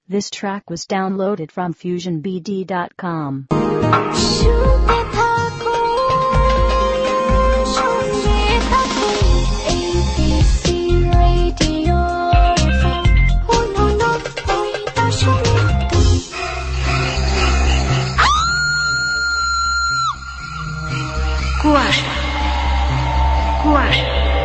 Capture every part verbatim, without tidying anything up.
This track was downloaded from fusion b d dot com. কুয়াশা কুয়াশা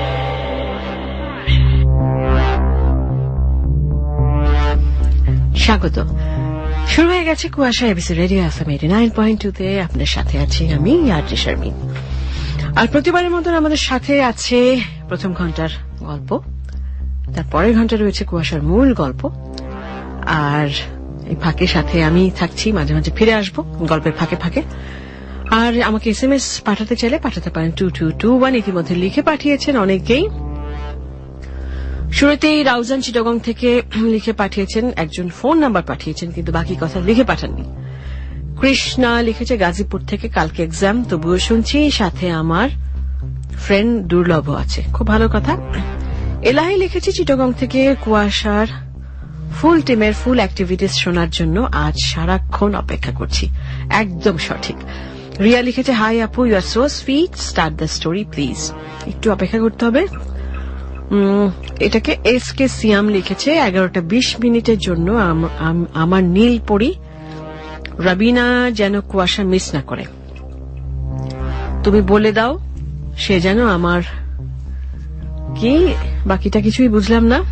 স্বাগত। শুরু হয়ে গেছে Kuasha ABC radio FM eighty nine point two তে। আপনাদের সাথে আছি আমি আরজে শারমিন। আর প্রতিবারের মতন আমাদের সাথে আছে প্রথম ঘন্টার গল্প, তার পরের ঘন্টা রয়েছে কুয়াশার মূল গল্প, আর এই ফাঁকে সাথে আমি থাকছি, মাঝে মাঝে ফিরে আসবো গল্পের ফাঁকে ফাঁকে। আর আমাকে এস এম এস পাঠাতে চাইলে পাঠাতে পারেন টু টু টু ওয়ান। ইতিমধ্যে লিখে পাঠিয়েছেন অনেকেই। শুরুতেই রাউজান চিটাগং থেকে লিখে পাঠিয়েছেন, একজন ফোন নাম্বার পাঠিয়েছেন কিন্তু বাকি কথা লিখে পাঠাননি। কৃষ্ণা লিখেছে গাজীপুর থেকে, কালকে এক্সাম তবুও শুনছি, সাথে আমার ফ্রেন্ড দুর্লভ আছে, খুব ভালো কথা। এলাহি লিখেছে চিটাগং থেকে, কুয়াশার ফুল টিমের ফুল অ্যাক্টিভিটিস শোনার জন্য আজ সারাক্ষণ অপেক্ষা করছি। একদম সঠিক। রিয়া লিখেছে, হাই আপু, you are so sweet, start the story please. একটু অপেক্ষা করতে হবে। এটাকে এস কে সিয়াম লিখেছে, এগারোটা বিশ মিনিটের জন্য আমার নীল পরি রবিনা যেন কুয়াশা মিস না করে, তুমি বলে দাও সে যেন আমার কি, বাকিটা কিছুই বুঝলাম না।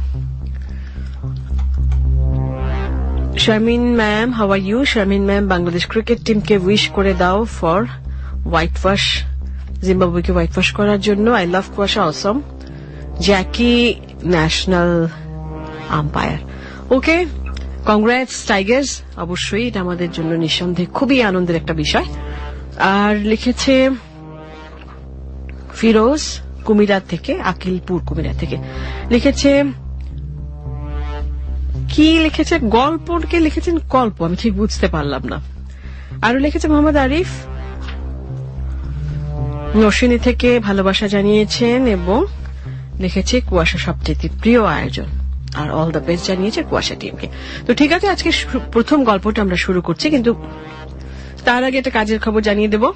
Sharmin ma'am, how are you? Sharmin ma'am, Bangladesh cricket টিমকে উইশ করে দাও ফর হোয়াইট ওয়াশ, জিম্বাবুয়েকে হোয়াইট ওয়াশ করার জন্য। I love Kuasha, awesome. Jackie national umpire, okay, congrats Tigers. অবশ্যই এটা আমাদের জন্য নিঃসন্দেহে খুবই আনন্দের একটা বিষয়। আর লিখেছে ফিরোজ কুমিরা থেকে, আকিলপুর কুমিরা থেকে লিখেছে, কি লিখেছে, গল্পকে লিখেছেন গল্প, আমি ঠিক বুঝতে পারলাম না। আরো লিখেছে মোহাম্মদ আরিফ নরসিনী থেকে, ভালোবাসা জানিয়েছেন এবং লিখেছে কুয়াশা সবচেয়ে প্রিয় আয়োজন, আর অল দ্য বেস্ট জানিয়েছে কুয়াশা টিমকে। তো ঠিক আছে, আজকে প্রথম গল্পটা আমরা শুরু করছি, কিন্তু তার আগে একটা কাজের খবর জানিয়ে দেব।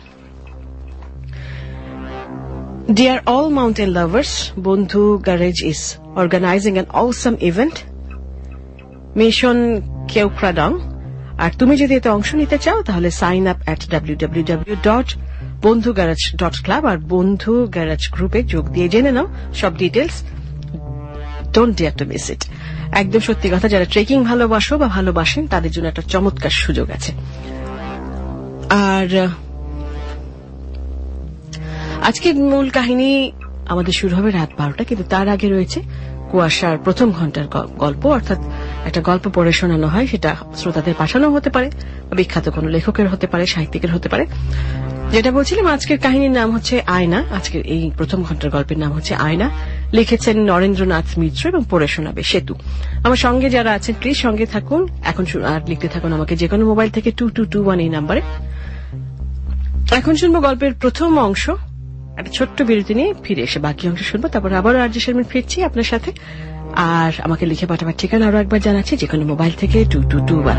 Dear all mountain lovers, Bondhu garage is organising an awesome event mission Keokradong, আর তুমি যদি এতে অংশ নিতে চাও তাহলে sign up at W W W dot Bondhu garage dot club, আর বন্ধু গ্যারেজ গ্রুপে যোগ দিয়ে জেনে নাও সব details. Don't dare to miss it. একদম সত্যি কথা, যারা ট্রেকিং ভালোবাসো বা ভালোবাসেন তাদের জন্য একটা চমৎকার সুযোগ আছে। আর আজকের মূল কাহিনী আমাদের শুরু হবে রাত বারোটা, কিন্তু তার আগে রয়েছে কুয়াশার প্রথম ঘন্টার গল্প, অর্থাৎ একটা গল্প পড়ে শোনানো হয়, সেটা শ্রোতাদের পাঠানো হতে পারে, বিখ্যাত কোন লেখকের হতে পারে, সাহিত্যিকের হতে পারে। যেটা বলছিলাম, আজকের কাহিনীর নাম হচ্ছে আয়না। আজকের এই প্রথম ঘন্টার গল্পের নাম হচ্ছে আয়না, লিখেছেন নরেন্দ্রনাথ মিত্র এবং পড়ে শোনাবে সেতু। আমার সঙ্গে যারা আছেন প্লিজ সঙ্গে থাকুন, এখন আর লিখতে থাকুন আমাকে যে কোনো মোবাইল থেকে টু টু টু ওয়ান এই নাম্বারে। এখন শুনবো গল্পের প্রথম অংশ, একটা ছোট্ট বিরতি নিয়ে ফিরে এসে বাকি অংশ শুনবো, তারপর আবারও আরজে শারমিন ফিরছি আপনার সাথে। আর আমাকে লিখে পাঠাবার ঠিকানা আরো একবার জানাচ্ছি, যে কোনো মোবাইল থেকে টু টু টু ওয়ান।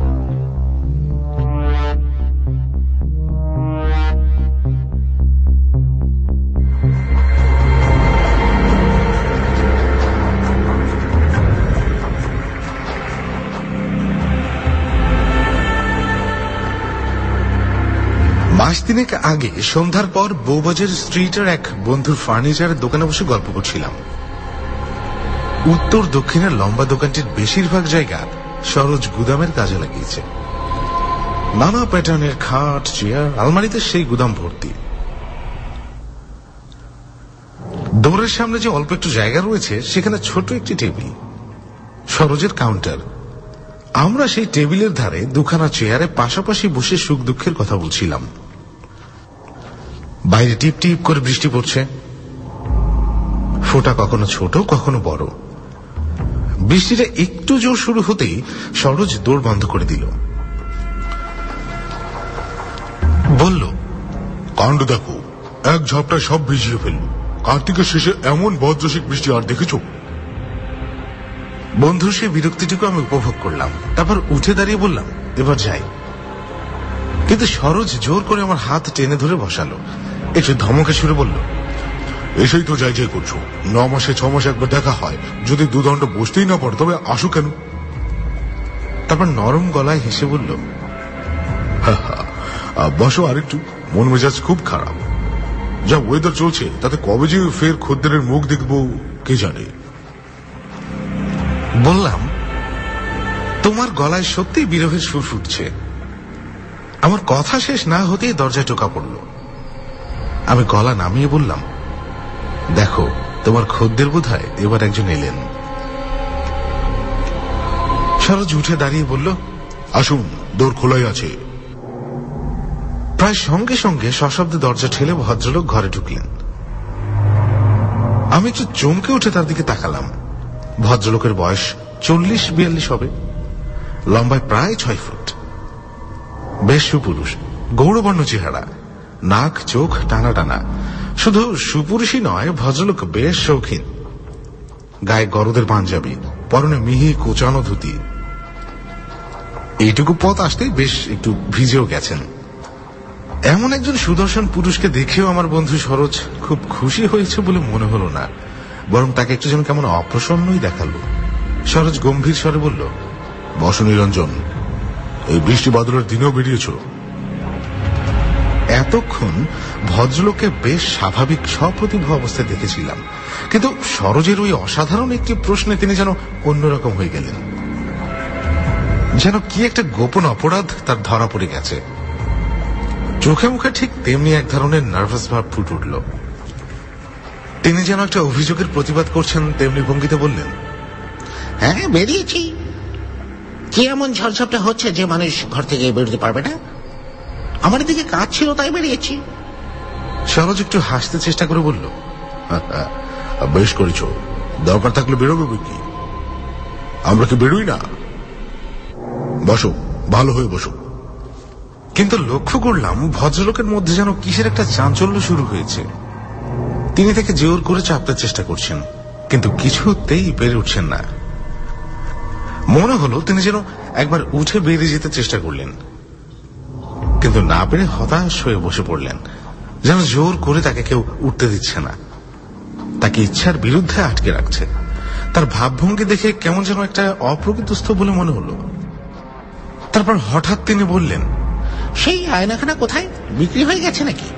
মাস তিনেক আগে সন্ধ্যার পর বউবাজার স্ট্রিটের এক বন্ধুর ফার্নিচারের দোকানে বসে গল্প করছিলাম। উত্তর দক্ষিণের লম্বা দোকানটির বেশিরভাগ জায়গা সরোজ গুদামের কাজে লাগিয়েছে। নানা প্যাটার্নের খাট, চেয়ার, আলমারিতে সেই গুদাম ভর্তি। দোরের সামনে যে অল্প একটু জায়গা রয়েছে সেখানে ছোট একটি টেবিল, সরোজের কাউন্টার। আমরা সেই টেবিলের ধারে দুখানা চেয়ারে পাশাপাশি বসে সুখ দুঃখের কথা বলছিলাম। বাইরে টিপ টিপ করে বৃষ্টি পড়ছে, ফোঁটা কখনো ছোট কখনো বড়। বৃষ্টিটা একটু জোর শুরু হতেই সরোজ দৌড় বন্ধ করে দিল, বলল, কাণ্ড দেখো, এক ঝাপটায় সব ভিজিয়ে ফেলল। কার্তিকের শেষে এমন বজ্রশিক বৃষ্টি আর দেখেছ? বন্ধুর সেই বিরক্তিটুকু আমি উপভোগ করলাম। তারপর উঠে দাঁড়িয়ে বললাম, এবার যাই। কিন্তু সরোজ জোর করে আমার হাত টেনে ধরে বসালো, একটু ধমকে সুরে বলল, এসেই তো যাই যাই করছো, ন মাসে ছ মাসে একবার দেখা হয়, যদি দুদণ্ড বসতেই না পড়ে তবে আসো কেন? তারপর নরম গলায় হেসে বলল, বসো আরেকটু, মন মেজাজ খুব খারাপ, যা ওয়েদার চলছে তাতে কবে যে ফের খদ্দেরের মুখ দেখবো কে জানে। বললাম, তোমার গলায় সত্যি বিরহের সুর ফুটছে। আমার কথা শেষ না হতেই দরজায় টোকা পড়ল। আমি গলা নামিয়ে বললাম, দেখো তোমার খদ্দের বোধহয় এবার একজন এলেন। সরোজ উঠে দাঁড়িয়ে বলল, আসুন, দোর খোলাই আছে। প্রায় সঙ্গে সঙ্গে সশব্দে দরজা ঠেলে ভদ্রলোক ঘরে ঢুকলেন। আমি একটু চমকে উঠে তার দিকে তাকালাম। ভদ্রলোকের বয়স চল্লিশ বিয়াল্লিশ হবে, লম্বায় প্রায় ছয় ফুট, বেশ সুপুরুষ, গৌরবর্ণ চেহারা, নাক চোখ টানা টানা। শুধু সুপুরুষই নয়, ভদ্রলোক বেশ শৌখিন, গায়ে গরদের পাঞ্জাবি, পরনে মিহি কোচানো ধুতি। এইটুকু পথ আসতেই বেশ একটু ভিজেও গেছেন। এমন একজন সুদর্শন পুরুষকে দেখেও আমার বন্ধু সরোজ খুব খুশি হয়েছে বলে মনে হলো না, বরং তাকে একটু যেন কেমন অপ্রসন্নই দেখালো। সরোজ গম্ভীর স্বরে বলল, বসো নিরঞ্জন, এই বৃষ্টি বাদলের দিনেও বেরিয়েছ। এতক্ষণ ভদ্রলোককে বেশ স্বাভাবিক সপ্রতিভ অবস্থায় দেখেছিলাম, কিন্তু সরোজের ওই অসাধারণ একটি প্রশ্নে তিনি যেন অন্যরকম হয়ে গেলেন, যেন কি একটা গোপন অপরাধ তার ধরা পড়ে গেছে। চোখে মুখে ঠিক তেমনি এক ধরনের নার্ভাস ভাব ফুটে উঠল। তিনি যেন একটা অভিযোগের প্রতিবাদ করছেন তেমনি ভঙ্গিতে বললেন, হ্যাঁ বেরিয়েছি। কি এমন ঝড়ঝাপটা হচ্ছে যে মানুষ ঘর থেকে বেরোতে পারবে না? আমার দিকে কাজ ছিল তাই বেরিয়েছি। সরোজ একটু হাসতে চেষ্টা করে বলল, বেশ করেছ, দরকার থাকলে বেরোবে কি, আমরা কি বেরোই না? বসো, ভালো হয়ে বসো। কিন্তু লক্ষ্য করলাম ভদ্রলোকের মধ্যে যেন কিসের একটা চাঞ্চল্য শুরু হয়েছে। তিনি তাকে জোর করে চাপতে চেষ্টা করছেন, কিন্তু কিছুতেই পেরে উঠছেন না। মনে হলো তিনি যেন একবার উঠে বেরিয়ে যেতে চেষ্টা করলেন, কিন্তু না পেরে হতাশ হয়ে বসে পড়লেন, যেন জোর করে তাকে কেউ উঠতে দিচ্ছে না, তাকে ইচ্ছার বিরুদ্ধে আটকে রাখছে। তার ভাবভঙ্গি দেখে কেমন যেন একটা অপ্রকৃতস্থ বলে মনে হলো। তারপর হঠাৎ তিনি বললেন, সেই আয়নাখানা কোথায়, বিক্রি হয়ে গেছে নাকি?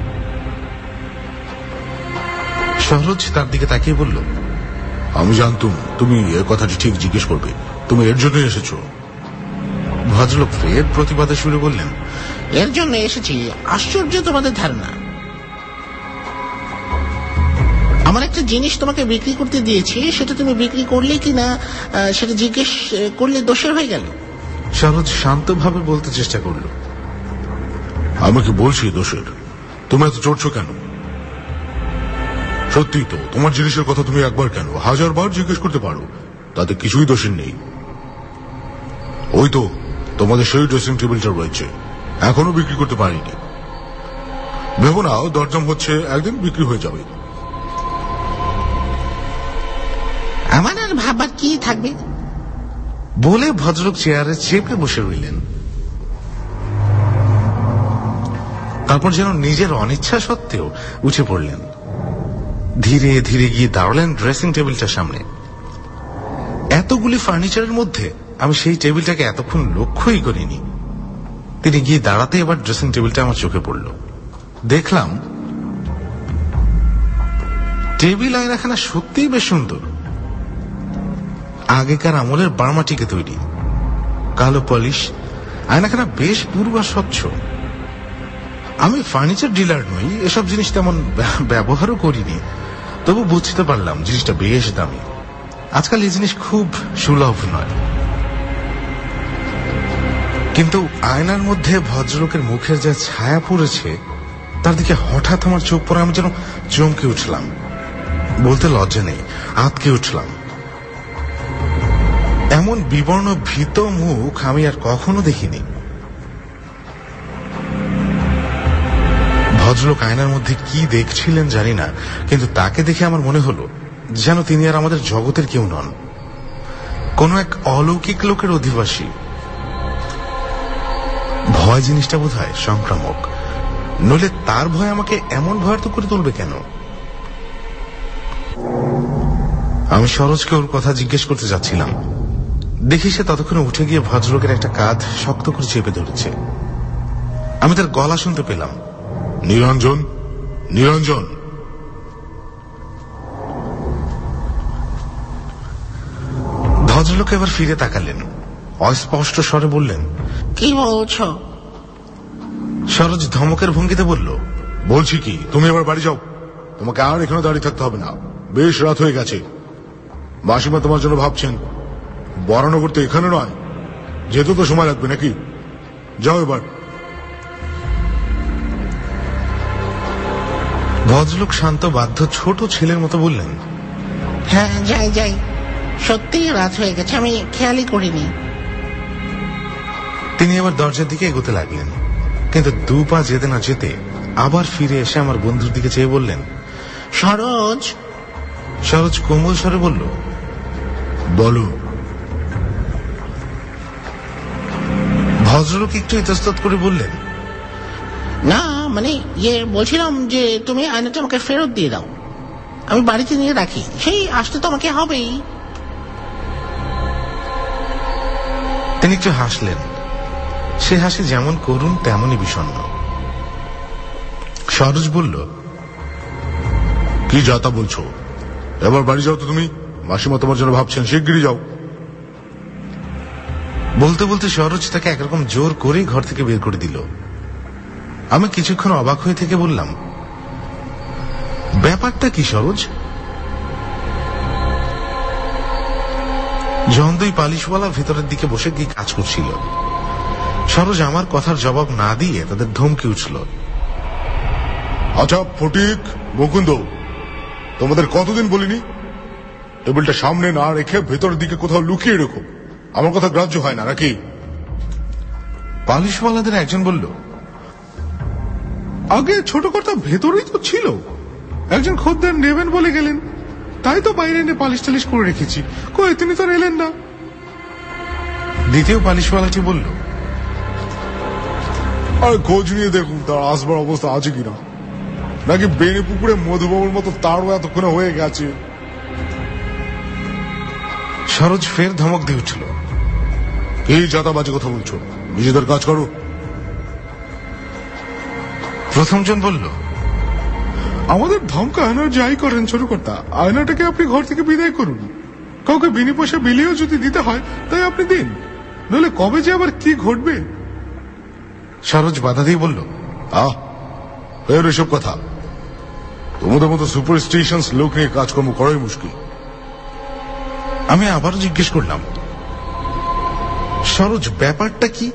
সরোজ তার দিকে তাকিয়ে বলল, আমি জানতুম তুমি এ কথাটি ঠিক জিজ্ঞেস করবে, তুমি এর জন্য এসেছো। ভদ্রলোক ফের প্রতিবাদে শুরু বললেন, এর জন্য এসেছি। আশ্চর্য তোমাদের ধারণা। আমার একটা জিনিস তোমাকে বিক্রি করতে দিয়েছি, সেটা তুমি বিক্রি করলে কি না সেটা জিজ্ঞেস করলে দোষের হয়ে গেল। সরোজ শান্তভাবে বলতে চেষ্টা করল, আমি কি বলছি দোষের? তুমি এত চড়ছো কেন? সত্যি তো, তোমার জিনিসের কথা তুমি একবার কেন হাজার বার জিজ্ঞেস করতে পারো, তাতে কিছুই দোষের নেই। ওই তো তোমাদের সেই ড্রেসিং টেবিলটা রয়েছে, এখনো বিক্রি করতে পারিনি। ভেবো না দরজাম হচ্ছে, একদিন বিক্রি হয়ে যাবে। আমার আর ভাববার কি থাকবে বলে ভদ্রলোক চেয়ারে চেপে বসে রইলেন। তারপর যেন নিজের অনিচ্ছা সত্ত্বেও উঠে পড়লেন, ধীরে ধীরে গিয়ে দাঁড়ালেন ড্রেসিং টেবিলটার সামনে। এতগুলি ফার্নিচারের মধ্যে আমি সেই টেবিলটাকে এতক্ষণ লক্ষ্যই করিনি। তিনি গিয়ে দাঁড়াতে এবার ড্রেসিং টেবিলটা আমার চোখে পড়ল। দেখলাম টেবিল আয়নাখানা সত্যিই বেশ সুন্দর, আগেকার আমলের বার্মাটিকে তৈরি, কালো পলিশ, আয়নাখানা বেশ পূর্ব স্বচ্ছ। আমি ফার্নিচার ডিলার নই, এসব জিনিস তেমন ব্যবহারও করিনি, তবু বুঝতে পারলাম জিনিসটা বেশ দামি। আজকাল এই জিনিস খুব সুলভ নয়। কিন্তু আয়নার মধ্যে ভদ্রলোকের মুখের যা ছায়া পড়েছে তার দিকে হঠাৎ আমার চোখ পড়ে আমি যেন চমকে উঠলাম, বলতে লজ্জা নেই, আঁতকে উঠলাম। এমন বিবর্ণ ভীত মুখ আমি আর কখনো দেখিনি। ভদ্রলোক আয়নার মধ্যে কি দেখছিলেন জানি না, কিন্তু তাকে দেখে আমার মনে হলো যেন তিনি আর আমাদের জগতের কেউ নন। কোন এক অলৌকিক লোকের অধিবাসী। ভয় জিনিসটা বোধ হয় সংক্রামক, নইলে তার ভয় আমাকে এমন ভয়ার্ত করে তুলবে কেন? আমি সরোজকে ওর কথা জিজ্ঞেস করতে যাচ্ছিলাম, দেখি সে ততক্ষণে উঠে গিয়ে ভদ্রলোকের একটা কাঁধ শক্ত করে চেপে ধরেছে। আমি তার গলা শুনতে পেলাম, নিরঞ্জন, নিরঞ্জন। ভদ্রলোক এবার ফিরে তাকালেন, অস্পষ্ট স্বরে বললেন, কি বলছো? সরোজ ধমকের ভঙ্গিতে বলল, বলছি কি, তুমি এবার বাড়ি যাও, তোমাকে আর এখানে দাঁড়িয়ে থাকতে হবে না, বেশ রাত হয়ে গেছে। মাসিমা তোমার জন্য ভাবছেন। বরানগর তো এখানে নয়, যেতে তো সময় লাগবে নাকি? যাও এবার। ভদ্রলোক শান্ত বাধ্য ছোট ছেলের মতো বললেন, হ্যাঁ যাই যাই, সত্যিই রাত হয়ে গেছে, আমি খেয়ালই করিনি। তিনি এবার দরজার দিকে এগোতে লাগলেন, কিন্তু দু পা যেতে না যেতে আবার ফিরে এসে আমার বন্ধুর দিকে চেয়ে বললেন, সরোজ। সরোজ কোমল স্বরে বলল, বলো। ভদ্রলোক একটু ইতস্তত করে বললেন, না মানে ইয়ে বলছিলাম যে তুমি আয়নাটা আমাকে ফেরত দিয়ে দাও, আমি বাড়িতে নিয়ে রাখি, সেই আসতে তো আমাকে হবেই। তিনি একটু হাসলেন, সে হাসি যেমন করুণ তেমনই বিষণ্ণ। সরোজ বলল, কি যাতা বলছো, এবার বাড়ি যাও তো তুমি, মাসিমা তোমার জন্য ভাবছেন, শিগগিরই যাও। বলতে বলতে সরোজ তাকে একরকম জোর করেই ঘর থেকে বের করে দিল। আমি কিছুক্ষণ অবাক হয়ে থেকে বললাম, ব্যাপারটা কি সরোজ? জন্দই পালিশওয়ালা ভেতরের দিকে বসে কি কাজ করছিল। সরোজ আমার কথার জবাব না দিয়ে তাদের ধমকি উঠল, আচ্ছা ফটিক, মুকুন্দ, তোমাদের কতদিন বলিনি টেবিলটা সামনে না রেখে ভেতরের দিকে কোথাও লুকিয়ে রেখো, আমার কথা গ্রাহ্য হয় না নাকি? পালিশওয়ালাদের একজন বলল, আগে ছোট কর্তা ভেতরেই তো ছিল, একজন খদ্দের নেবেন বলে গেলেন, তাই তো বাইরে এনে পালিশ টালিশ করে রেখেছি, কই তিনি তো এলেন না। দ্বিতীয় পালিশওয়ালাটি বলল, আর খোঁজ নিয়ে দেখুন তার আসবার অবস্থা আছে কিনা, নাকি বেনে পুকুরে মধুবাবুর মতো তারও এতক্ষণে হয়ে গেছে। সরোজ ফের ধমক দিয়ে উঠল, এই যাতাবাজে কথা বলছো, নিজেদের কাজ করো। প্রথমজন বলল, আমাদের ধমকা আয়নার যাই করেন ছোট কর্তা, আয়নাটাকে আপনি ঘর থেকে বিদায় করুন, কাউকে বিনি পয়সা বিলিয়েও যদি দিতে হয় তাই আপনি দিন, নইলে কবে যে আবার কি ঘটবে। সরোজ বাধা দিয়ে বলল, আহ এর এসব কথা, তোমাদের মতো সুপারস্টিশনস লোক নিয়ে কাজকর্ম করাই মুশকিল। আমি আবার জিজ্ঞেস করলাম, সরোজ ব্যাপারটা কি?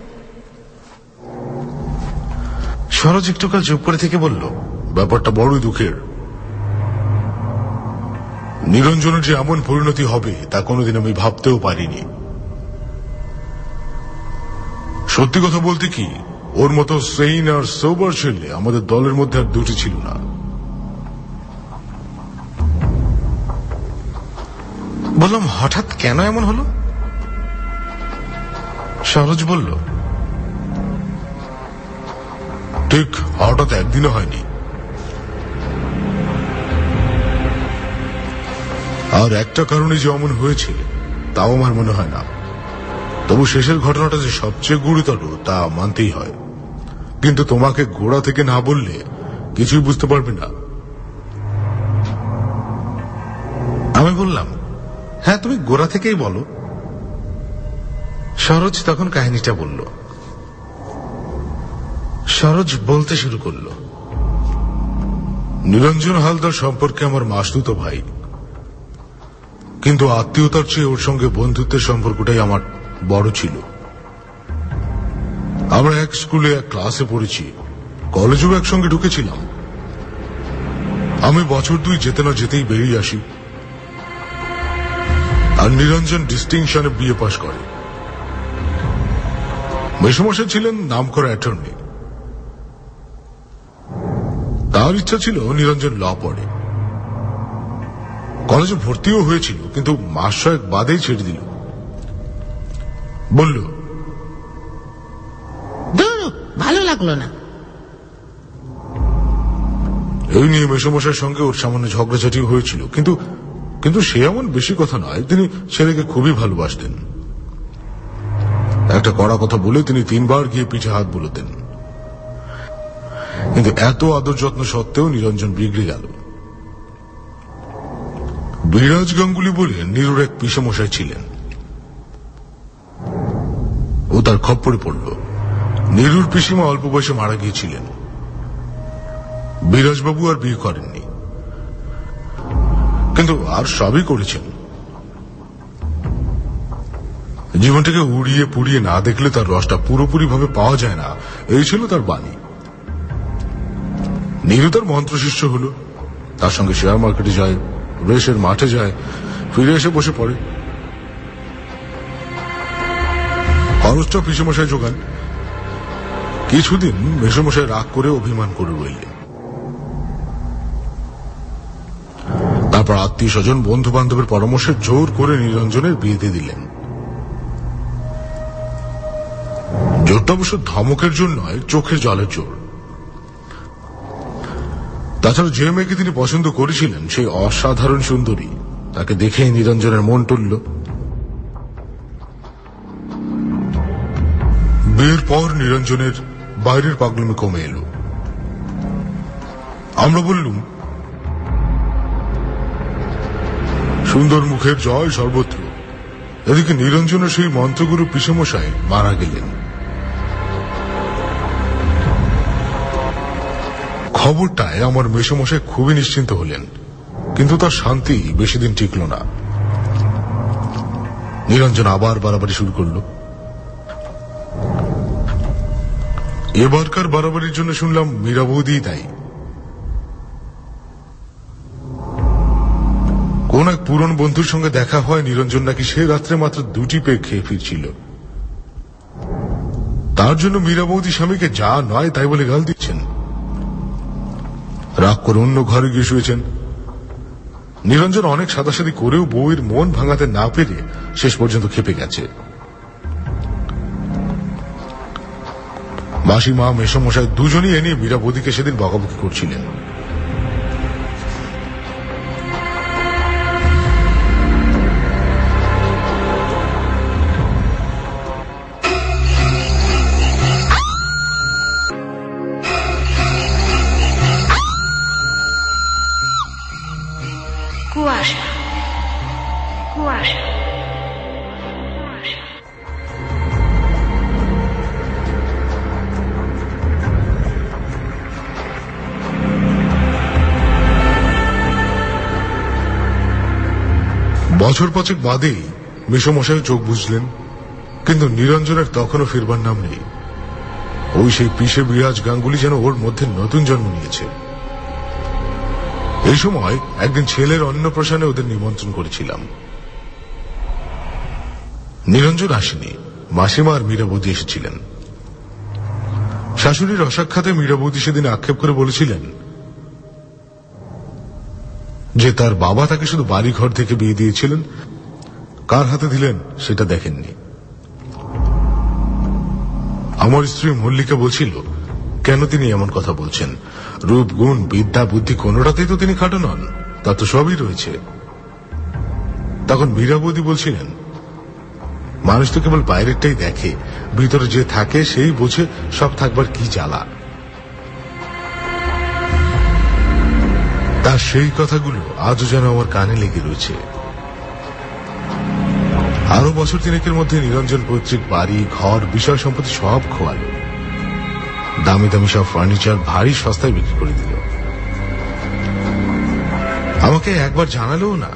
সরোজ একটুকাল চুপ করে থেকে বলল, ব্যাপারটা বড়ই দুঃখের। নিরঞ্জনের যে এমন পরিণতি হবে তা কোনোদিন আমি ভাবতেও পারিনি। সত্যি কথা বলতে কি, ওর মতো সেইন আর সোবার ছেলে আমাদের দলের মধ্যে আর দুটি ছিল না। বললাম, হঠাৎ কেন এমন হলো? সরোজ বলল, ঠিক হঠাৎ একদিনও হয়নি, আর একটা কারণে যে অমন হয়েছে তাও আমার মনে হয় না। তবু শেষের ঘটনাটা যে সবচেয়ে গুরুতর তা মানতেই হয়, কিন্তু তোমাকে গোড়া থেকে না বললে কিছুই বুঝতে পারবে না। আমি বললাম, হ্যাঁ তুমি গোড়া থেকেই বলো। সরোজ তখন কাহিনীটা বলল। সরোজ বলতে শুরু করল, নিরঞ্জন হালদার সম্পর্কে আমার মাসতুতো ভাই, কিন্তু আত্মীয়তার চেয়ে ওর সঙ্গে বন্ধুত্বের সম্পর্কটাই আমার বড় ছিল। আমরা এক স্কুলে এক ক্লাসে পড়েছি, কলেজেও একসঙ্গে ঢুকেছিলাম। আমি বছর দুই যেতে না যেতেই বেরিয়ে আসি, আর নিরঞ্জন ডিস্টিংশনে বিএ পাশ করে। মেসমশাই ছিলেন নামকরা অ্যাটর্নি, তার ইচ্ছা ছিল নিরঞ্জন ল পড়ে। কলেজে ভর্তিও হয়েছিল, কিন্তু মাস ছয়েক বাদেই ছেড়ে দিল, বলল, ভালো লাগলো না। এই নিয়ে মেসোমশাইয়ের সঙ্গে ওর সামান্য ঝগড়াঝাটিও হয়েছিল, কিন্তু কিন্তু সে এমন বেশি কথা নয়। তিনি ছেলেকে খুবই ভালোবাসতেন। একটা কড়া কথা বলে তিনি তিনবার গিয়ে পিঠে হাত বুলোতেন, কিন্তু এত আদর যত্ন সত্ত্বেও নিরঞ্জন বিগড়ে গেল। বিরাজ গাঙ্গুলি বলে নীরুর এক পিসেমশাই ছিলেন। ও তার খপ্পরে পড়ল। নীরুর পিসিমা অল্প বয়সে মারা গিয়েছিলেন। বিরাজবাবু আর বিয়ে করেননি, কিন্তু আর সবই করেছেন। জীবনটাকে উড়িয়ে পুড়িয়ে না দেখলে তার রসটা পুরোপুরি ভাবে পাওয়া যায় না, এই ছিল তার বাণী। নীরু তার মন্ত্রশিষ্য হল। তার সঙ্গে শেয়ার মার্কেটে যায়, রেসের মাঠে যায়, ফিরে এসে বসে পড়ে। খরচটা পিসেমশাই জোগান। কিছুদিন মেসোমশাই রাগ করে অভিমান করে রইলেন। তারপর আত্মীয় স্বজন বন্ধু বান্ধবের পরামর্শে জোর করে নিরঞ্জনের বিয়ে দিয়ে দিলেন। জোরটা অবশ্য ধমকের জন্য নয়, চোখের জলের জোর। তাছাড়া যে মেয়েকে তিনি পছন্দ করেছিলেন সেই অসাধারণ সুন্দরী, তাকে দেখেই নিরঞ্জনের মন টলল। বিয়ের পর নিরঞ্জনের বাইরের পাগলামি কমে এলো। আমরা বললুম, সুন্দর মুখের জয় সর্বত্র। এদিকে নিরঞ্জনের সেই মন্ত্রগুরু পিসেমশাই মারা গেলেন। খবরটায় আমার মেসোমশাই খুবই নিশ্চিন্ত হলেন, কিন্তু তার শান্তি বেশি দিন টিকল না। নিরঞ্জন আবার বাড়াবাড়ি শুরু করল। এবারকার বাড়াবাড়ির জন্য শুনলাম মীরা বৌদি দায়ী। কোন এক পুরনো বন্ধুর সঙ্গে দেখা হয় নিরঞ্জন নাকি সে রাত্রে মাত্র দুটি পেগ খেয়ে ফিরছিল। তার জন্য মীরা বৌদি স্বামীকে যা নয় তাই বলে গাল দিচ্ছেন। রাগ করে অন্য ঘরে গিয়ে শুয়েছেন। নিরঞ্জন অনেক সাদাসাদি করেও বউয়ের মন ভাঙাতে না পেরে শেষ পর্যন্ত খেপে গেছে। মাসিমা মেসোমশাই দুজনই এনে মীরা বৌদিকে সেদিন বকাবকি করছিলেন। কুয়াশা কুয়াশা বছর পাঁচেক বাদেই মেসোমশাই চোখ বুঝলেন, কিন্তু নিরঞ্জনের তখনও ফিরবার নাম নেই। ওই সেই পিসে বিরাজ গাঙ্গুলি যেন ওর মধ্যে নতুন জন্ম নিয়েছে। এই সময় একদিন ছেলের অন্নপ্রাশনে ওদের নিমন্ত্রণ করেছিলাম। নিরঞ্জন আসেনি, মাসিমা আর মীরা বৌদি এসেছিলেন। শাশুড়ির অসাক্ষাতে মীরা বৌদি সেদিন আক্ষেপ করে বলেছিলেন যে তার বাবা তাকে শুধু বাড়ি ঘর থেকে বিয়ে দিয়েছিলেন, কার হাতে দিলেন সেটা দেখেননি। আমার স্ত্রী মল্লিকা বলছিল, কেন তিনি এমন কথা বলছেন? রূপ, গুণ, বিদ্যা, বুদ্ধি কোনটাতেই তো তিনি খাটো নন, তা তো সবই রয়েছে। তখন মীরা বৌদি বলছিলেন, মানুষ তো কেবল বাইরেরটাই দেখে, ভিতরে যে থাকে সেই বোঝে সব থাকবার কি জ্বালা। তার সেই কথাগুলো আজও যেন আমার কানে লেগে রয়েছে। আরো বছর তিনেকের মধ্যে নিরঞ্জন পৈতৃক বাড়ি, ঘর, বিষয় সম্পত্তি সব খোয়ালো। দামি দামি সব ফার্নিচার ভারী সস্তায় বিক্রি করে দিল। আমাকে একবার জানালেও না।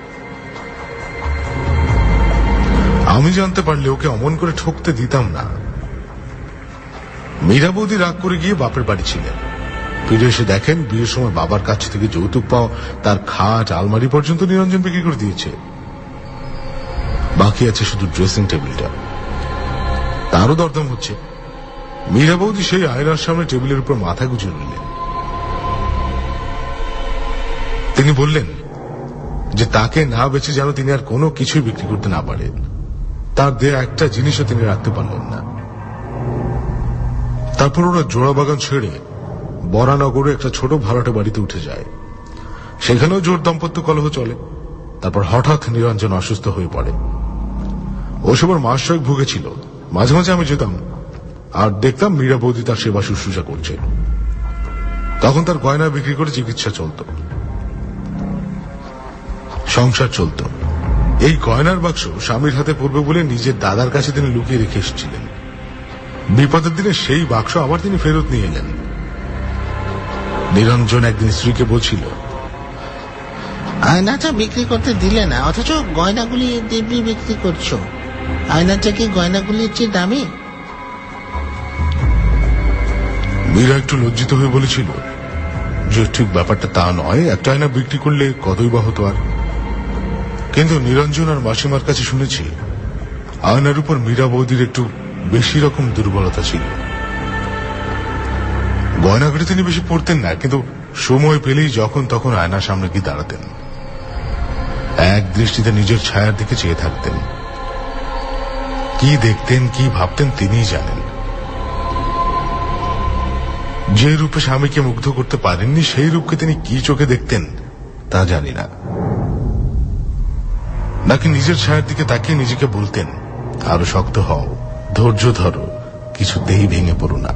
আমি জানতে পারলে ওকে অমন করে ঠকতে দিতাম না। মীরা বৌদি রাগ করে গিয়ে বাপের বাড়ি ছিলেন। ফিরে এসে দেখেন বিয়ের সময় বাবার কাছ থেকে যৌতুক পাওয়া তার খাট, আলমারি পর্যন্ত নিরঞ্জন বিক্রি করে দিয়েছে। বাকি আছে শুধু ড্রেসিং টেবিলটা, তারও দরদাম হচ্ছে। মীরা বৌদি সেই আয়নার সামনে টেবিলের উপর মাথা গুঁজে রইলেন। তিনি বললেন যে তাকে না বেচে যেন তিনি আর কোনো কিছুই বিক্রি করতে না পারেন। তার দেয়া একটা জিনিসও তিনি রাখতে পারলেন না। তারপর ওরা জোড়া বাগান ছেড়ে বরানগরে একটা ছোট ভাড়াটে বাড়িতে উঠে যায়। সেখানেও জোর দাম্পত্য কলহ চলে। তারপর হঠাৎ নিরঞ্জন অসুস্থ হয়ে পড়ে। ওসব মাস ছয়েক ভুগেছিল। মাঝে মাঝে আমি যেতাম আর দেখতাম মীরা বৌদি তার সেবা শুশ্রূষা করছে। তখন তার গয়না বিক্রি করে চিকিৎসা চলত, সংসার চলত। এই গয়নার বাক্স স্বামীর হাতে পড়বে বলে নিজের দাদার কাছে তিনি লুকিয়ে রেখে এসেছিলেন। বিপদের দিনে সেই বাক্স আবার তিনি ফেরত নিয়ে এলেন। নিরঞ্জন একদিন স্ত্রীকে বলছিল, আয়নাটা বিক্রি করতে দিলে না, অথচ গয়নাগুলি দিব্যি বিক্রি করছো। আয়নাটা কি গয়নাগুলির চেয়ে দামি? মীরা একটু লজ্জিত হয়ে বলেছিল যে ঠিক ব্যাপারটা তা নয়, একটা আয়না বিক্রি করলে কতই বা হতো আর। কিন্তু নিরঞ্জন আর মাসিমার কাছে শুনেছি আয়নার উপর মীরা বৌদির একটু বেশি রকম দুর্বলতা ছিল। গয়নাঘাটি তিনি বেশি পড়তেন না, কিন্তু সময় পেলেই যখন তখন আয়নার সামনে গিয়ে দাঁড়াতেন। এক দৃষ্টিতে নিজের ছায়ার দিকে চেয়ে থাকতেন। কি দেখতেন, কি ভাবতেন তিনিই জানেন। যে রূপে স্বামীকে মুগ্ধ করতে পারেননি সেই রূপকে তিনি কি চোখে দেখতেন তা জানি না। নাকি নিজের ছায়ার দিকে তাকিয়ে নিজেকে বলতেন, আরো শক্ত হও, ধৈর্য ধরো, কিছুতেই ভেঙে পড়ো না।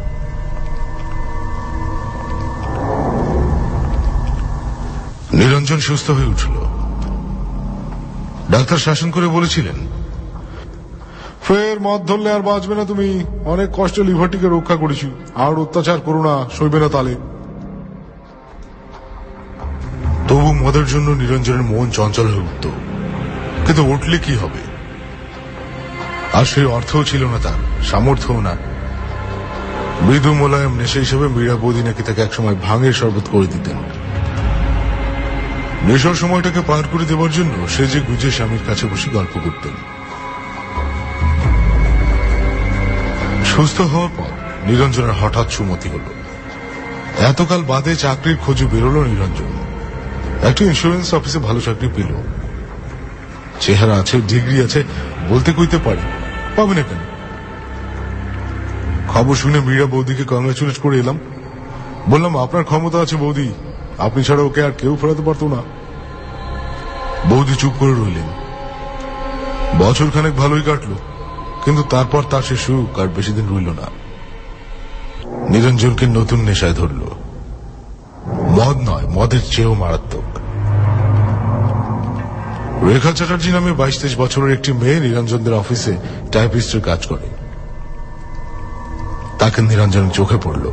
নিরঞ্জন সুস্থ হয়ে উঠল। ডাক্তার শাসন করে বলেছিলেন, ফের মদ ধরলে আর বাঁচবে না তুমি। অনেক কষ্টে লিভারটিকে রক্ষা করেছি, আর অত্যাচার করো না, সইবে না তালে। তবু মদের জন্য নিরঞ্জনের মন চঞ্চল হয়ে উঠত। কিন্তু উঠলে কি হবে? আর সেই অর্থও ছিল না তার, সামর্থ্যও না। মৃদু মোলায়েম নেশা হিসেবে মীরা বৌদি নাকি তাকে একসময় ভাঙের শরবত করে দিতেন। নেশার সময়টাকে পার করে দেওয়ার জন্য সে যে গুজে স্বামীর কাছে বসে গল্প করতেন। সুস্থ হওয়ার পর নিরঞ্জনের হঠাৎ সুমতি হল। এতকাল বাদে চাকরির খোঁজে বেরোল নিরঞ্জন। একটা ইন্স্যুরেন্স অফিসে ভালো চাকরি পেল। চেহারা আছে, ডিগ্রি আছে, বলতে কইতে পারে, পাবে না কেন? খবর শুনে মীরা বৌদিকে কংগ্রাচুলেট করে এলাম। বললাম, আপনার ক্ষমতা আছে বৌদি, আপনি ছাড়া ওকে আর কেউ ফেরাতে পারতো না। বৌদি চুপ করে রইলেন। বছর খানেক ভালোই কাটলো, কিন্তু তারপর তার সে সুখ আর বেশি দিন রইল না। নিরঞ্জনকে নতুন নেশায় ধরল। মদ নয়, মদের চেয়েও মারাত্মক। রেখা চ্যাটার্জি নামে বাইশ তেইশ বছরের একটি মেয়ে নিরঞ্জনদের অফিসে টাইপিস্টের কাজ করে। তাকে নিরঞ্জন চোখে পড়ল।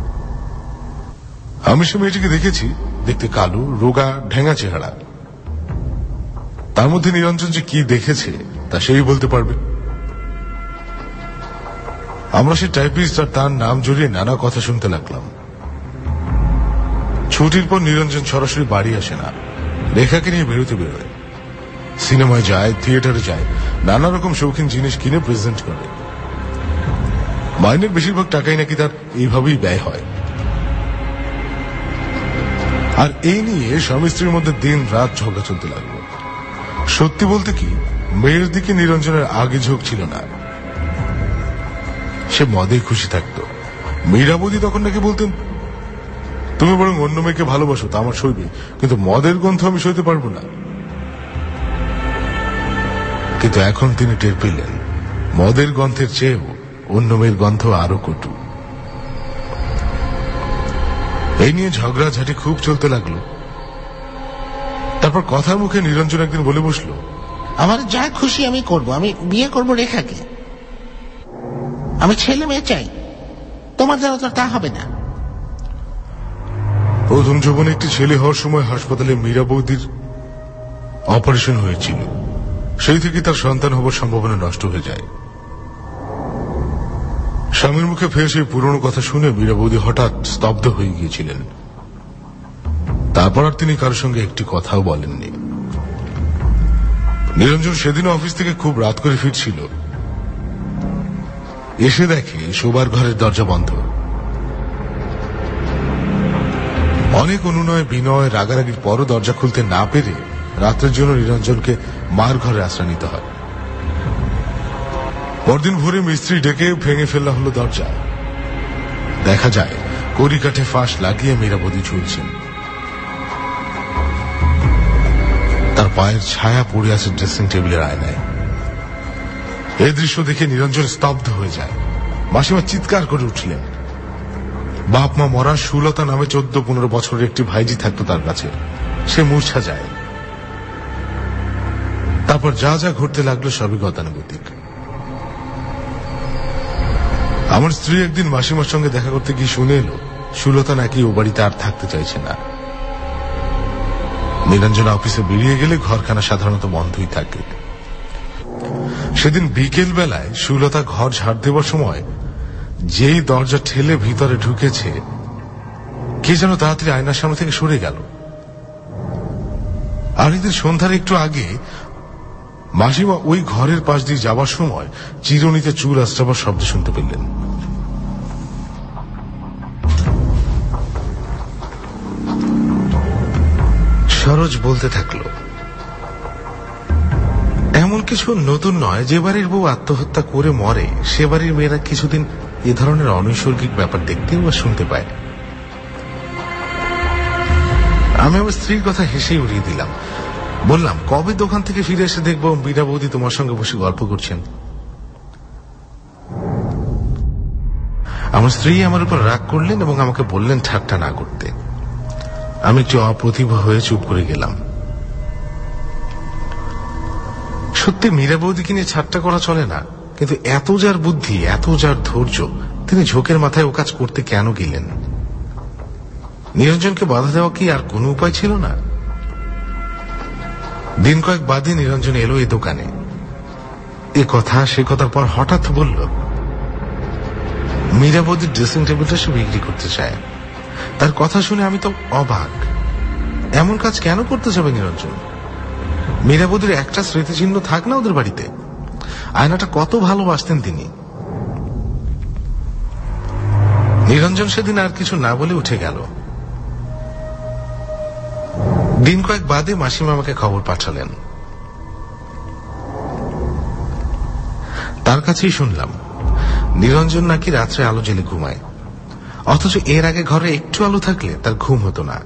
আমি সে মেয়েটিকে দেখেছি, দেখতে কালো, রোগা, ঢেঙ্গা চেহারা। তার মধ্যে নিরঞ্জন যে কি দেখেছে তা সেই বলতে পারবে। আমরা সে টাইপিস্ট আর তার নাম জড়িয়ে নানা কথা শুনতে লাগলাম। ছুটির পর নিরঞ্জন সরাসরি বাড়ি আসে না, রেখাকে নিয়ে বেরোতে বেরোয়। সিনেমায় যায়, থিয়েটারে যায়, নানা রকম শৌখিন জিনিস কিনে প্রেজেন্ট করে। মাইনের বেশিরভাগ টাকাই নাকি তার এইভাবেই ব্যয় হয়। আর এই নিয়ে স্বামী স্ত্রীর মধ্যে দিন রাত ঝগড়া চলতে লাগলো। সত্যি বলতে কি, মেয়ের দিকে নিরঞ্জনের আগে ঝোঁক ছিল না। সে মদে খুশি থাকতো। মীরাবতী তখন নাকি বলতেন, তুমি বরং অন্য মেয়েকে ভালোবাসো, তা আমার সইবে, কিন্তু মদের গন্ধ আমি সইতে পারবো না। কিন্তু এখন তিনি টের পেলেন মদের গন্ধের চেয়েও অন্য মেয়ের গন্ধ আরো কটু। এই নিয়ে ঝগড়াঝাটি খুব চলতে লাগলো। তারপর কথার মুখে নিরঞ্জন একদিন বলে বসলো, আমার যা খুশি আমি করব, আমি বিয়ে করব রেখাকে। আমি ছেলে মেয়ে চাই, তোমার দ্বারা তো তা হবে না। প্রথম যৌবনে একটি ছেলে হওয়ার সময় হাসপাতালে মীরা বৌদির অপারেশন হয়েছিল। সেই থেকে তার সন্তান হবার সম্ভাবনা নষ্ট হয়ে যায়। স্বামীর মুখে ফের সেই পুরনো কথা শুনে মীরা বৌদি হঠাৎ স্তব্ধ হয়ে গিয়েছিলেন। তারপর আর তিনি কারোর সঙ্গে একটি কথাও বলেননি। নিরঞ্জন সেদিন অফিস থেকে খুব রাত করে ফিরছিল। এসে দেখে শোবার ঘরের দরজা বন্ধ। অনেক অনুনয় বিনয় রাগারাগির পরও দরজা খুলতে না পেরে রাত্রের জন্য নিরঞ্জনকে মার ঘরে আশ্রয় নিতে হয়। পরদিন ভোরে মিস্ত্রি ডেকে ভেঙে ফেলা হলো দরজা। দেখা যায় কড়ি কাঠে ফাঁস লাগিয়ে মীরাবতী ঝুলছেন। তার পায়ের ছায়া পড়ে আছে ড্রেসিং টেবিলের আয়নায়। এই দৃশ্য দেখে নিরঞ্জন স্তব্ধ হয়ে যায়। মাসিমা চিৎকার করে উঠলেন। বাপ মা মরা সুলতা নামে চোদ্দ পনেরো বছরের একটি ভাইজি থাকতো তার কাছে। সে মূর্ছা যায়। তারপর যা যা ঘটতে লাগলো সবই গতানুগতিক। আমার স্ত্রী একদিন মাসিমার সঙ্গে দেখা করতে গিয়ে শুনে এলো সুলতা নাকি ও বাড়িতে আর থাকতে চাইছে না। নিরঞ্জন অফিসে বেরিয়ে গেলে ঘরখানা সাধারণত বন্ধই থাকে। সেদিন বিকেল বেলায় সুলতা ঘর ঝাড় দেবার সময় যেই দরজা ঠেলে ভিতরে ঢুকেছে, কে যেন তাড়াতাড়ি আয়নার সামনে থেকে সরে গেল। আর এদের সন্ধ্যার একটু আগে মাসিমা ওই ঘরের পাশ দিয়ে যাবার সময় চিরুনিতে চুল আঁচড়াবার শব্দ শুনতে পেলেন। সরোজ বলতে থাকলো, এমন কিছু নতুন নয় যে বাড়ির বউ আত্মহত্যা করে মরে সে বাড়ির মেয়েরা কিছুদিন এ ধরনের অনৈসর্গিক ব্যাপার দেখতেও বা শুনতে পায়। আমি আমার স্ত্রীর কথা হেসেই উড়িয়ে দিলাম। বললাম, কবে দোকান থেকে ফিরে এসে দেখবো মীরা বৌদি তোমার সঙ্গে বসে গল্প করছেন। আমার স্ত্রী আমার উপর রাগ করলেন এবং আমাকে বললেন ঠাট্টা না করতে। আমি একটু অপ্রতিভ হয়ে চুপ করে গেলাম। সত্যি মীরা বৌদিকে নিয়ে ঠাট্টা করা চলে না, কিন্তু এত যার বুদ্ধি, এত যার ধৈর্য, তিনি ঝোঁকের মাথায় ও কাজ করতে কেন গেলেন? নিরঞ্জনকে বাধা দেওয়া কি আর কোনো উপায় ছিল না? দিন কয়েক বাদে নিরঞ্জন এলো এই দোকানে। এ কথা সে কথার পর হঠাৎ বলল, মীরা বৌদির ড্রেসিং টেবিলটা সে বিক্রি করতে চায়। তার কথা শুনে আমি তো অবাক। এমন কাজ কেন করতে যাবে নিরঞ্জন? মীরা বৌদির একটা স্মৃতিচিহ্ন থাক না ওদের বাড়িতে। আয়নাটা কত ভালোবাসতেন তিনি। নিরঞ্জন সেদিন আর কিছু না বলে উঠে গেল। দিন কয়েক বাদে মাসিমা আমাকে খবর পাঠালেন। তার কাছেই শুনলাম নিরঞ্জন নাকি রাত্রে আলো জ্বেলে ঘুমায়, অথচ এর আগে ঘরে একটু আলো থাকলে তার ঘুম হতো না।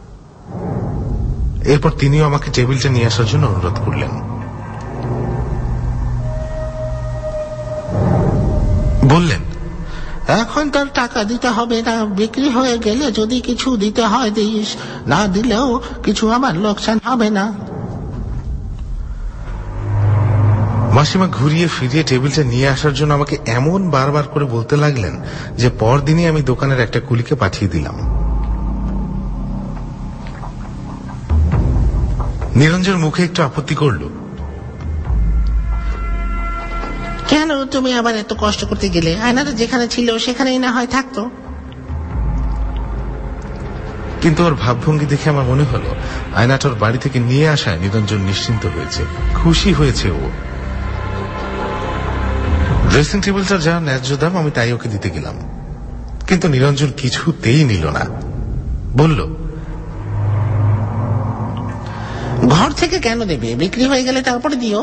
এরপর তিনিও আমাকে টেবিলটা নিয়ে আসার জন্য অনুরোধ করলেন। বললেন, এখন তার টাকা দিতে হবে না, বিক্রি হয়ে গেলে যদি কিছু দিতে হয় দিস, না দিলেও কিছু আমার লোকসান হবে না। মাসিমা ঘুরিয়ে ফিরিয়ে টেবিলটা নিয়ে আসার জন্য আমাকে এমন বারবার করে বলতে লাগলেন যে পরদিনই আমি দোকানের একটা কুলিকে পাঠিয়ে দিলাম। নিরঞ্জন মুখে একটু আপত্তি করল। কেন তুমি আবার এত কষ্ট করতে গেলে? আয়নাটা যেখানে ছিল সেখানেই না হয় থাকতো। কিন্তু ওর ভাবভঙ্গি দেখে আমার মনে হলো আয়নাটার বাড়ি থেকে নিয়ে আসায় নিরঞ্জন নিশ্চিন্ত হয়েছে, খুশি হয়েছে ও। ড্রেসিং টেবিলটার যা ন্যায্য দাম আমি তাই ওকে দিতে গেলাম, কিন্তু নিরঞ্জন কিছুতেই নিল না। বলল, ঘর থেকে কেন দেবে? বিক্রি হয়ে গেলে তারপরে দিও।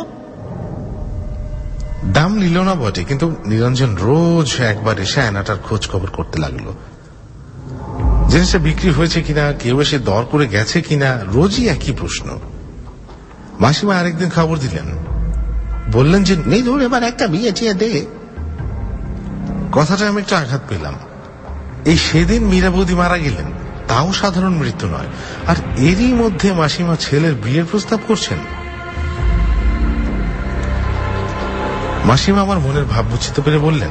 দাম নিল না বটে, কিন্তু নিরঞ্জন রোজ একবার এসে আয়নাটার খোঁজ খবর করতে লাগলো। জিনিসটা বিক্রি হয়েছে কিনা, কেউ এসে দর করে গেছে কিনা, রোজই একই প্রশ্ন। মাসিমা আরেকদিন খবর দিলেন, বললেন যে নিধুর এবার একটা বিয়ে চেয়ে দে। কথাটা আমি একটু আঘাত পেলাম। এই সেদিন মীরা বৌদি মারা গেলেন, তাও সাধারণ মৃত্যু নয়, আর এরই মধ্যে মাসিমা ছেলের বিয়ের প্রস্তাব করছেন। মাসিমা আমার মনের ভাব বুঝতে পেরে বললেন,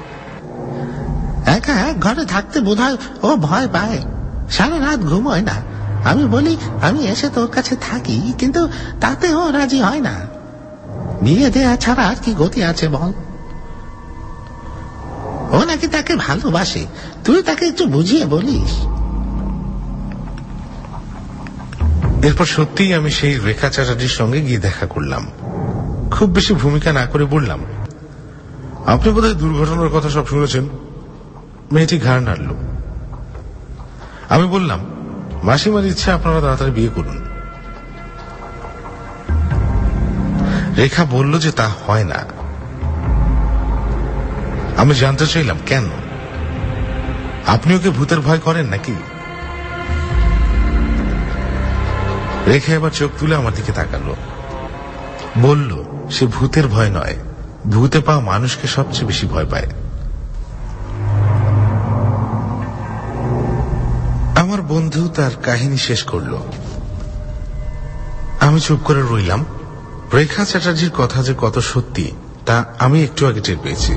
একা ঘরে থাকতে বোধহয় ও ভয় পায়, সারা রাত ঘুমোয় না। আমি বলি আমি এসে তোর কাছে থাকি, কিন্তু তাতে ও রাজি হয় না। বিয়ে দেয়া ছাড়া আর কি গতি আছে বল? ও নাকি তাকে ভালোবাসে, তুই তাকে একটু বুঝিয়ে বলিস। এরপর সত্যিই আমি সেই রেখা চ্যাটার্জির সঙ্গে গিয়ে দেখা করলাম। খুব বেশি ভূমিকা না করে বললাম, আপনি বোধহয় দুর্ঘটনার কথা সব শুনেছেন। মেয়েটি ঘাড় নাড়ল। আমি বললাম, মাসিমার ইচ্ছা আপনারা তাড়াতাড়ি বিয়ে করুন। রেখা বলল যে তা হয় না। আমি জানতে চাইলাম কেন? আপনি ওকে ভূতের ভয় করেন নাকি? রেখা এবার চোখ তুলে আমার দিকে তাকালো, বলল সে ভূতের ভয় নয়, ভূতে পাওয়া মানুষকে সবচেয়ে বেশি ভয় পায়। আমার বন্ধু তার কাহিনী শেষ করল। আমি চুপ করে রইলাম। রেখা চ্যাটার্জির কথা যে কত সত্যি তা আমি একটু আগে টের পেয়েছি।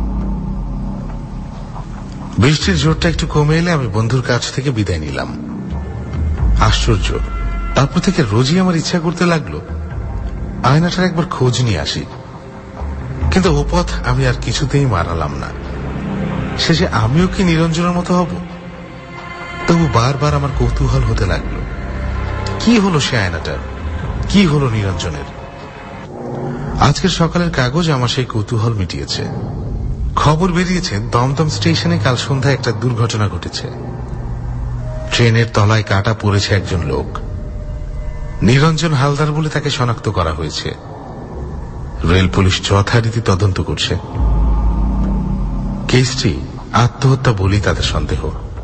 বৃষ্টির জোরটা একটু কমে এলে আমি বন্ধুর কাছ থেকে বিদায় নিলাম। আশ্চর্য, তারপর থেকে রোজই আমার ইচ্ছা করতে লাগলো আয়নাটার একবার খোঁজ নিয়ে আসি, কিন্তু ও পথ আমি আর কিছুতেই মারালাম না। শেষে আমিও কি নিরঞ্জনের মতো হব? তবু বারবার আমার কৌতূহল হতে লাগলো, কি হলো সে আয়নাটার, কি হলো নিরঞ্জনের? আজকের সকালের কাগজ আমার সেই কৌতূহল মিটিয়েছে। খবর বেরিয়েছে দমদম স্টেশনে কাল সন্ধ্যায় একটা দুর্ঘটনা ঘটেছে। ট্রেনের তলায় কাটা পড়েছে একজন লোক। নিরঞ্জন হালদার বলে তাকে শনাক্ত করা হয়েছে। রেল পুলিশ যথারীতি তদন্ত করছে। কেসটি আত্মহত্যা বলেই তাদের সন্দেহ।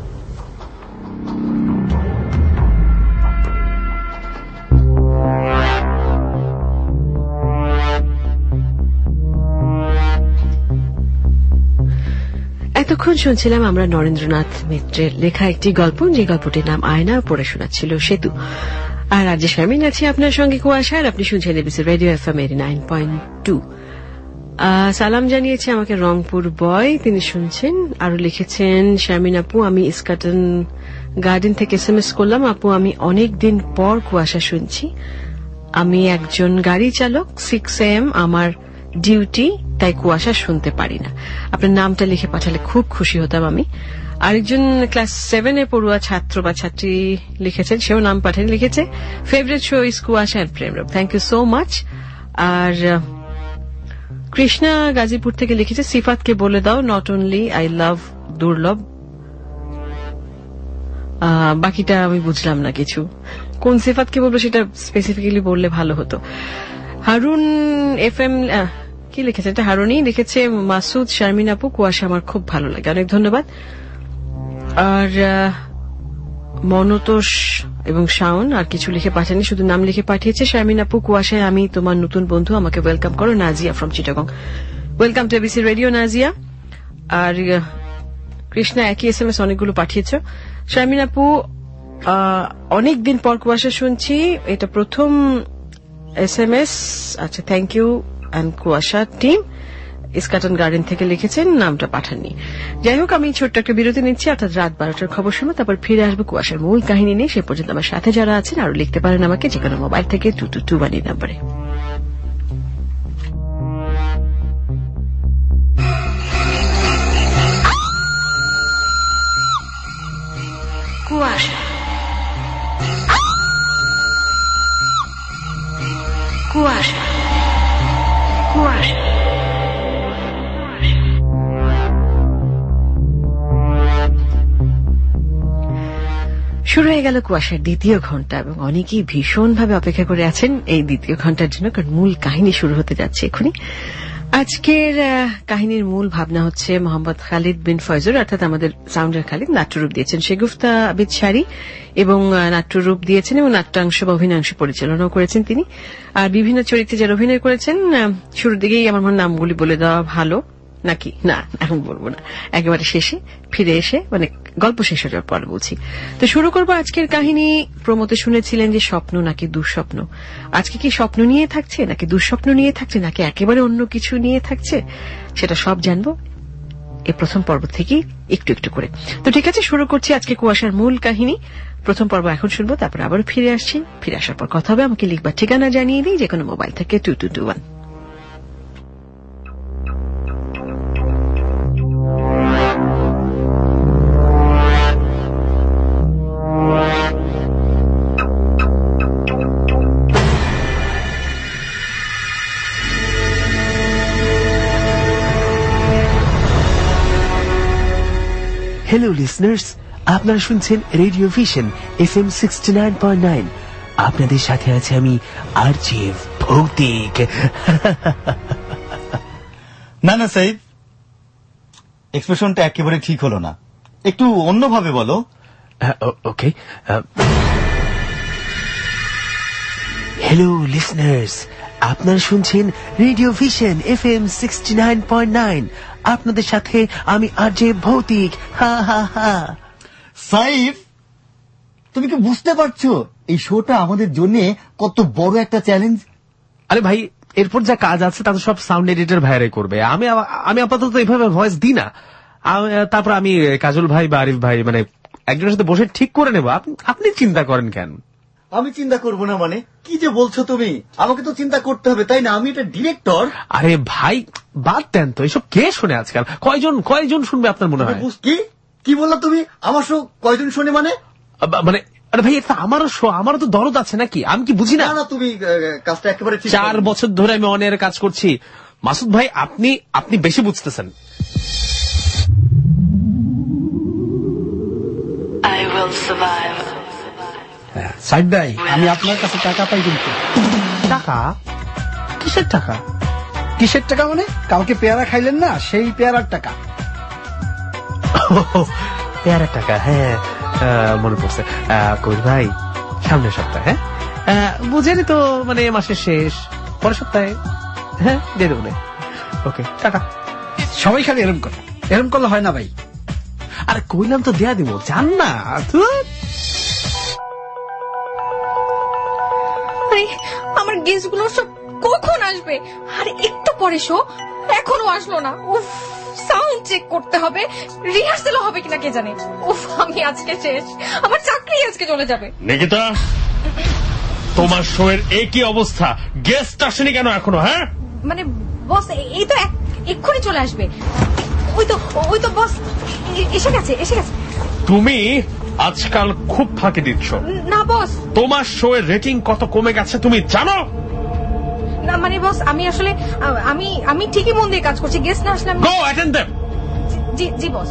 এতক্ষণ শুনছিলাম আমরা নরেন্দ্রনাথ মিত্রের লেখা একটি গল্প, যে গল্পটির নাম আয়না, পড়ে শোনাচ্ছিল সেতু। আর আজ শামিন আছি আপনার সঙ্গে কুয়াশা, আর আপনি শুনছেন ABC radio FM eighty nine point two. সালাম জানিয়েছে আমাকে রংপুর বয়, তিনি শুনছেন। আরো লিখেছেন শামিন আপু, আমি ইস্কাটন গার্ডেন থেকে এস এম এস করলাম। আপু, আমি অনেক দিন পর কুয়াশা শুনছি। আমি একজন গাড়ি চালক, সিক্স এ এম আমার ডিউটি, তাই কুয়াশা শুনতে পারি না। আপনার নামটা লিখে পাঠালে খুব খুশি হতাম আমি। আরেকজন ক্লাস সেভেন এ পড়ুয়া ছাত্র বা ছাত্রী লিখেছেন, সেও নাম পাঠান, লিখেছে favourite show is Kuasha and Prem Roop. Thank you so much. আর কৃষ্ণা গাজীপুর থেকে লিখেছে সিফাতকে বলে দাও নট অনলি আই লাভ দুর্লভ। বাকিটা আমি বুঝলাম না কিছু, কোন সিফাতকে বলবো সেটা স্পেসিফিক্যালি বললে ভালো হতো। হারুন এফ এম কি লিখেছে, এটা হারুনই লিখেছে মাসুদ শারমিন আপু কুয়াশা আমার খুব ভালো লাগে, অনেক ধন্যবাদ। আর মনতোষ এবং শাওন আর কিছু লিখে পাঠায়নি, শুধু নাম লিখে পাঠিয়েছে শারমিন আপু কুয়াশায় আমি তোমার নতুন বন্ধু, আমাকে ওয়েলকাম করো। Nazia from Chittagong, welcome to ABC radio Nazia. আর কৃষ্ণা একই এস এম এস অনেকগুলো পাঠিয়েছ। শারমিন আপু, অনেকদিন পর কুয়াশা শুনছি, এটা প্রথম এস এম এস। আচ্ছা, thank you. And Kuasha team Eskaton garden থেকে লিখেছেন, নামটা পাঠাননি। যাই হোক, আমি ছোট্ট একটা বিরতি নিচ্ছি, অর্থাৎ রাত বারোটার খবর শুনো, তারপর ফিরে আসবো কুয়াশার মূল কাহিনী নিয়ে। সে পর্যন্ত আমার সাথে যারা আছেন আরো লিখতে পারেন আমাকে যে কোনো মোবাইল থেকে টু টু টু ওয়ান এই নাম্বারে। কুয়াশা কুয়াশা কুয়াশা শুরু হয়ে গেল কুয়াশার দ্বিতীয় ঘন্টা, এবং অনেকেই ভীষণভাবে অপেক্ষা করে আছেন এই দ্বিতীয় ঘন্টার জন্য, কারণ মূল কাহিনী শুরু হতে যাচ্ছে এখনই। আজকের কাহিনীর মূল ভাবনা হচ্ছে মোহাম্মদ খালিদ বিন ফয়জুর, অর্থাৎ আমাদের সাউন্ডের খালিদ। নাট্যরূপ দিয়েছেন শেগুফতা আবিদ শাড়ি, এবং নাট্যরূপ দিয়েছেন এবং নাট্যাংশ বা অভিনয়াংশ পরিচালনাও করেছেন তিনি। আর বিভিন্ন চরিত্রে যারা অভিনয় করেছেন, শুরুর দিকেই আমার মনে নামগুলি বলে দেওয়া ভালো নাকি? না, এখন বলবো না, একেবারে শেষে ফিরে এসে, মানে গল্প শেষ হয়ে যাওয়ার পর বলছি। তো শুরু করবো আজকের কাহিনী। প্রমোতে শুনেছিলেন যে স্বপ্ন নাকি দুঃস্বপ্ন। আজকে কি স্বপ্ন নিয়ে থাকছে, নাকি দুঃস্বপ্ন নিয়ে থাকছে, নাকি একেবারে অন্য কিছু নিয়ে থাকছে, সেটা সব জানবো এই প্রথম পর্ব থেকে একটু একটু করে। তো ঠিক আছে, শুরু করছি আজকে কুয়াশার মূল কাহিনী। প্রথম পর্ব এখন শুনবো, তারপর আবার ফিরে আসছি। ফিরে আসার পর কথা হবে। আমাকে লিখবার ঠিকানা জানিয়ে দিই, যে কোনো মোবাইল থেকে two two two one. Hello listeners, আপনারা শুনছেন radio Vision F M sixty nine point nine. আপনাদের সাথে আছে আমি আরজিএফ ভৌতিক। না না সাইদ, এক্সপ্রেশনটা একেবারে ঠিক হলো না, একটু অন্যভাবে বলো। ওকে। হ্যালো লিসনার্স, আপনারা শুনছেন radio Vision F M sixty nine point nine. আপনাদের সাথে আমি আরজে ভৌতিক। হা হা হা। সাইফ, তুমি কি বুঝতে পারছো এই শোটা আমাদের জন্য কত বড় একটা চ্যালেঞ্জ? আরে ভাই, এরপর যা কাজ আছে তা তো সব সাউন্ড এডিটর ভাইরাই করবে। আমি আমি আপাতত এইভাবে ভয়েস দিই না। তারপর আমি কাজল ভাই বা আরিফ ভাই মানে একজনের সাথে বসে ঠিক করে নেব। আপনি চিন্তা করেন কেন? আমি চিন্তা করব না মানে কি যে বলছো তুমি? আমাকে তো চিন্তা করতে হবে, তাই না? আমি এটা ডিরেক্টর। আরে ভাই বাদ দেন তো, এসব কে শোনে আজকাল? কয়জন কয়জন শুনবে আপনার মনে হয়? কি কি বললা তুমি? আমার শো কয়জন শোনে মানে? মানে আরে ভাই, এটা আমারও শো, আমারও তো দরদ আছে নাকি? আমি কি বুঝি না? না, তুমি কাজটা একেবারে ঠিক। চার বছর ধরে আমি অন এয়ারে কাজ করছি। মাসুদ ভাই, আপনি আপনি বেশি বুঝতেছেন। I will survive. সাইদ ভাই, আমি আপনার কাছে টাকা পাই কিন্তু। টাকা? কিসের টাকা? কিসের টাকা মানে? কালকে পেয়ারা খাইলেন না, সেই পেয়ারার টাকা। পেয়ারার টাকা? হ্যাঁ মনে পড়ছে। কবির ভাই, সামনের সপ্তাহে। হ্যাঁ বুঝেনি তো, মানে মাসের শেষ, পরের সপ্তাহে। হ্যাঁ দিয়ে দেবো। ওকে, টাকা। সবাই খালি এরম করে, এরম করলে হয় না ভাই। আরে কইলাম তো দেয়া দিব, জান না? আমার গেস্ট গুলো সব কখন আসবে? আরে একটু পরে শো, এখনো আসলো না। উফ, সাউন্ড চেক করতে হবে, রিহার্সেল হবে কিনা কে জানে। উফ, আমি আজকে শেষ, আমার চাকরি আজকে চলে যাবে। নিকিতা, তোমার শো এর একই অবস্থা, গেস্ট আসেনি কেন এখনো? হ্যাঁ মানে বস এই তো এক্ষুনি চলে আসবে। ওই তো ওই তো বস এসে গেছে এসে গেছে। তুমি আজকাল খুব ফাঁকি দিচ্ছ। না বস, তোমার শো এর রেটিং কত কমে গেছে তুমি জানো? না মানে বস, আমি আসলে আমি আমি ঠিকই মন দিয়ে কাজ করছি, গেস্ট না আসলে। Go attend them. জি জি বস।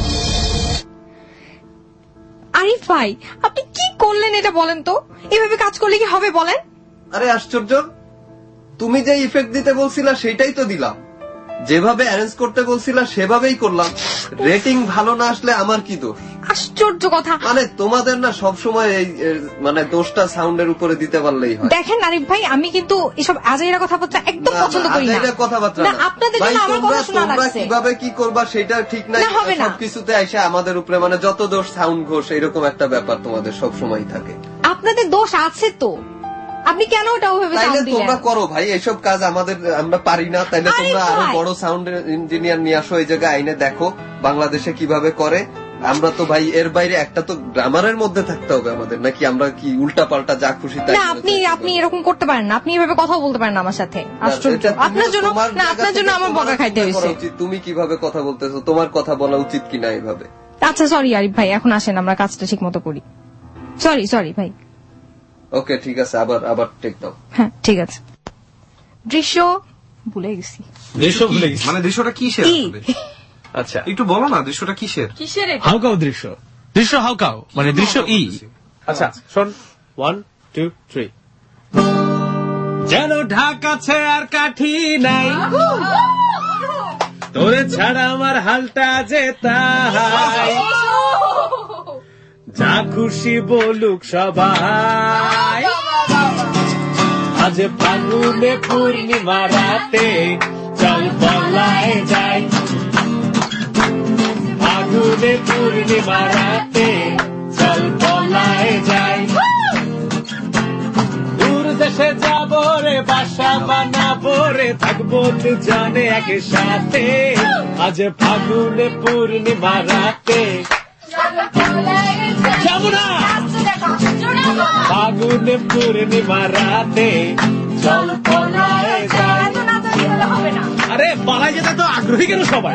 আরিফ ভাই, আপনি কি করলেন এটা বলেন তো? এভাবে কাজ করলে কি হবে বলেন? আরে আশ্চর্য, তুমি যে ইফেক্ট দিতে বলছিলা সেটাই তো দিলাম, যেভাবে অ্যারেঞ্জ করতে বলছিলা সেভাবেই করলাম। রেটিং ভালো না আসলে আমার কি দোষ? আশ্চর্য কথা। মানে তোমাদের না সবসময় এই মানে দোষটা সাউন্ডের উপরে দিতে পারলেই হয়। দেখেন আরিফ ভাই, আমি কিন্তু এসব আজাইরা কথাবার্তা একদম পছন্দ করি না। আজাইরা কথাবার্তা না, আপনাদের জন্য আমার কথা শোনা লাগছে। কিভাবে কি করবা সেটা ঠিক নাই, সবকিছুতে এসে আমাদের উপরে মানে যত দোষ সাউন্ড ঘোষ, এরকম একটা ব্যাপার তোমাদের সবসময় থাকে। আপনাদের দোষ আছে তো, আপনি কেন ওটা ওভাবে সাউন্ড দিলেন? তোমরা করো ভাই এসব কাজ, আমাদের আমরা পারি না। তাইলে তোমরা আরো বড় সাউন্ড ইঞ্জিনিয়ার নিয়ে আসো এই জায়গায় আইনে, দেখো বাংলাদেশে কিভাবে করে। আমরা তো ভাই এর বাইরে একটা তো গ্রামারের মধ্যে থাকতে হবে আমাদের, নাকি আমরা কি উল্টা পাল্টা যা খুশি তাই? না, আপনি আপনি এরকম করতে পারেন না, আপনি এভাবে কথাও বলতে পারেন না আমার সাথে। আশ্চর্য, আপনার জন্য না, আপনার জন্য আমার বকা খাইতে হয়েছে। তুমি কিভাবে কথা বলতেছো, তোমার কথা বলা উচিত কিনা এইভাবে? আচ্ছা সরি আরিফ ভাই, এখন আসেন আমরা কাজটা ঠিক মতো করি। সরি সরি ভাই। ওকে ঠিক আছে, আবার আবার টেক দাও। হ্যাঁ ঠিক আছে। দৃশ্য ভুলে গেছি। দৃশ্য ভুলে গেছি মানে দৃশ্যটা কিসের? আচ্ছা একটু বলো না, দৃশ্যটা কিসের? কিসের? হাউকাও দৃশ্য। দৃশ্য হাউকাও মানে দৃশ্য ই। আচ্ছা শোন, ওয়ান টু থ্রি। যেন ঢাকাছে আর কাঠি নাই, তোরে ছাড়া আমার হালটা যে তাই, যা খুশি বলুক সবাই, আজ ফাগুনে পূর্ণিমা রাতে চল বলায় যাই, ফাগুনে পূর্ণিমা রাতে চল বলায় যাই, দূর দেশে যাবো রে বাসা বানাবো রে, থাকবো দুজনে একসাথে, আজ ফাগুনে পূর্ণিমা রাতে যাবো না, ফাগুনে পূর্ণিমা রাতে চল পলায় যাই। আরে পালায় যেতে তো আগ্রহী কেন সবাই?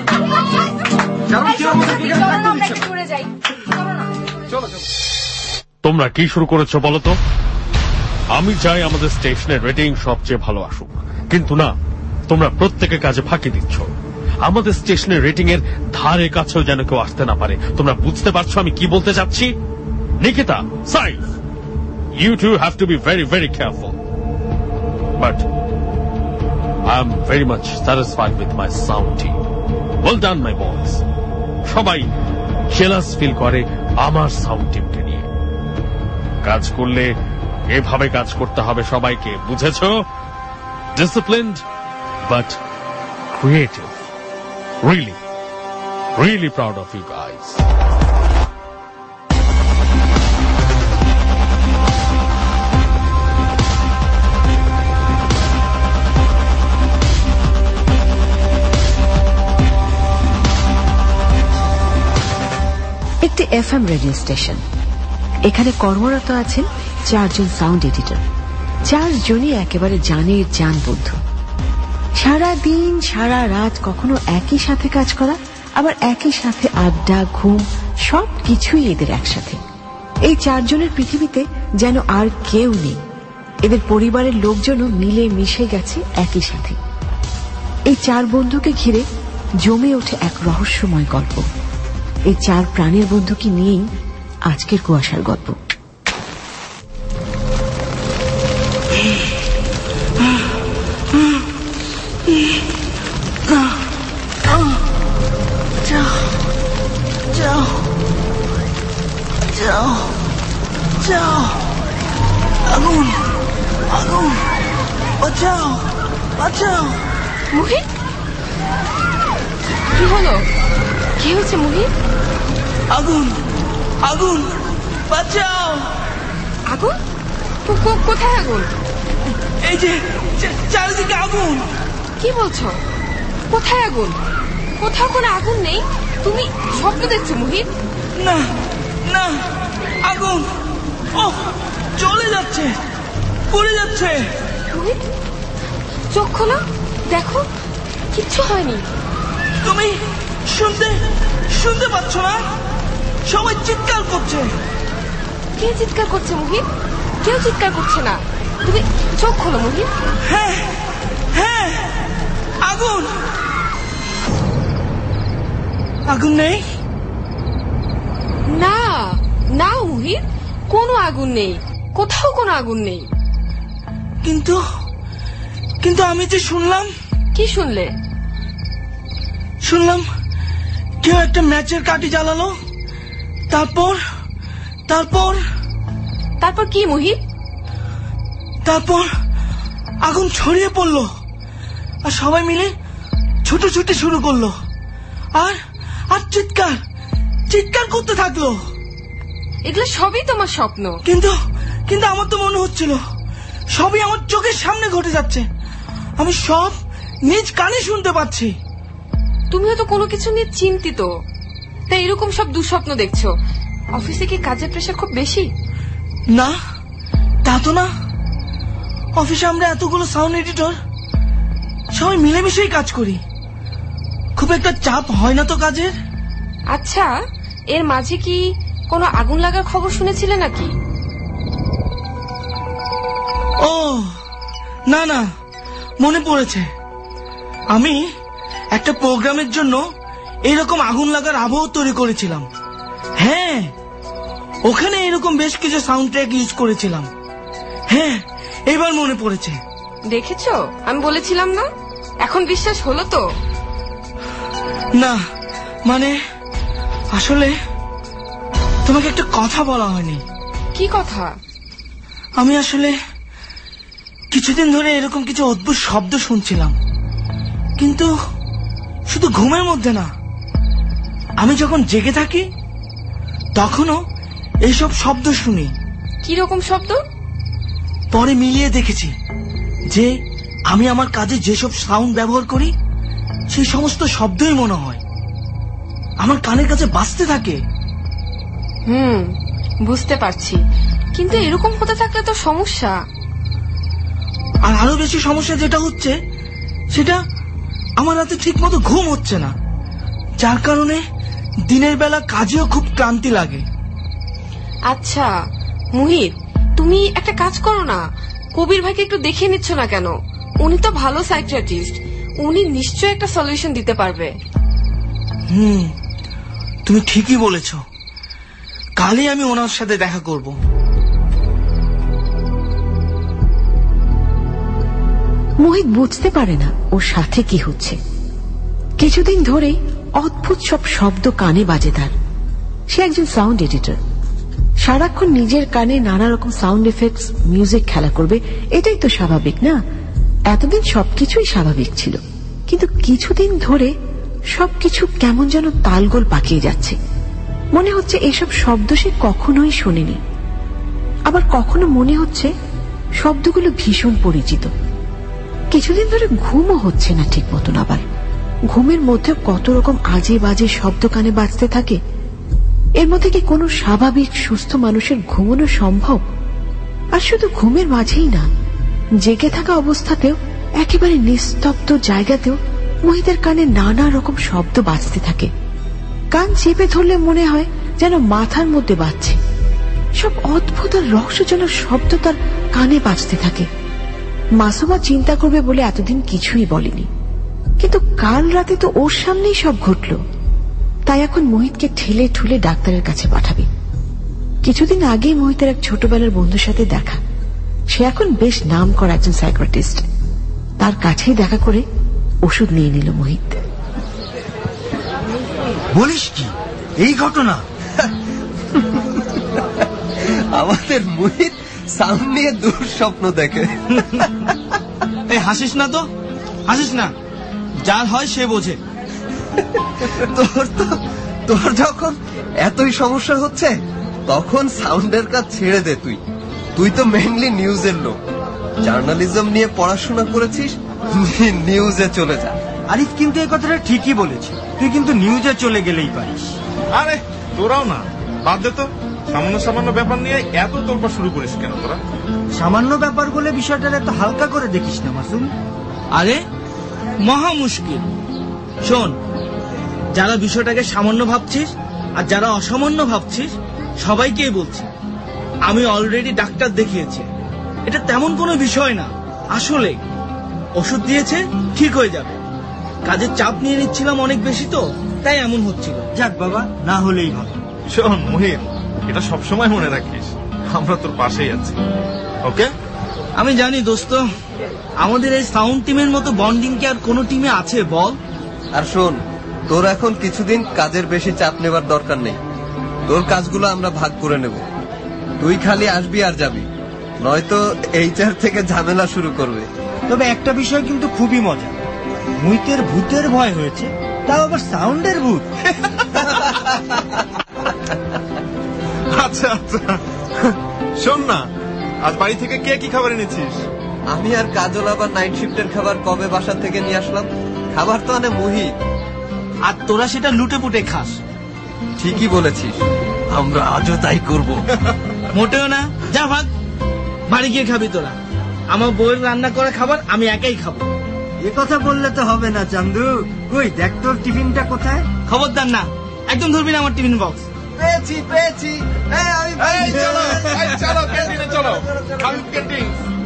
তোমরা কি শুরু করেছো বলো তো? আমি চাই আমাদের স্টেশনের রেটিং সবচেয়ে ভালো আসুক, কিন্তু না, তোমরা প্রত্যেকের কাজে ফাঁকি দিচ্ছ। আমাদের স্টেশনের রেটিং এর ধারে কাছেও যেন কেউ আসতে না পারে। তোমরা বুঝতে পারছো আমি কি বলতে চাচ্ছি? Nikita, Saif, you two have to be very very careful, but I am very much satisfied with my sound team. Well done my boys. সবাই জেলাস ফিল করে আমার সাউন্ড টিমকে নিয়ে। কাজ করলে এভাবে কাজ করতে হবে সবাইকে, বুঝেছো? Disciplined but creative. Really really proud of you guys. একটি এফএম রেডিও স্টেশন। এখানে কর্মরত আছেন চারজন সাউন্ড এডিটর। চারজনই একেবারে জানের জান বন্ধু। সারা দিন সারা রাত কখনো একই সাথে কাজ করা, আবার একই সাথে আড্ডা, ঘুম, সব কিছুই এদের একসাথে। এই চারজনের পৃথিবীতে যেন আর কেউ নেই। এদের পরিবারের লোকজনও মিলে মিশে গেছে একই সাথে। এই চার বন্ধুকে ঘিরে জমে ওঠে এক রহস্যময় গল্প। এই চার প্রাণের বন্ধুকে নিয়েই আজকের কুয়াশার গল্প। আগুন আগুন বাঁচাও বাঁচাও। মুহিত, কি হলো? কি হয়েছে মুহিত? আগুন আগুন বাঁচাও। আগুন? কোথায় আগুন? এই যে চারিদিকে আগুন। কি বলছো? কোথায় আগুন? কোথাও কোনো আগুন নেই। তুমি স্বপ্ন দেখছো মুহিত? না না, আগুন ও চলে যাচ্ছে, পড়ে যাচ্ছে। মুহিত, চোখ খোলো, দেখো কিচ্ছু হয়নি। তুমি শুনতে শুনতে পাচ্ছ না? সবাই চিৎকার করছে। কে চিৎকার করছে মুহিত? কেউ চিৎকার করছে না। তুমি চোখ খোলো মুহিত। হ্যাঁ হ্যাঁ, আগুন আগুন নেই। না না মুহিত, কোনো আগুন নেই, কোথাও কোনো আগুন নেই। কিন্তু কিন্তু আমি যে শুনলাম। কি শুনলে? শুনলাম কেউ একটা ম্যাচের কাঠি জ্বালালো, তারপর তারপর তারপর কি মুহিত? তারপর আগুন ছড়িয়ে পড়লো, আর সবাই মিলে ছুটোছুটি শুরু করলো, আর আর চিৎকার চিৎকার করতে থাকলো। এগুলো সবই তোমার স্বপ্ন। কিন্তু কিন্তু আমার তো মনে হচ্ছিল সবই আমার চোখের সামনে ঘটে যাচ্ছে। আমি সব নিজ কানে শুনতে পাচ্ছি। তুমিও তো কোনো কিছু নিয়ে চিন্তিত, তাই এরকম সব দুঃস্বপ্ন দেখছো। অফিসে কি কাজের প্রেশার খুব বেশি? না, তা তো না। অফিসে আমরা এতগুলো সাউন্ড এডিটর সবাই মিলেমিশেই কাজ করি, খুব একটা চাপ হয় না তো কাজের। আচ্ছা, এর মাঝে কি কোনো আগুন লাগার খবর শুনেছিলে নাকি? ও না না, মনে পড়েছে। আমি একটা প্রোগ্রামের জন্য এরকম আগুন লাগার আবহ তৈরি করেছিলাম। হ্যাঁ, ওখানে এরকম বেশ কিছু সাউন্ড ট্র্যাক ইউজ করেছিলাম। হ্যাঁ, এবার মনে পড়েছে। দেখেছো, আমি বলেছিলাম না? এখন বিশ্বাস হলো তো? না, মানে আসলে তোমাকে একটা কথা বলা হয়নি। কি কথা? আমি আসলে কিছুদিন ধরে এরকম কিছু অদ্ভুত শব্দ শুনছিলাম, কিন্তু শুধু ঘুমের মধ্যে না, আমি যখন জেগে থাকি তখনও এইসব শব্দ শুনি। কি রকম শব্দ? পরে মিলিয়ে দেখেছি যে আমি আমার কাজে যেসব সাউন্ড ব্যবহার করি সেই সমস্ত শব্দই মনে হয় আমার কানের কাছে বাজতে থাকে। হুম, বুঝতে পারছি, কিন্তু এরকম হতে থাকলে তো সমস্যা। আর আরো বেশি সমস্যা যেটা হচ্ছে সেটা আমার রাতে ঠিক মতো ঘুম হচ্ছে না, যার কারণে দিনের বেলা কাজেও খুব ক্লান্তি লাগে। আচ্ছা মুহিত, তুমি একটা কাজ করো না, কবির ভাইকে একটু দেখিয়ে নিচ্ছ না কেন? উনি তো ভালো সাইকিয়াট্রিস্ট, উনি নিশ্চয়ই একটা সলিউশন দিতে পারবে। হুম, তুমি ঠিকই বলেছ, কালই আমি ওনার সাথে দেখা করব। মোহিত বুঝতে পারে না ওর সাথে কি হচ্ছে। কিছুদিন ধরে অদ্ভুত সব শব্দ কানে বাজে তার। সে একজন সাউন্ড এডিটর, সারাক্ষণ নিজের কানে নানা রকম সাউন্ড এফেক্টস, মিউজিক খেলা করবে, এটাই তো স্বাভাবিক না? এতদিন সবকিছুই স্বাভাবিক ছিল, কিন্তু কিছুদিন ধরে সবকিছু কেমন যেন তালগোল পাকিয়ে যাচ্ছে। মনে হচ্ছে এইসব শব্দ সে কখনোই শোনেনি। আবার কখনো মনে হচ্ছে শব্দগুলো ভীষণ পরিচিত। কিছুদিন ধরে ঘুমও হচ্ছে না ঠিক মতন। আবার ঘুমের মধ্যে কত রকম আজে বাজে শব্দ কানে বাজতে থাকে। এর মধ্যে কি কোনো স্বাভাবিক সুস্থ মানুষের ঘুমানো সম্ভব? আর শুধু ঘুমের মাঝেই না, জেগে থাকা অবস্থাতেও একেবারে নিস্তব্ধ জায়গাতেও মোহিতের কানে নানা রকম শব্দ বাজতে থাকে। কান চেপে ধরলে মনে হয় যেন মাথার মধ্যে বাজছে। সব অদ্ভুত আর রহস্যজনক শব্দ তার কানে বাজতে থাকে। মাসুমা চিন্তা করবে বলে এতদিন কিছুই বলেনি, কিন্তু কাল রাতে তো ওর সামনেই সব ঘটল। তাই এখন মোহিতকে ঠেলে ঠুলে ডাক্তারের কাছে পাঠাবে। কিছুদিন আগেই মোহিতের এক ছোটবেলার বন্ধুর সাথে দেখা। সে এখন বেশ নাম করা একজন সাইকিয়াট্রিস্ট। তার কাছেই দেখা করে ওষুধ নিয়ে নিল মোহিত। বলিস কি এই ঘটনা? আমাদের মোহিত সাউন্ড নিয়ে দুঃস্বপ্ন দেখে। এই হাসিস না তো, হাসিস না, যার হয় সে বোঝে। তোর তো তোর যখন এতই সমস্যা হচ্ছে তখন সাউন্ডের কাজ ছেড়ে দে। তুই তুই তো মেইনলি নিউজের লোক, জার্নালিজম নিয়ে পড়াশোনা করেছিস, নিউজে চলে যা। আরিফ কিন্তু এই কথাটা ঠিকই বলেছে, তুই কিন্তু নিউজে চলে গেলেই পারিস। আরে তোরাও না, বাদ দে তো। সামান্য সামান্য ব্যাপার নিয়ে এত তোলপাড় শুরু করিস কেন তোরা? সামান্য ব্যাপার বলে বিষয়টা এত হালকা করে দেখিস না মাসুম। আরে মহা মুশকিল। শোন, যারা বিষয়টাকে সামান্য ভাবছিস আর যারা অসামান্য ভাবছিস সবাইকেই বলছি, আমি অলরেডি ডাক্তার দেখিয়েছি। এটা তেমন কোনো বিষয় না। আসলে ওষুধ দিয়েছে, ঠিক হয়ে যাবে। কাজের চাপ নিয়ে নিচ্ছিলাম অনেক বেশি, তো তাই এমন হচ্ছিল। যাক বাবা, না হলেই ভালো। শোন মোহিত, এটা সবসময় মনে রাখিস, আমরা তোর পাশেই আছি। ওকে? আমি জানি দোস্ত, আমাদের এই সাউন্ড টিমের মতো বন্ডিং কি আর কোনো টিমে আছে বল? আর শোন, তোর এখন কিছুদিন কাজের বেশি চাপ নেবার দরকার নেই। তোর কাজগুলো আমরা ভাগ করে নেব। তুই খালি আসবি আর যাবি, নয়তো এইচআর থেকে ঝামেলা শুরু করবে। তবে একটা বিষয় কিন্তু খুবই মজা, মুইতের ভূতের ভয় হয়েছে, তাও আবার সাউন্ডের ভূত। আচ্ছা আচ্ছা, শোন না, আজ বাড়ি থেকে কে কি খাবার এনেছিস? আমি আর কাজল আবার নাইট শিফটের খাবার কবে বাসা থেকে নিয়ে আসলাম। খাবার তো আনে মোহিত, আর তোরা সেটা লুটে পুটে খাস। ঠিকই বলেছিস, আমরা আজও তাই করব। মোটেও না, যা ভাগ, বাড়ি গিয়ে খাবি তোরা। আমার বউয়ের রান্না করা খাবার আমি একাই খাবো। এ কথা বললে তো হবে না চান্দু। কই দেখ তোর টিফিনটা কোথায়? খবরদার না, একদম ধরবি না আমার টিফিন বক্স। পেয়েছি পেয়েছি। চলো চলো ক্যান্টিনে চলো, খাবি ক্যান্টিন।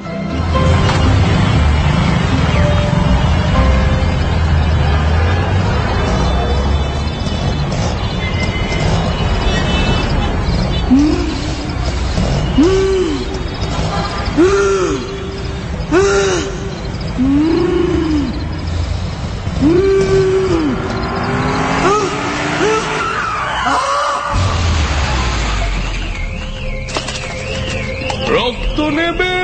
রক্ত নেবে,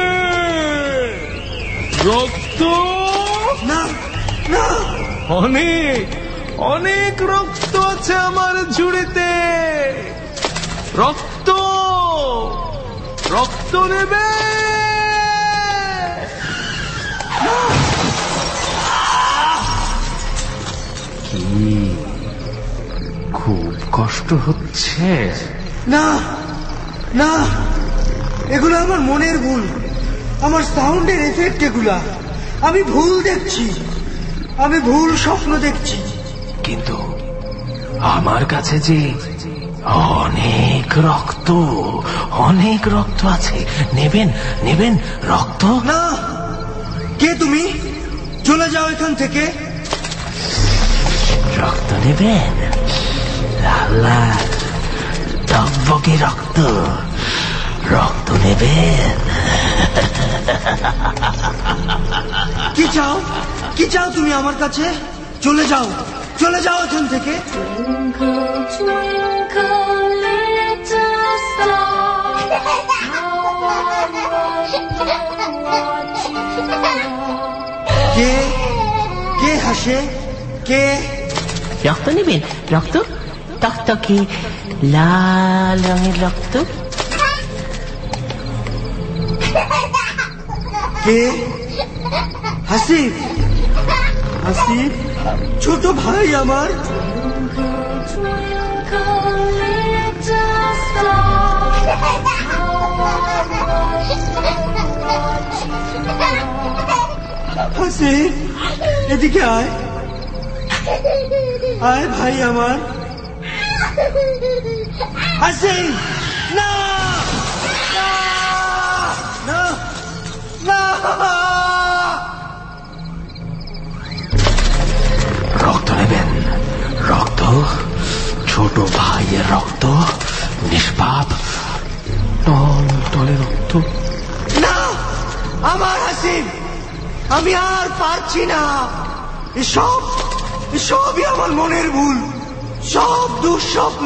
রক্ত না না, অনেক অনেক রক্ত আছে আমার ঝুড়িতে। রক্ত রক্ত নেবে। কি খুব কষ্ট হচ্ছে? না না, এগুলো আমার মনের ভুল, আমার সাউন্ডের এফেক্ট এগুলা। আমি ভুল দেখছি, আমি ভুল স্বপ্ন দেখছি। কিন্তু আমার কাছে যে অনেক রক্ত, অনেক রক্ত আছে। নেবেন নেবেন রক্ত? না, কে তুমি? চলে যাও এখান থেকে। রক্ত নেবেন? লাল লাল টকবকে রক্ত, রক্ত নেবেন? কি চাও, কি চাও তুমি আমার কাছে? চলে যাও, চলে যাও এখান থেকে। কে কে হাসে? কে? রক্ত নেবেন? রক্ত টকটকে লাল রঙের রক্ত। কে? হাসিব? হাসিব ছোট ভাই আমার। হাসিব এদিকে আয়, আয় ভাই আমার। হাসিব না না না। রক্ত নেবেন? রক্ত? ছোট ভাইয়ের রক্ত? নিষ্পাপ টল টলে রক্ত? না, আমার হাসিব, আমি আর পারছি না। এসব এসবই আমার মনের ভুল, সব দুঃস্বপ্ন।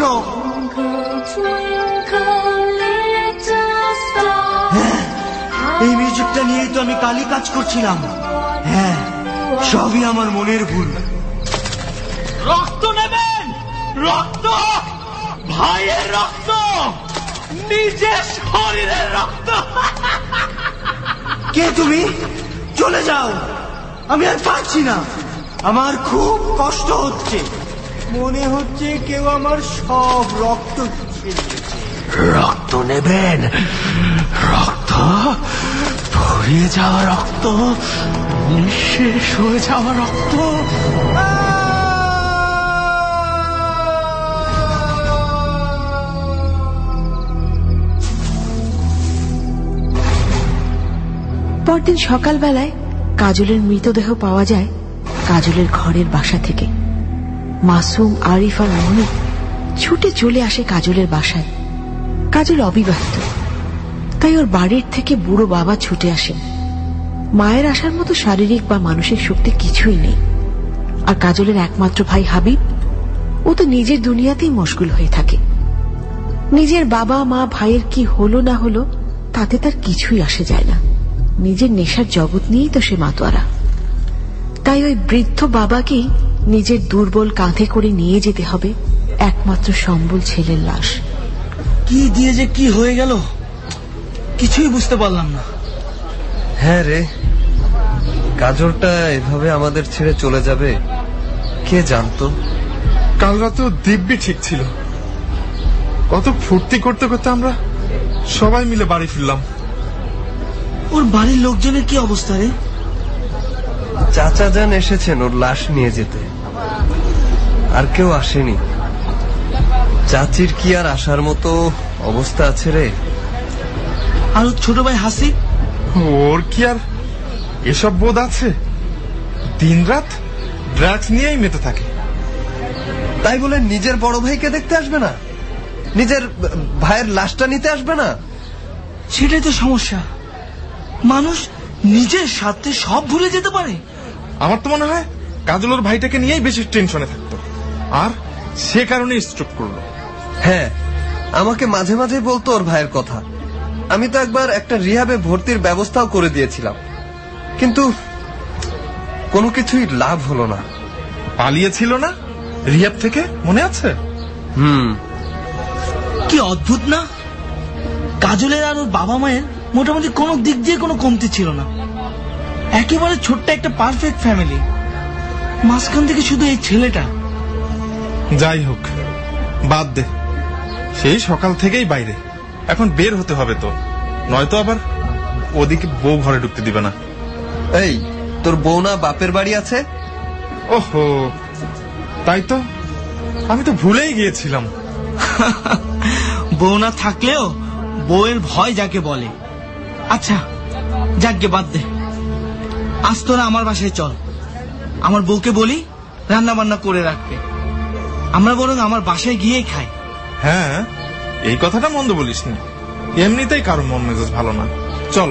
হ্যাঁ, এই মিউজিকটা নিয়েই তো আমি কালই কাজ করছিলাম। হ্যাঁ, সবই আমার মনের ভুল। রক্ত নেবেন? রক্ত? ভাইয়ের রক্ত? নিজের শরীরের রক্ত? কে তুমি? চলে যাও, আমি আর পারছি না। আমার খুব কষ্ট হচ্ছে, মনে হচ্ছে কেউ আমার সব রক্ত ছেড়েছে। রক্ত নেবেন? রক্ত? ফুরিয়ে যাওয়া রক্ত? নিঃশেষ হয়ে যাওয়া রক্ত? পরদিন সকালবেলায় কাজলের মৃতদেহ পাওয়া যায় কাজলের ঘরের বাসা থেকে। মাসুম, আরিফ আর মনি ছুটে চলে আসে কাজলের বাসায়। কাজল অবিবাহিত, তাই ওর বাড়ির থেকে বুড়ো বাবা ছুটে আসেন। মায়ের আসার মতো শারীরিক বা মানসিক শক্তি কিছুই নেই। আর কাজলের একমাত্র ভাই হাবিব, ও তো নিজের দুনিয়াতেই মশগুল হয়ে থাকে। নিজের বাবা মা ভাইয়ের কি হলো না হলো তাতে তার কিছুই আসে যায় না। নিজের নেশার জগৎ নিয়েই তো সে মাতোয়ারা। তাই ওই বৃদ্ধ বাবাকেই নিজের দুর্বল কাঁধে করে নিয়ে যেতে হবে একমাত্র সম্বল ছেলের লাশ। কি দিয়ে যে কি হয়ে গেল কিছুই বুঝতে পারলাম না। হ্যাঁ রে, কাজলটা এভাবে আমাদের ছেড়ে চলে যাবে কে জানতো? কাল রাতেও দিব্যি ঠিক ছিল। কত ফুর্তি করতে করতে আমরা সবাই মিলে বাড়ি ফিরলাম। ওর বাড়ির লোকজনের কি অবস্থা রে? চাচা যান এসেছেন ওর লাশ নিয়ে যেতে, আর কেউ আসেনি। চাচির কি আর আসার মতো অবস্থা আছে রে? আর ওর ছোট ভাই হাসি, ওর কি আর এসব বোধ আছে? দিন রাত ড্রাগস নিয়েই মেতে থাকে। তাই বলে নিজের বড় ভাইকে দেখতে আসবে না? নিজের ভাইয়ের লাশটা নিতে আসবে না? সেটাই তো সমস্যা। মানুষ নিজের স্বার্থে সব ভুলে যেতে পারে। আমার তো মনে হয় কাজলের ভাইটাকে নিয়েই বেশি টেনশনে থাকতো, আর সে কারণে স্ট্রোক করলো। হ্যাঁ, আমাকে মাঝে মাঝে বলতো ওর ভাইয়ের কথা। আমি তো একবার একটা রিহাবে ভর্তির ব্যবস্থাও করে দিয়েছিলাম, কিন্তু কোনো কিছুই লাভ হলো না। পালিয়েছিল না রিহাব থেকে, মনে আছে? হুম। কি অদ্ভুত না, কাজলের আর ওর বাবা মায়ের মোটামুটি কোনো দিক দিয়ে কোনো কমতি ছিল না। একেবারে ছোট্ট একটা পারফেক্ট ফ্যামিলি, মাঝখান থেকে শুধু এই ছেলেটা। যাই হোক, বাদ দে। সেই সকাল থেকেই বাইরে, এখন বের হতে হবে তো, নয়তো আবার ওদিকে বউ ঘরে ঢুকতে দিবে না। এই, তোর বউ না বাপের বাড়ি আছে? ওহো, তাই তো, আমি তো ভুলেই গিয়েছিলাম। বউ না থাকলেও বউয়ের ভয় যাকে বলে। আচ্ছা যাকে বাদ দে, আজ তোরা আমার বাসায় চল। আমার বউকে বলি রান্না বান্না করে রাখবে, আমরা বরং আমার বাসায় গিয়েই খাই। হ্যাঁ, এই কথাটা মন্দ বলিসনি। এমনিতেই কারো মন মেজাজ ভালো না। চল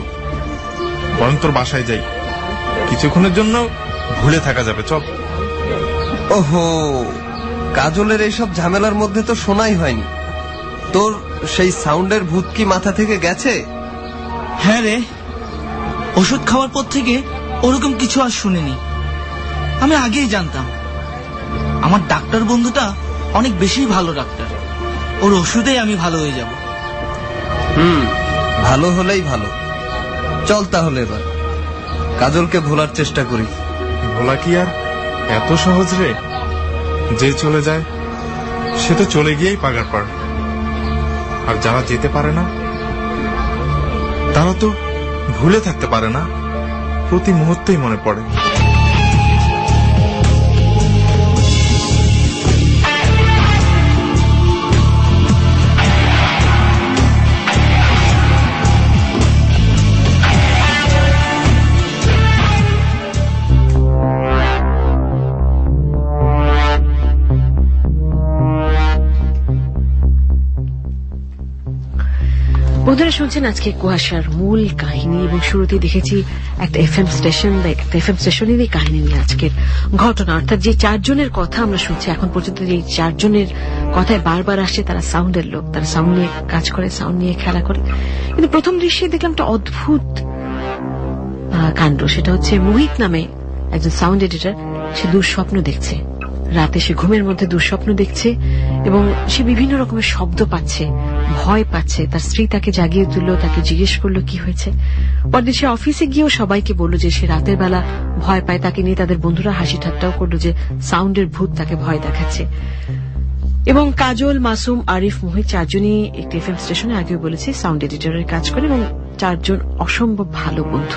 বরং তোর বাসায় যাই, কিছুক্ষণের জন্য ভুলে থাকা যাবে। চল। ওহো, কাজলের এইসব ঝামেলার মধ্যে তো শোনাই হয়নি। তোর সেই সাউন্ডের ভূত কি মাথা থেকে গেছে? হ্যাঁ রে, ওষুধ খাওয়ার পর থেকে ওরকম কিছু আর শুনিনি। আমি আগেই জানতাম আমার ডাক্তার বন্ধুটা অনেক বেশি ভালো ডাক্তার, ওর ওষুধেই আমি ভালো হয়ে যাব। হুম, ভালো হলেই ভালো। চল তাহলে এবার কাজলকে ভোলার চেষ্টা করি। ভোলা কি আর এত সহজ রে? যে চলে যায় সে তো চলে গিয়েই পাগার পার, আর যারা যেতে পারে না তারা তো ভুলে থাকতে পারে না, প্রতি মুহূর্তেই মনে পড়ে। বন্ধুরা শুনছেন আজকে কুয়াশার মূল কাহিনী, এবং শুরুতে দেখেছি একটা এফএম স্টেশন বা একটা এফএম স্টেশনেরই কাহিনী নিয়ে আজকের ঘটনা। অর্থাৎ যে চারজনের কথা আমরা শুনছি এখন পর্যন্ত, যে চারজনের কথায় বারবার আসছে তারা সাউন্ডের লোক, তারা সাউন্ড নিয়ে কাজ করে, সাউন্ড নিয়ে খেলা করে। কিন্তু প্রথম দৃশ্যে দেখলাম একটা অদ্ভুত কাণ্ড। সেটা হচ্ছে মোহিত নামে একজন সাউন্ড এডিটর, সে দুঃস্বপ্ন দেখছে। রাতে সে ঘুমের মধ্যে দুঃস্বপ্ন দেখছে এবং সে বিভিন্ন রকমের শব্দ পাচ্ছে, ভয় পাচ্ছে। তার স্ত্রী তাকে জাগিয়ে তুলল, তাকে জিজ্ঞেস করলো কি হয়েছে। পরদিন সে অফিসে গিয়েও সবাইকে বলল যে সে রাতের বেলা ভয় পায়। তাকে নিয়ে তাদের বন্ধুরা হাসি ঠাট্টাও করলো যে সাউন্ডের ভূত তাকে ভয় দেখাচ্ছে। এবং কাজল, মাসুম, আরিফ, মোহিত চারজনই একটি এফএম স্টেশনে আগেও বলেছে সাউন্ড এডিটরের কাজ করে, এবং চারজন অসম্ভব ভালো বন্ধু।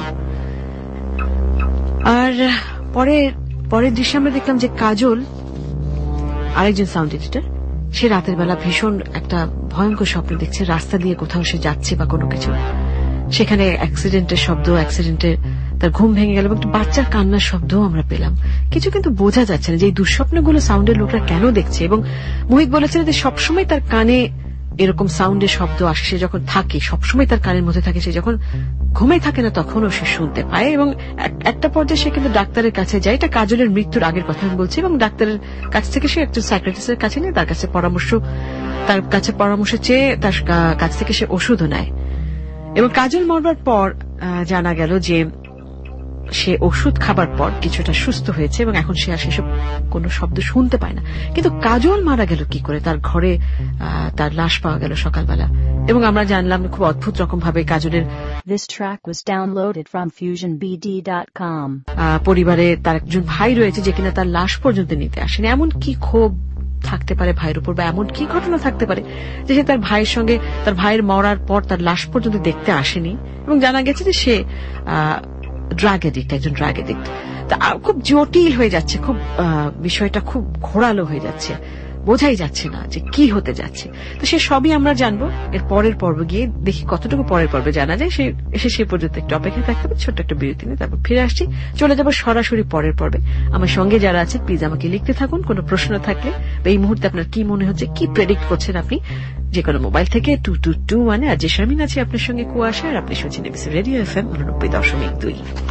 আর পরে পরের দৃশ্যে আমরা দেখলাম যে কাজল, আরেকজন সাউন্ড এডিটর, সে রাতের বেলা ভীষণ একটা ভয়ঙ্কর স্বপ্ন দেখছে। রাস্তা দিয়ে কোথাও সে যাচ্ছে বা কোনো কিছু, সেখানে অ্যাক্সিডেন্টের শব্দ, অ্যাক্সিডেন্টে তার ঘুম ভেঙে গেল এবং একটা বাচ্চার কান্নার শব্দও আমরা পেলাম। কিছু কিন্তু বোঝা যাচ্ছে না যে এই দুঃস্বপ্নগুলো সাউন্ডের লোকরা কেন দেখছে। এবং মোহিত বলেছিল যে সবসময় তার কানে এরকম সাউন্ডের শব্দ আসে, সে যখন থাকে সবসময় তার কানের মধ্যে থাকে, সে যখন ঘুমে থাকে না তখনও সে শুনতে পায়। এবং একটা পর্যায়ে সে কিন্তু ডাক্তারের কাছে যায়, এটা কাজলের মৃত্যুর আগের কথা আমি বলছি, এবং ডাক্তারের কাছ থেকে সে একজন সাইকিয়াট্রিস্টের কাছে নিয়ে তার কাছে পরামর্শ তার কাছে পরামর্শ চেয়ে তার কাছ থেকে সে ওষুধও নেয়। এবং কাজল মরবার পর জানা গেল যে সে ওষুধ খাবার পর কিছুটা সুস্থ হয়েছে এবং এখন সে আর সেসব কোনো শব্দ শুনতে পায় না। কিন্তু কাজল মারা গেল কি করে? তার ঘরে তার লাশ পাওয়া গেল সকালবেলা, এবং আমরা জানলাম খুব অদ্ভুত রকম ভাবে কাজলের This track was downloaded from fusion b d dot com. পরিবারে তার একজন ভাই রয়েছে যে কিনা তার লাশ পর্যন্ত নিতে আসেনি। এমন কি ক্ষোভ থাকতে পারে ভাইয়ের উপর, বা এমন কি ঘটনা থাকতে পারে যে সে তার ভাইয়ের সঙ্গে, তার ভাইয়ের মরার পর তার লাশ পর্যন্ত দেখতে আসেনি। এবং জানা গেছে যে সে ড্রাগ এডিক্ট, একজন ড্রাগ এডিক্ট। তা খুব জটিল হয়ে যাচ্ছে, খুব বিষয়টা খুব ঘোরালো হয়ে যাচ্ছে, বোঝাই যাচ্ছে না যে কি হতে যাচ্ছে। তো সে সবই আমরা জানবো এর পরের পর্ব গিয়ে, দেখি কতটুকু পরের পর্বে জানা যায়। সে এসে সে পর্যন্ত একটু অপেক্ষা থাকতে হবে, ছোট্ট একটা বিরতি নিয়ে তারপর ফিরে আসছি, চলে যাবো সরাসরি পরের পর্বে। আমার সঙ্গে যারা আছেন প্লিজ আমাকে লিখতে থাকুন কোনো প্রশ্ন থাকলে, বা এই মুহূর্তে আপনার কি মনে হচ্ছে, কি প্রেডিক্ট করছেন আপনি, যে কোনো মোবাইল থেকে টু টু টু ওয়ানে। আর যে শারমিন আছে আপনার সঙ্গে কুয়াশা, আর আপনি শুনছেন এবিসি রেডিও এফএম উননব্বই দশমিক দুই।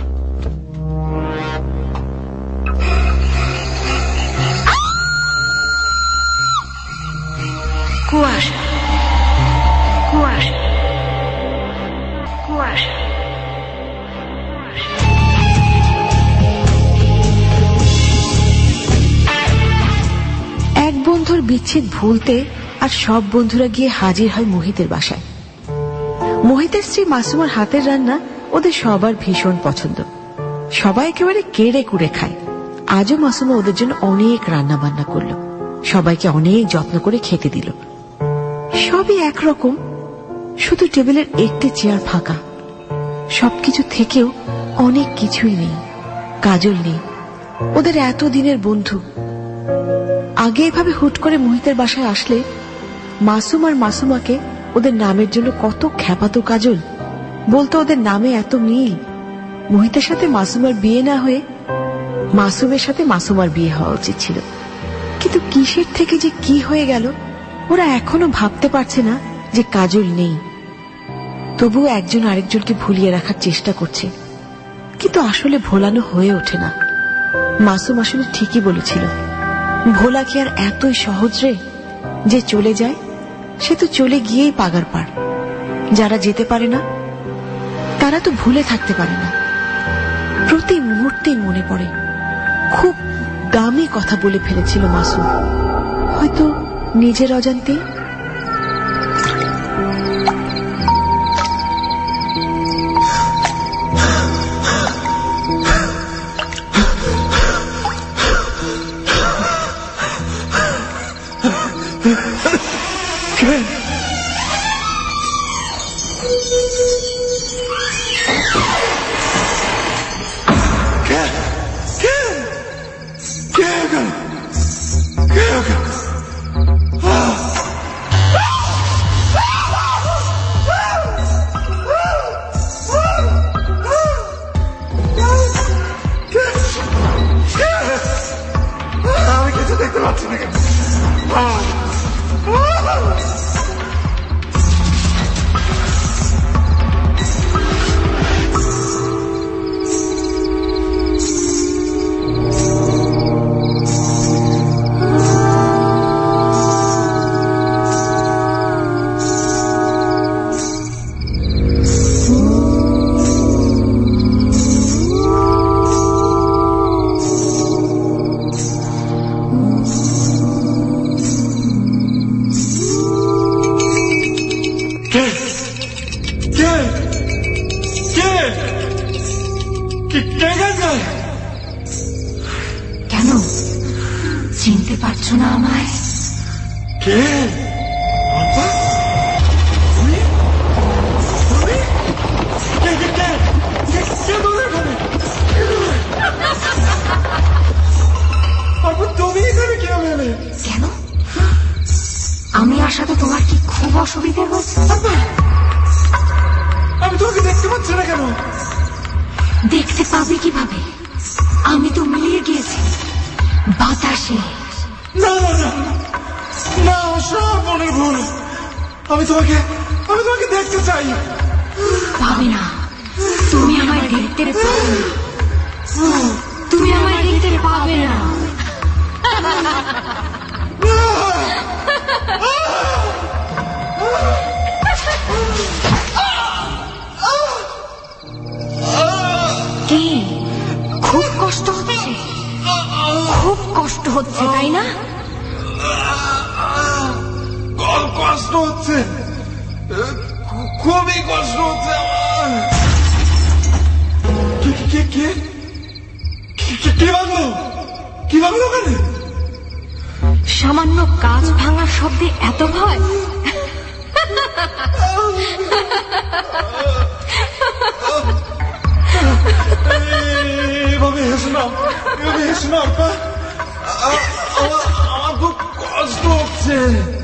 কুয়াশা, কুয়াশা, কুয়াশা। এক বন্ধুর বিচ্ছেদ ভুলতে আর সব বন্ধুরা গিয়ে হাজির হয় মোহিতের বাসায়। মোহিতের স্ত্রী মাসুমার হাতের রান্না ওদের সবার ভীষণ পছন্দ, সবাই একেবারে কেড়ে কুড়ে খায়। আজও মাসুমা ওদের জন্য অনেক রান্না বান্না করল, সবাইকে অনেক যত্ন করে খেতে দিল। সবই একরকম, শুধু টেবিলের একটি চেয়ার ফাঁকা। সবকিছু থেকেও অনেক কিছুই নেই। কাজল নেই, ওদের এতদিনের বন্ধু। আগে এভাবে হুট করে মোহিতের বাসায় আসলে মাসুম আর মাসুমাকে ওদের নামের জন্য কত খ্যাপাতো কাজল, বলতো ওদের নামে এত মিল। মোহিতের সাথে মাসুমার বিয়ে না হয়ে মাসুমের সাথে মাসুমার বিয়ে হওয়া উচিত ছিল। কিন্তু কিসের থেকে যে কি হয়ে গেল ওরা এখনো ভাবতে পারছে না যে কাজল নেই। তবুও একজন আরেকজনকে ভুলিয়ে রাখার চেষ্টা করছে, কিন্তু আসলে ভোলানো হয়ে ওঠে না। মাসুম আসলে ঠিকই বলেছিল, ভোলা কি আর এতই সহজ রে যে চলে যায়? সে তো চলে গিয়েই পাগার পার। যারা যেতে পারে না তারা তো ভুলে থাকতে পারে না। প্রতি মুহূর্তে মনে পড়ে খুব দামি কথা বলে ফেলেছিল মাসুম, হয়তো নিজের অজান্তে। আমি কিছু দেখতে পাচ্ছি না কেন? কেন চিনতে পারছো না আমায়? কে? তুমি এখানে কিভাবে এলে? কেন আমি আসাতে তোমার কি খুব অসুবিধা হচ্ছে? আমি তোমাকে দেখতে পাচ্ছি না কেন? দেখতে পাবে কিভাবে? আমি তো মিলিয়ে গিয়েছি বাতাসে। না না না না, সব মনের ভুল। আমি তোমাকে আমি তোমাকে দেখতে চাই। পাবে না, তুমি আমায় দেখতে পাবে না, তুমি আমায় দেখতে পাবে না। কি খুব কষ্ট হচ্ছে? খুব কষ্ট হচ্ছে তাই না? কষ্ট হচ্ছে, খুবই কষ্ট হচ্ছে আমার। কে কে কে ভাঙলো? কি ভাঙলো ওখানে? সামান্য কাঁচ ভাঙার শব্দে এত ভয়? এভাবে হেসো না, এভাবে হেসো না। আমার খুব কষ্ট হচ্ছে।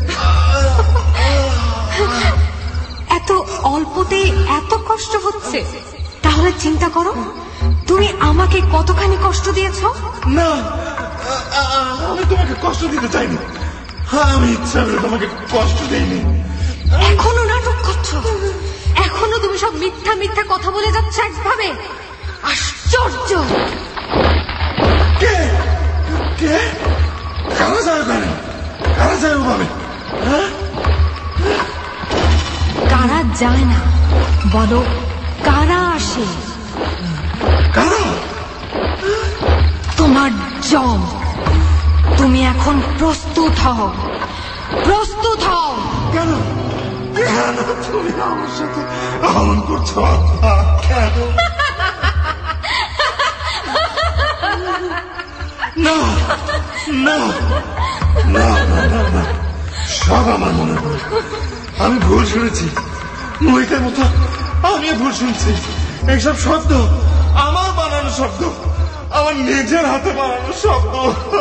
এত অল্পতে এত কষ্ট হচ্ছে? তাহলে চিন্তা করো তুমি আমাকে কতখানি কষ্ট দিয়েছো। না, আমি তোমাকে কষ্ট দিতে চাইনি। আমি ইচ্ছা করে তোমাকে কষ্ট দিইনি। এখনো নাটক করছো? এখনো তুমি সব মিথ্যা মিথ্যা কথা বলে যাচ্ছ একভাবে? আশ্চর্য। কে কে কারা যায় ওখানে? কারা যায় ওভাবে? কারা যায় না, বলো কারা আসে? কারা? তোমার জম। তুমি এখন প্রস্তুত হও, প্রস্তুত হও। কেন কেন তুমি আমার সাথে এমন করছো? কেন? না না না না না, সব আমার মনে ভুল। আমি ভুল শুনেছি, মহিলার মতো আমি ভুল শুনছি। এইসব শব্দ আমার বানানো শব্দ, আমার নিজের হাতে বানানো শব্দ।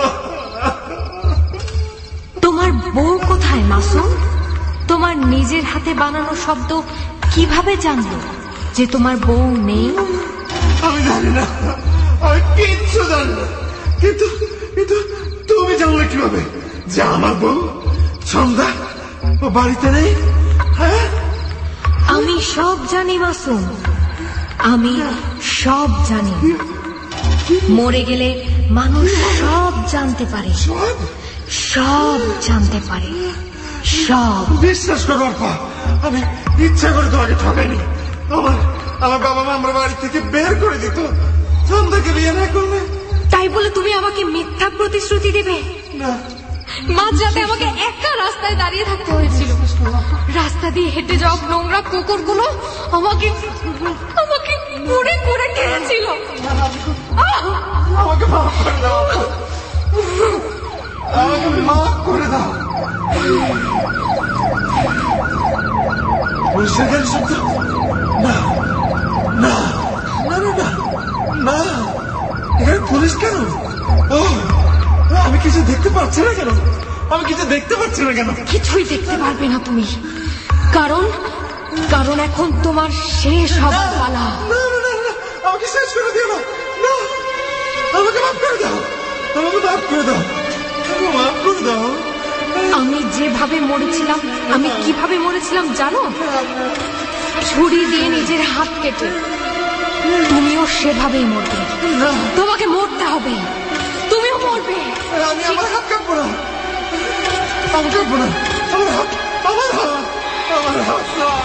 তোমার বউ কোথায় মাসুম? তোমার নিজের হাতে বানানো শব্দ কিভাবে জানলো যে তোমার বউ নেই? আমি জানি না, আমি কিচ্ছু জানি না। কিন্তু কিন্তু তুমি জানলে কিভাবে যে আমার বউ সন্ধ্যা ও বাড়িতে নেই? হ্যাঁ, আমি সব জানি মাসুম, আমি সব জানি। মরে গেলে মানুষ সব জানতে পারে, সব জানতে পারে, সব। বিশ্বাস করো অর্পা, আমি ইচ্ছা করে তোমাকে ঠকাইনি। আমার আমার বাবা মা আমার বাড়ি থেকে বের করে দিত ছন্দাকে বিয়ে না করলে। তাই বলে তুমি আমাকে মিথ্যা প্রতিশ্রুতি দেবে? না, মাঝরাতে আমাকে একা রাস্তায় দাঁড়িয়ে থাকতে হয়েছিল। রাস্তা দিয়ে হেঁটে যাওয়া নোংরা কুকুরগুলো আমাকে আমাকে পুড়ে পুড়ে খেয়েছিল। আমাকে মাফ করে দাও, আমাকে মাফ করে দাও। পুলিশের গাড়ি শব্দ? না না না না না, এখানে পুলিশ কেন? ও, আমি কিছু দেখতে পাচ্ছি না কেন? আমি কিছু দেখতে পাচ্ছি না কেন? কিছুই দেখতে পারবে না তুমি, কারণ কারণ এখন তোমার শেষ হবার পালা। আমাকে শেষ করে দিও না, না, আমাকে মাফ করে দাও, আমাকে মাফ করে দাও, আমাকে মাফ করে দাও। আমি যেভাবে মরেছিলাম, আমি কিভাবে মরেছিলাম জানো? ছুরি দিয়ে নিজের হাত কেটে। তুমিও সেভাবেই মরবে, তোমাকে মরতে হবে, তুমিও মরবে। আমি আমার হাত কাটবো না, আমি কাটবো না, আমার হাত, আমার হাত, আমার হাত।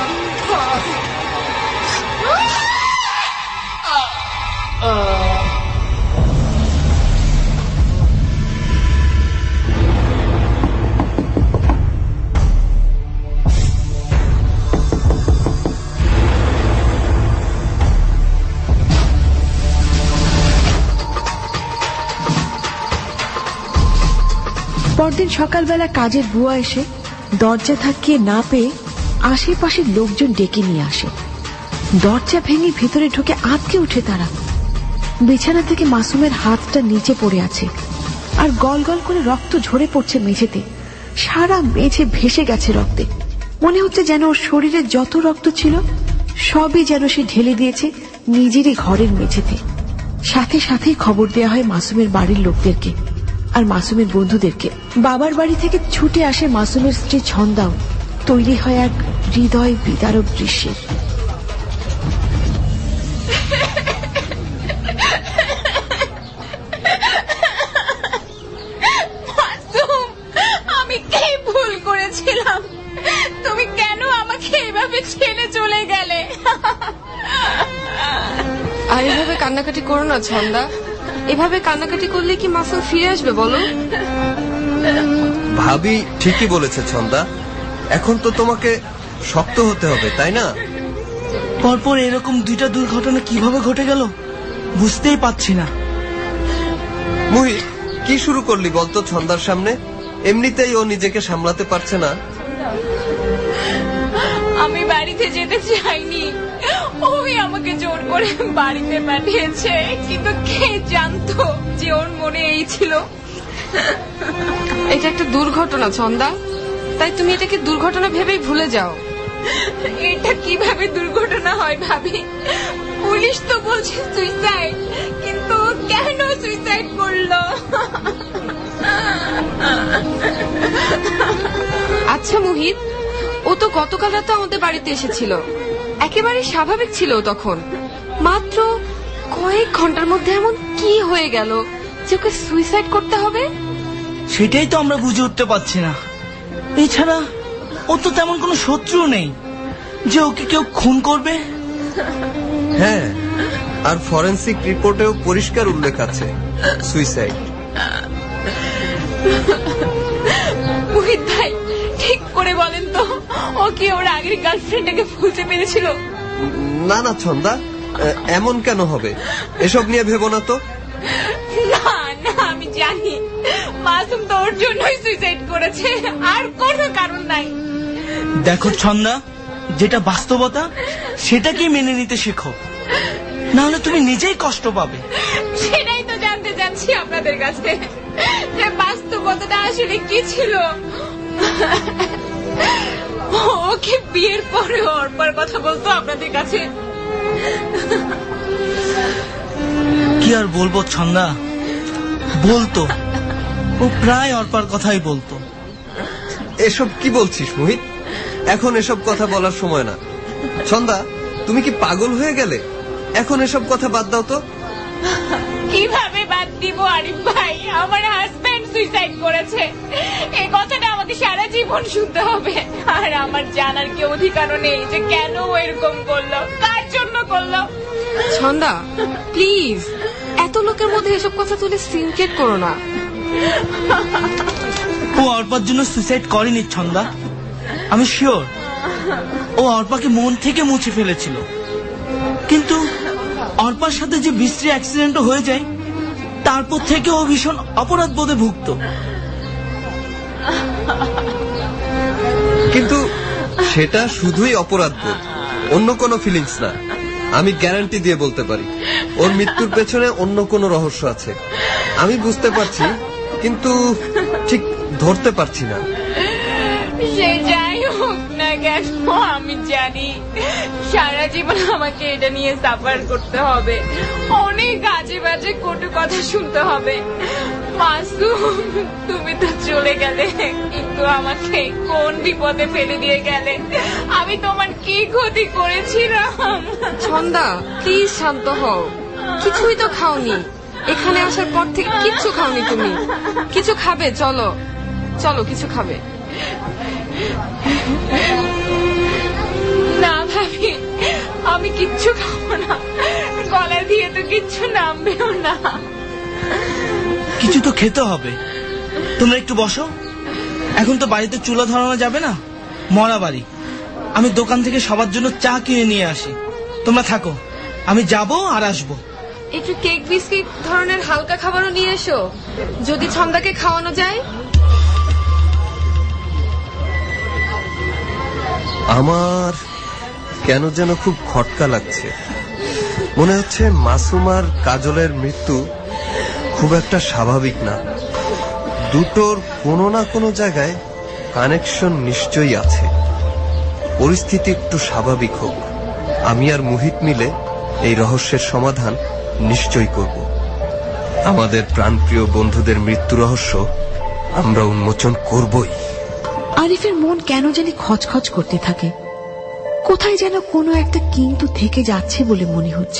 পরদিন সকালবেলা কাজের বুয়া এসে দরজা থাকিয়ে না পেয়ে আশেপাশের লোকজন ডেকে নিয়ে আসে। দরজা ভেঙে ভেতরে ঢুকে আঁতকে উঠে তারা। বিছানা থেকে মাসুমের হাতটা নিচে পড়ে আছে, আর গল গল করে রক্ত ঝরে পড়ছে মেঝেতে। সারা মেঝে ভেসে গেছে রক্তে। মনে হচ্ছে যেন ওর শরীরে যত রক্ত ছিল সবই যেন সে ঢেলে দিয়েছে নিজেরই ঘরের মেঝেতে। সাথে সাথেই খবর দেওয়া হয় মাসুমের বাড়ির লোকদেরকে আর মাসুমের বন্ধুদেরকে। বাবার বাড়ি থেকে ছুটে আসে মাসুমের স্ত্রী ছন্দাও। তৈরি হয় এক হৃদয় বিদারক দৃশ্যের। আমি কি ভুল করেছিলাম? তুমি কেন আমাকে এভাবে ছেড়ে চলে গেলে? আর এভাবে কান্নাকাটি করো না ছন্দা। এভাবে কান্নাকাটি করলে কি মাসুম ফিরে আসবে বলো? ভাবি ঠিকই বলেছে ছন্দা, এখন তো তোমাকে শক্ত হতে হবে, তাই না? পরপর এরকম দুইটা দুর্ঘটনা কিভাবে ঘটে গেল বুঝতেই পারছি না। মুহিত, কি শুরু করলি বলতো ছন্দার সামনে? এমনিতেই ও নিজেকে সামলাতে পারছে না। আমি বাড়িতে যেতে চাইনি, ওই আমাকে জোর করে বাড়িতে পাঠিয়েছে। কিন্তু কে জানতো যে ওর মনে এই ছিল? এটা একটা দুর্ঘটনা ছন্দা, তাই তুমি এটাকে দুর্ঘটনা ভেবেই ভুলে যাও। এটা কিভাবে দুর্ঘটনা হয় ভাবি? পুলিশ তো বলছে সুইসাইড, কিন্তু কেন সুইসাইড করলো? আচ্ছা মুহিত, ও তো গতকাল রাতে আমাদের বাড়িতে এসেছিল, একেবারে স্বাভাবিক ছিল তখন। মাত্র কয়েক ঘন্টার মধ্যে এমন কি হয়ে গেল যে ওকে সুইসাইড করতে হবে? সেটাই তো আমরা বুঝে উঠতে পারছি না। এছাড়া ও তো তেমন কোনো শত্রু নেই যে ওকে কেউ খুন করবে। হ্যাঁ, আর ফরেন্সিক রিপোর্টেও পরিষ্কার উল্লেখ আছে সুইসাইড। মুহিত ভাই, ঠিক করে বলেন তো, ও কি ওর আগের গার্লফ্রেন্ডকে ভুলতে পেরেছিল? না না ছন্দা, এমন কেন হবে? এসব নিয়ে ভেবো না তো। না না, আমি জানি মাসুম তো ওর জন্যই সুইসাইড করেছে, আর কোনো কারণ নাই। দেখো ছন্দা, যেটা বাস্তবতা সেটাকেই মেনে নিতে শেখো, নাহলে তুমি নিজেই কষ্ট পাবে। সেটাই তো জানতে চাচ্ছি আপনাদের কাছে, যে বাস্তবতাটা আসলে কি ছিল। ওকে বিয়ের পরে অর্পার কথা বলতো আপনাদের কাছে? কি আর বলবো ছন্দা, বলতো, ও প্রায় অর্পার কথাই বলতো। এসব কি বলছিস মোহিত? এখন এসব কথা বলার সময় না। ছন্দা, তুমি কি পাগল হয়ে গেলে? এখন এসব কথা বাদ দাও তো। কিভাবে বাদ দিব আরিফ ভাই? আমার হাজবেন্ড সুইসাইড করেছে, এই কথাটা আমাকে সারা জীবন শুনতে হবে। আর আমার জানার কি অধিকারও নেই যে কেন ও এরকম করলো, কার জন্য করলো। ছন্দা প্লিজ, এত লোকের মধ্যে এসব কথা তুলে সিন ক্রিয়েট করো না। ও অর্পার জন্য সুইসাইড করেনি ছন্দা, আমি শিওর। ও অর্পাকে মন থেকে মুছে ফেলেছিল, কিন্তু অর্পার সাথে যে বিশ্রী অ্যাক্সিডেন্ট হয়ে যায় তারপর থেকে ও ভীষণ অপরাধ বোধে ভুগত। কিন্তু সেটা শুধুই অপরাধ বোধ, অন্য কোনো ফিলিংস না। আমি গ্যারান্টি দিয়ে বলতে পারি ওর মৃত্যুর পেছনে অন্য কোনো রহস্য আছে। আমি বুঝতে পারছি কিন্তু ঠিক ধরতে পারছি না। সে যাই হোক না কেন, আমি জানি সারা জীবন আমাকে এটা নিয়ে সাফার করতে হবে, অনেক আজে বাজে কটু কথা শুনতে হবে। মাসুম, তুমি তো চলে গেলে, কিন্তু আমাকে কোন বিপদে ফেলে দিয়ে গেলে? আমি তোমার কি ক্ষতি করেছিলাম? ছন্দা প্লিজ শান্ত হও, কিছুই তো খাওনি, এখানে আসার পর থেকে কিচ্ছু খাওনি তুমি। কিছু খাবে? চলো চলো কিছু খাবে। না ভাবি, আমি কিচ্ছু খাবো না, গলা দিয়ে তো কিচ্ছু নামবেও না। কিছু তো খেতে হবে, তোমরা একটু বসো। এখন তো বাড়িতে চুলা ধরানো যাবে না, মরা বাড়ি। আমি দোকান থেকে সবার জন্য চা কিনে নিয়ে আসি, তোমরা থাকো, আমি যাবো আর আসবো। একটু কেক বিস্কিট ধরনের হালকা খাবারও নিয়ে এসো, যদি ছন্দাকে খাওয়ানো যায়। আমার কেন যেন খুব খটকা লাগছে, মনে হচ্ছে মাসুমার কাজলের মৃত্যু খুব একটা স্বাভাবিক না। দুটোর কোনো না কোনো জায়গায় কানেকশন নিশ্চয়ই আছে। পরিস্থিতি একটু স্বাভাবিক হোক, আমি আর মুহিত মিলে এই রহস্যের সমাধান নিশ্চয়ই করব। আমাদের প্রাণপ্রিয় বন্ধুদের মৃত্যু রহস্য আমরা উন্মোচন করবই। আরিফের মন কেন জানি খচখচ করতে থাকে, কোথায় যেন কোনো একটা কিন্তু থেকে যাচ্ছে বলে মনে হচ্ছে।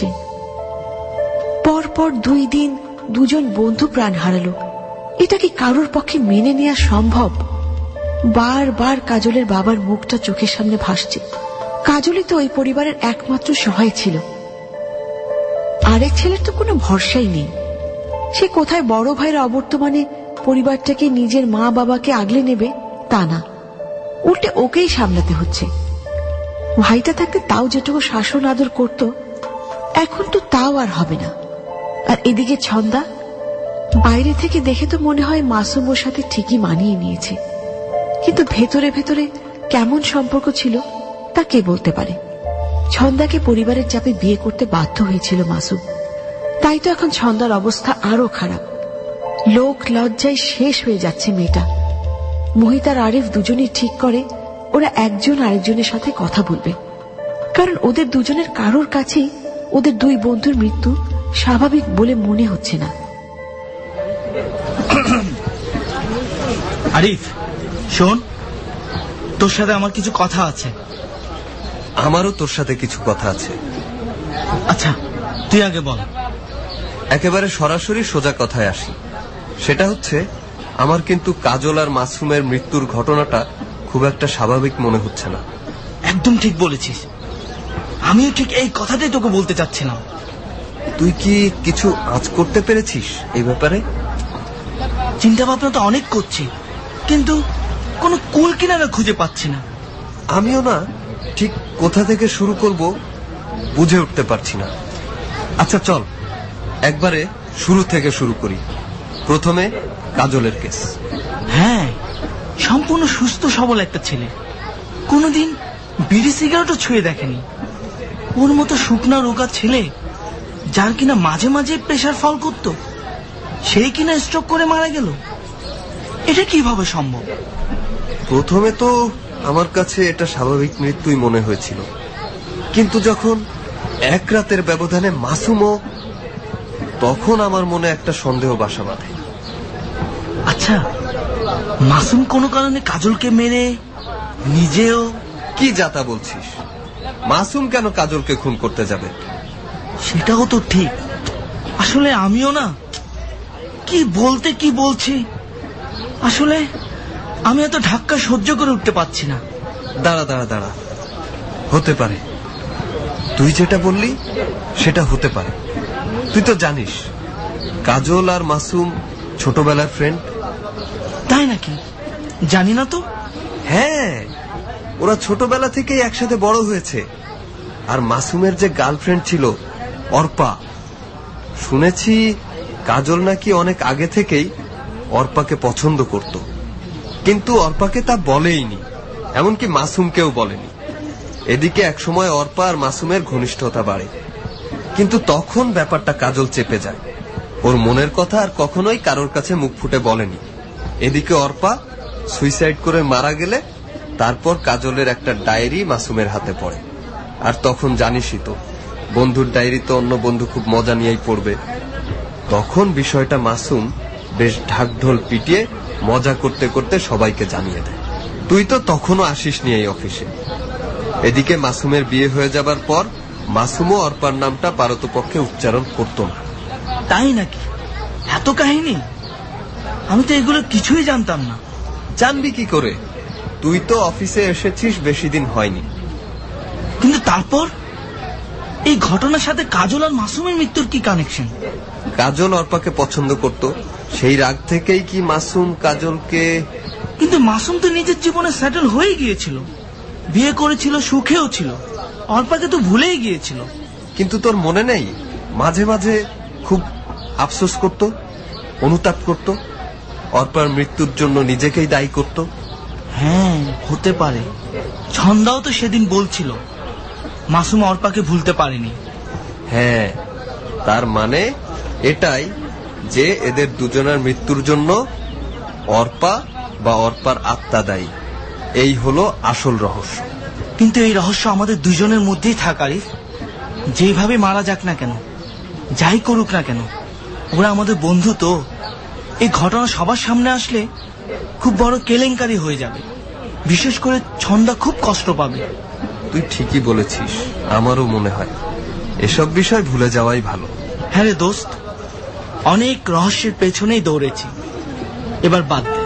পরপর দুই দিন দুজন বন্ধু প্রাণ হারালো, এটা কি কারোর পক্ষে মেনে নেওয়া সম্ভব? বারবার কাজলের বাবার মুখটা চোখের সামনে ভাসছে। কাজলই তো ওই পরিবারের একমাত্র সহায় ছিল। আরেক ছেলের তো কোনো ভরসাই নেই, সে কোথায় বড় ভাইয়ের অবর্তমানে পরিবারটাকে নিজের মা বাবাকে আগলে নেবে তা না, উল্টে ওকেই সামলাতে হচ্ছে। ভাইটা থাকতে তাও যেটুকু শাসন আদর করত, এখন তো তাও আর হবে না। আর এদিকে ছন্দা, বাইরে থেকে দেখে তো মনে হয় মাসুম ওর সাথে ঠিকই মানিয়ে নিয়েছে, কিন্তু ভেতরে ভেতরে কেমন সম্পর্ক ছিল তা কে বলতে পারে। ছন্দাকে পরিবারের চাপে বিয়ে করতে বাধ্য হয়েছিল মাসুম, তাই তো এখন ছন্দার অবস্থা আরো খারাপ। লোক লজ্জায় শেষ হয়ে যাচ্ছে মেয়েটা। মোহিত আর আরিফ দুজনেই ঠিক করে ওরা একজন আরেকজনের সাথে কথা বলবে, কারণ ওদের দুজনের কারোর কাছেই ওদের দুই বন্ধুর মৃত্যু স্বাভাবিক বলে মনে হচ্ছে না। আরিফ শোন, তোর সাথে আমার কিছু কথা আছে। আমারও তোর সাথে কিছু কথা আছে। আচ্ছা তুই আগে বল। একেবারে সরাসরি সোজা কথায় আসি, সেটা হচ্ছে আমার কিন্তু কাজল আর মাসুমের মৃত্যুর ঘটনাটা খুব একটা স্বাভাবিক মনে হচ্ছে না। একদম ঠিক বলেছিস, আমিও ঠিক এই কথাটাই তোকে বলতে চাচ্ছিলাম। তুই কি কিছু আঁচ করতে পেরেছিস এই ব্যাপারে? চিন্তা ভাবনা তো অনেক করছি, কিন্তু কোনো কুল কিনারা খুঁজে পাচ্ছি না। আমিও না ঠিক কোথা থেকে শুরু করব বুঝে উঠতে পারছি না। আচ্ছা চল একবারে শুরু থেকে শুরু করি। প্রথমে কাজলের কেস। হ্যাঁ, সম্পূর্ণ সুস্থ সবল একটা ছেলে, কোনোদিন বিড়ি সিগারেটও ছুঁয়ে দেখেনি। ওর মতো শুকনা রোগা ছেলে, যার কিনা মাঝে মাঝে প্রেশার ফল করত, সেই কিনা স্ট্রোক করে মারা গেল। এটা কিভাবে সম্ভব? প্রথমে তো আমার কাছে এটা স্বাভাবিক মৃত্যুই মনে হয়েছিল, কিন্তু যখন এক রাতের ব্যবধানে মাসুমও, তখন আমার মনে একটা সন্দেহ বাসা বাঁধে। আচ্ছা, মাসুম কোনো কারণে কাজলকে মেরে নিজেও? কি যাতা বলছিস? মাসুম কেন কাজলকে খুন করতে যাবে? সেটাও তো ঠিক, আসলে আমিও না কি বলতে কি বলছি, আসলে আমি এত ধাক্কা সহ্য করে উঠতে পারছি না। দাঁড়া দাঁড়া দাঁড়া, হতে পারে তুই যেটা বললি সেটা হতে পারে। তুই তো জানিস কাজল আর মাসুম ছোটবেলার ফ্রেন্ড। তাই নাকি? জানি না তো। হ্যাঁ, ওরা ছোটবেলা থেকেই একসাথে বড় হয়েছে। আর মাসুমের যে গার্লফ্রেন্ড ছিল অর্পা, শুনেছি কাজল নাকি অনেক আগে থেকেই অর্পাকে পছন্দ করত, কিন্তু অর্পাকে তা বলেইনি, এমনকি মাসুমকেও বলেনি। এদিকে একসময় অর্পা আর মাসুমের ঘনিষ্ঠতা বাড়ে, কিন্তু তখন ব্যাপারটা কাজল চেপে যায়। ওর মনের কথা আর কখনোই কারোর কাছে মুখ ফুটে বলেনি। এদিকে অর্পা সুইসাইড করে মারা গেলে তারপর কাজলের একটা ডায়েরি মাসুমের হাতে পড়ে। আর তখন জানিসই তো, বন্ধুর ডায়েরি তো অন্য বন্ধু খুব মজা নিয়েই পড়বে। তখন বিষয়টা মাসুম বেশ ঢাকঢোল পিটিয়ে মজা করতে করতে সবাইকে জানিয়ে দেয়। তুই তো তখনও আসিস নি এই অফিসে। এদিকে মাসুমের বিয়ে হয়ে যাবার পর মাসুমও অর্পার নামটা পারতপক্ষে উচ্চারণ করত না। তাই নাকি? এত কাহিনী? আমি তো এগুলো কিছুই জানতাম না। জানবি কি করে? তুই তো অফিসে এসেছিস বেশি দিন হয়নি। কিন্তু তারপর এই ঘটনার সাথে কাজল আর মাসুমের মৃত্যুর কি কানেকশন? কাজল অর্পাকে পছন্দ করত, সেই রাগ থেকেই কি মাসুম কাজলকে... কিন্তু মাসুম তো নিজের জীবনে সেটেল হয়ে গিয়েছিল, বিয়ে করেছিল, সুখেও ছিল, অর্পাকে তো ভুলেই গিয়েছিল। কিন্তু তোর মনে নেই মাঝে মাঝে খুব আফসোস করত, অনুতাপ করত, অর্পার মৃত্যুর জন্য নিজেকেই দায়ী করত? হ্যাঁ, হতে পারে। ছন্দাও তো সেদিন বলছিল মাসুম অর্পাকে ভুলতে পারেনি। হ্যাঁ, তার মানে এটাই যে এদের দুজনের মৃত্যুর জন্য অর্পা বা অর্পার আত্মা দায়ী। এই হলো আসল রহস্য। কিন্তু এই রহস্য আমাদের দুজনের মধ্যেই থাকারই। যেভাবে মারা যাক না কেন, যাই করুক না কেন, ওরা আমাদের বন্ধু। তো এই ঘটনা সবার সামনে আসলে খুব বড় কেলেঙ্কারি হয়ে যাবে। বিশেষ করে ছন্দা খুব কষ্ট পাবে। তুই ঠিকই বলেছিস, আমারও মনে হয় এসব বিষয় ভুলে যাওয়াই ভালো। হ্যাঁ রে দোস্ত, অনেক রহস্যের পেছনেই দৌড়েছি, এবার বাদ দে।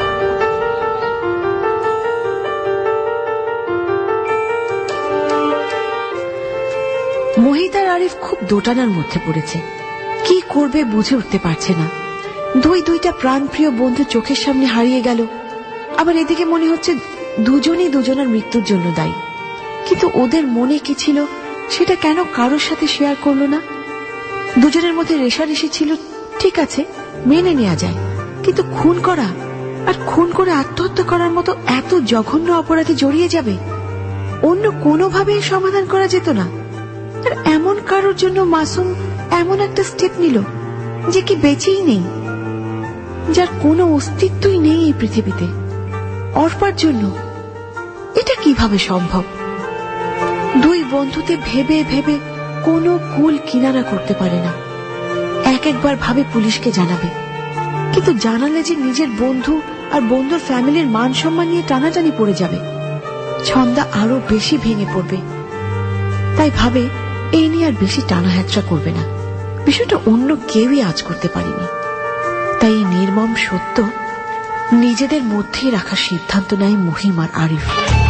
মোহিত আর আরিফ খুব দোটানার মধ্যে পড়েছে। কি করবে বুঝে উঠতে পারছে না। দুই দুইটা প্রাণপ্রিয় বন্ধু চোখের সামনে হারিয়ে গেল। আবার এদিকে মনে হচ্ছে দুজনই দুজনের মৃত্যুর জন্য দায়ী। কিন্তু ওদের মনে কি ছিল সেটা কেন কারোর সাথে শেয়ার করলো না? দুজনের মধ্যে রেষারেষি ছিল, ঠিক আছে, মেনে নেওয়া যায়, কিন্তু খুন করা আর খুন করে আত্মহত্যা করার মতো এত জঘন্য অপরাধে জড়িয়ে যাবে? অন্য কোনোভাবে সমাধান করা যেত না? আর এমন কারোর জন্য মাসুম এমন একটা স্টেপ নিল যে কি বেঁচেই নেই, যার কোনো অস্তিত্বই নেই এই পৃথিবীতে। অর্পার জন্য এটা কিভাবে সম্ভব? দুই বন্ধুতে ভেবে ভেবে কোনো কুল কিনারা করতে পারে না। এক একবার ভাবে পুলিশকে জানাবে, কিন্তু জানালে যে নিজের বন্ধু আর বন্ধুর ফ্যামিলির মান সম্মান নিয়ে টানাটানি পড়ে যাবে। ছন্দা আরো বেশি ভেঙে পড়বে। তাই ভাবে এই নিয়ে আর বেশি টানা হ্যাচড়া করবে না। বিষয়টা অন্য কেউই আজ করতে পারেনি। তাই এই নির্মম সত্য নিজেদের মধ্যেই রাখার সিদ্ধান্ত নেয় মহিম আর আরিফ।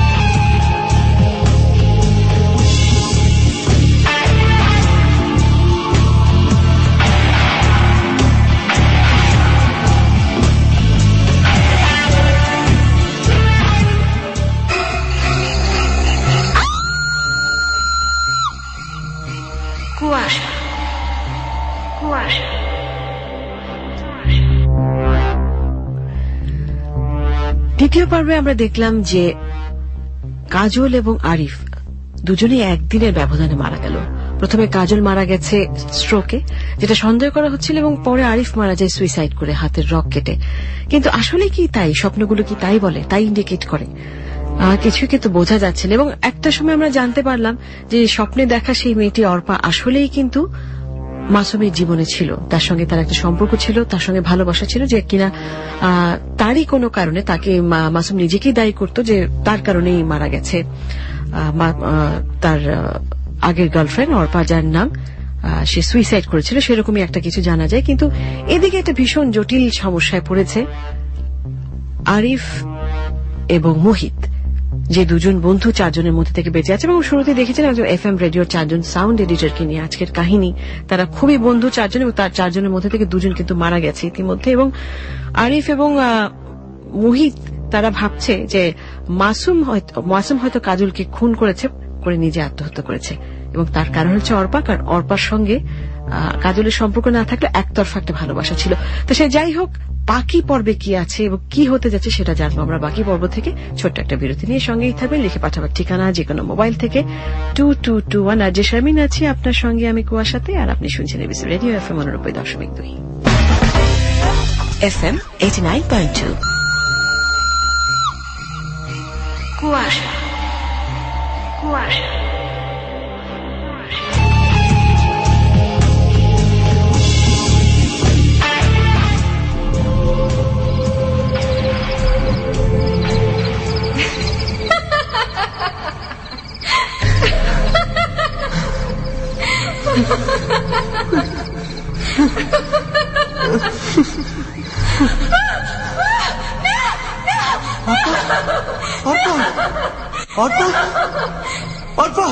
কুয়াশা কুয়াশা দ্বিতীয় পর্বে আমরা দেখলাম যে কাজল এবং আরিফ দুজনেই একদিনের ব্যবধানে মারা গেল। প্রথমে কাজল মারা গেছে স্ট্রোকে, যেটা সন্দেহ করা হচ্ছিল, এবং পরে আরিফ মারা যায় সুইসাইড করে হাতের রক কেটে। কিন্তু আসলে কি তাই? স্বপ্নগুলো কি তাই বলে, তাই ইন্ডিকেট করে? কিছু কিন্তু বোঝা যাচ্ছে না। এবং একটা সময় আমরা জানতে পারলাম যে স্বপ্নে দেখা সেই মেয়েটি অর্পা আসলেই কিন্তু মাসুমের জীবনে ছিল, তার সঙ্গে তার একটা সম্পর্ক ছিল, তার সঙ্গে ভালোবাসা ছিল, যে কিনা তারই কোনো কারণে তাকে মাসুম নিজেকেই দায়ী করত যে তার কারণেই মারা গেছে তার আগের গার্লফ্রেন্ড অর্পা, যার নাম সে সুইসাইড করেছিল, সেরকমই একটা কিছু জানা যায়। কিন্তু এদিকে একটা ভীষণ জটিল সমস্যায় পড়েছে আরিফ এবং মোহিত, যে দুজন বন্ধু চারজনের মধ্যে থেকে বেঁচে আছে। এবং শুরুতে দেখেছেন একজন এফ এম রেডিওর চারজন সাউন্ড এডিটরকে নিয়ে আজকের কাহিনী। তারা খুবই বন্ধু চারজন, এবং তার চারজনের মধ্যে থেকে দুজন কিন্তু মারা গেছে ইতিমধ্যে। এবং আরিফ এবং মোহিত তারা ভাবছে যে মাসুম হয়তো মাসুম হয়তো কাজলকে খুন করেছে, করে নিজে আত্মহত্যা করেছে, এবং তার কারণ হচ্ছে অর্পা। কারণ অর্পার সঙ্গে কাজলের সম্পর্ক না থাকলে একতরফা একটা ভালোবাসা ছিল। তো সে যাই হোক, বাকি পর্বে কি আছে এবং কি হতে যাচ্ছে সেটা জানবো আমরা বাকি পর্ব থেকে। ছোট্ট একটা বিরতি নিয়ে সঙ্গেই থাকবেন। লিখে পাঠাবার ঠিকানা যে কোনো মোবাইল থেকে টু টু টু ওয়ান। আর যে শারমিন আছি আপনার সঙ্গে আমি কুয়াশাতে, আর আপনি শুনছেন এবিসি রেডিও এফ এম উননব্বই দশমিক দুই F M eighty nine point two. Kuasha Kuasha Arpa Arpa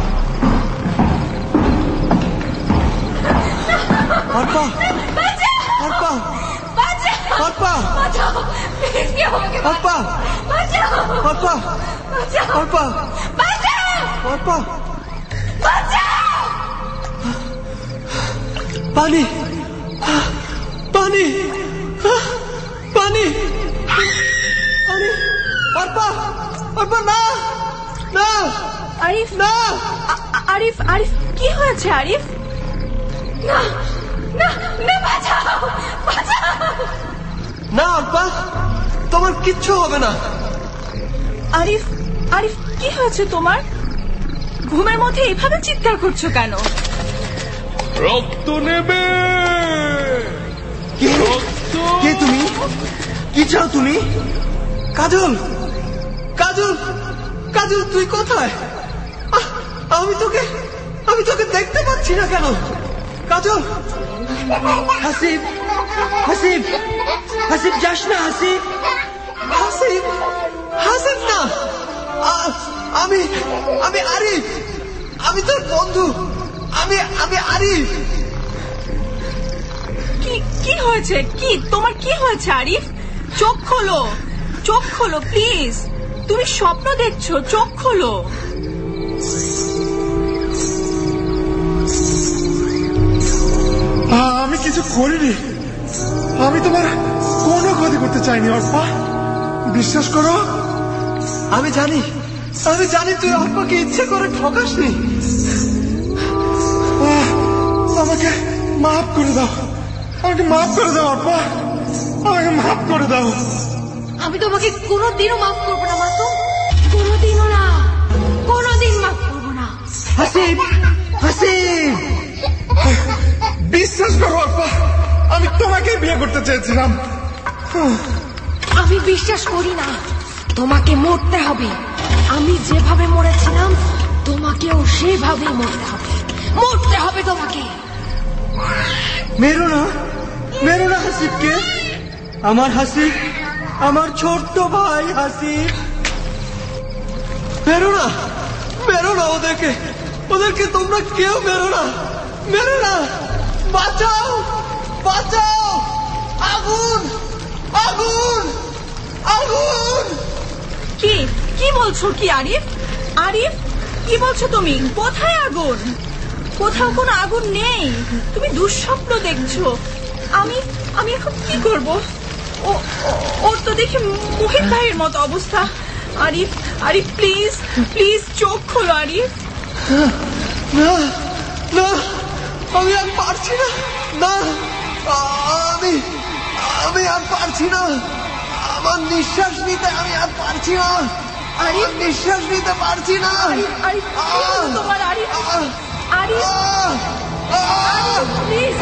Arpa Arpa Arpa Arpa Arpa Arpa Arpa পানি পানি পানি পানি অর্পা অর্পা না না আরিফ না আরিফ আরিফ কি হয়েছে আরিফ? না না না বাঁচাও বাঁচাও না অর্পা, তোমার কিচ্ছু হবে না। আরিফ আরিফ কি হয়েছে তোমার? ঘুমের মধ্যে এভাবে চিৎকার করছো কেন? রক্ত নেবে। কে তুমি? কি চাও তুমি? কাজল কাজল কাজল তুই কোথায়? আমি তোকে আমি তোকে দেখতে পাচ্ছি না কেন? কাজল, হাসিব হাসিব হাসিব যাস না, হাসিব হাসিব হাসিব না। আমি আমি আরিফ, আমি তোর বন্ধু, আমি আমি আরিফ। কি কি হয়েছে? কি তোমার কি হয়েছে আরিফ? চোখ খোলো, চোখ খোলো প্লিজ। তুমি স্বপ্ন দেখছো, চোখ খোলো। আমি কিছু করিনি, আমি তোমার কোনো ক্ষতি করতে চাইনি অর্পা, বিশ্বাস করো। আমি জানি আমি জানি তুই অর্পাকে ইচ্ছে করে ঠকাসনি। আমাকে মাফ করে দাও, আমাকে মাফ করে দাও অর্পা, আমাকে মাফ করে দাও। আমি তোমাকে কোনোদিনও মাফ করবো না মাসুম, কোনোদিনও না, কোনোদিন মাফ করবো না। হাসিব হাসিব বিশ্বাস করো অর্পা, আমি তোমাকে বিয়ে করতে চেয়েছিলাম। আমি বিশ্বাস করি না, তোমাকে মরতে হবে। আমি যেভাবে মরেছিলাম তোমাকেও সেভাবে মরতে হবে, মরতে হবে তোমাকে। মেরো না, মেরো না হাসিবকে। আমার হাসিব, আমার ছোট্ট ভাই হাসিব। মেরো না, মেরো না ওদেরকে, ওদেরকে তোমরা কেউ মেরো না, মেরো না। বাঁচাও বাঁচাও, আগুন আগুন আগুন। কি কি বলছো কি আরিফ? আরিফ কি বলছো তুমি? কোথায় আগুন? কোথাও কোনো আগুন নেই, তুমি দুঃস্বপ্ন দেখছো। আমি আমি এখন কি করব? ও ওর তো দেখি মোহিত ভাইয়ের মতো অবস্থা। আরিফ আরিফ প্লিজ প্লিজ চোখ খোলো আরিফ। না না, আমি আর পারছি না, না আমি আমি আর পারছি না। আমার নিঃশ্বাস নিতে আমি আর পারছি না, আরিফ নিঃশ্বাস নিতে পারছি না। আরিফ তোমার আরিফ আরিফ প্লিজ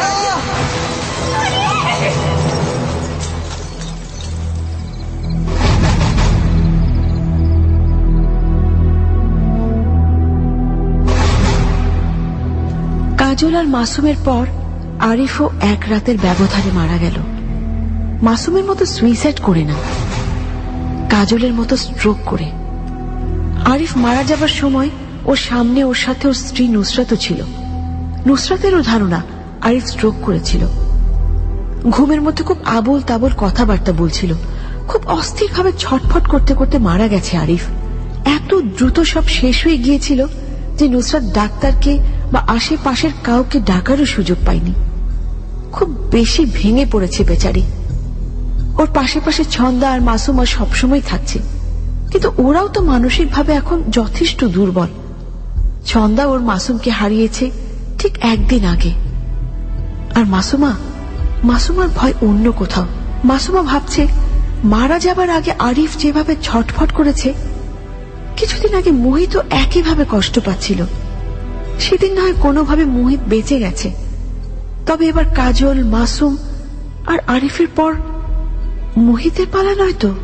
কাজল আর মাসুমের পর আরিফও এক রাতের ব্যবধানে মারা গেল। মাসুমের মতো সুইসাইড করে না, কাজলের মতো স্ট্রোক করে। আরিফ মারা যাবার সময় ওর সামনে ওর সাথে ওর স্ত্রী নুসরাতও ছিল। নুসরাতেরও ধারণা আরিফ স্ট্রোক করেছিল। ঘুমের মধ্যে খুব আবোল তাবোল কথাবার্তা বলছিল, খুব অস্থিরভাবে ছটফট করতে করতে মারা গেছে আরিফ। এত দ্রুত সব শেষ হয়ে গিয়েছিল যে নুসরাত ডাক্তারকে বা আশেপাশের কাউকে ডাকারও সুযোগ পায়নি। খুব বেশি ভেঙে পড়েছে বেচারি। ওর পাশে পাশে ছন্দা আর মাসুমা সবসময় থাকছে, কিন্তু ওরাও তো মানসিকভাবে এখন যথেষ্ট দুর্বল। ছন্দা ওর মাসুমকে হারিয়েছে ঠিক একদিন আগে। আর মাসুমা মাসুমার ভয় অন্য কোথাও। মাসুমা ভাবছে মারা যাবার আগে আরিফ যেভাবে ছটফট করেছে, কিছুদিন আগে মোহিত একইভাবে কষ্ট পাচ্ছিল। সেদিন না হয় কোনোভাবে মোহিত বেঁচে গেছে, তবে এবার কাজল, মাসুম আর আরিফের পর মোহিতের পালা নয় তো।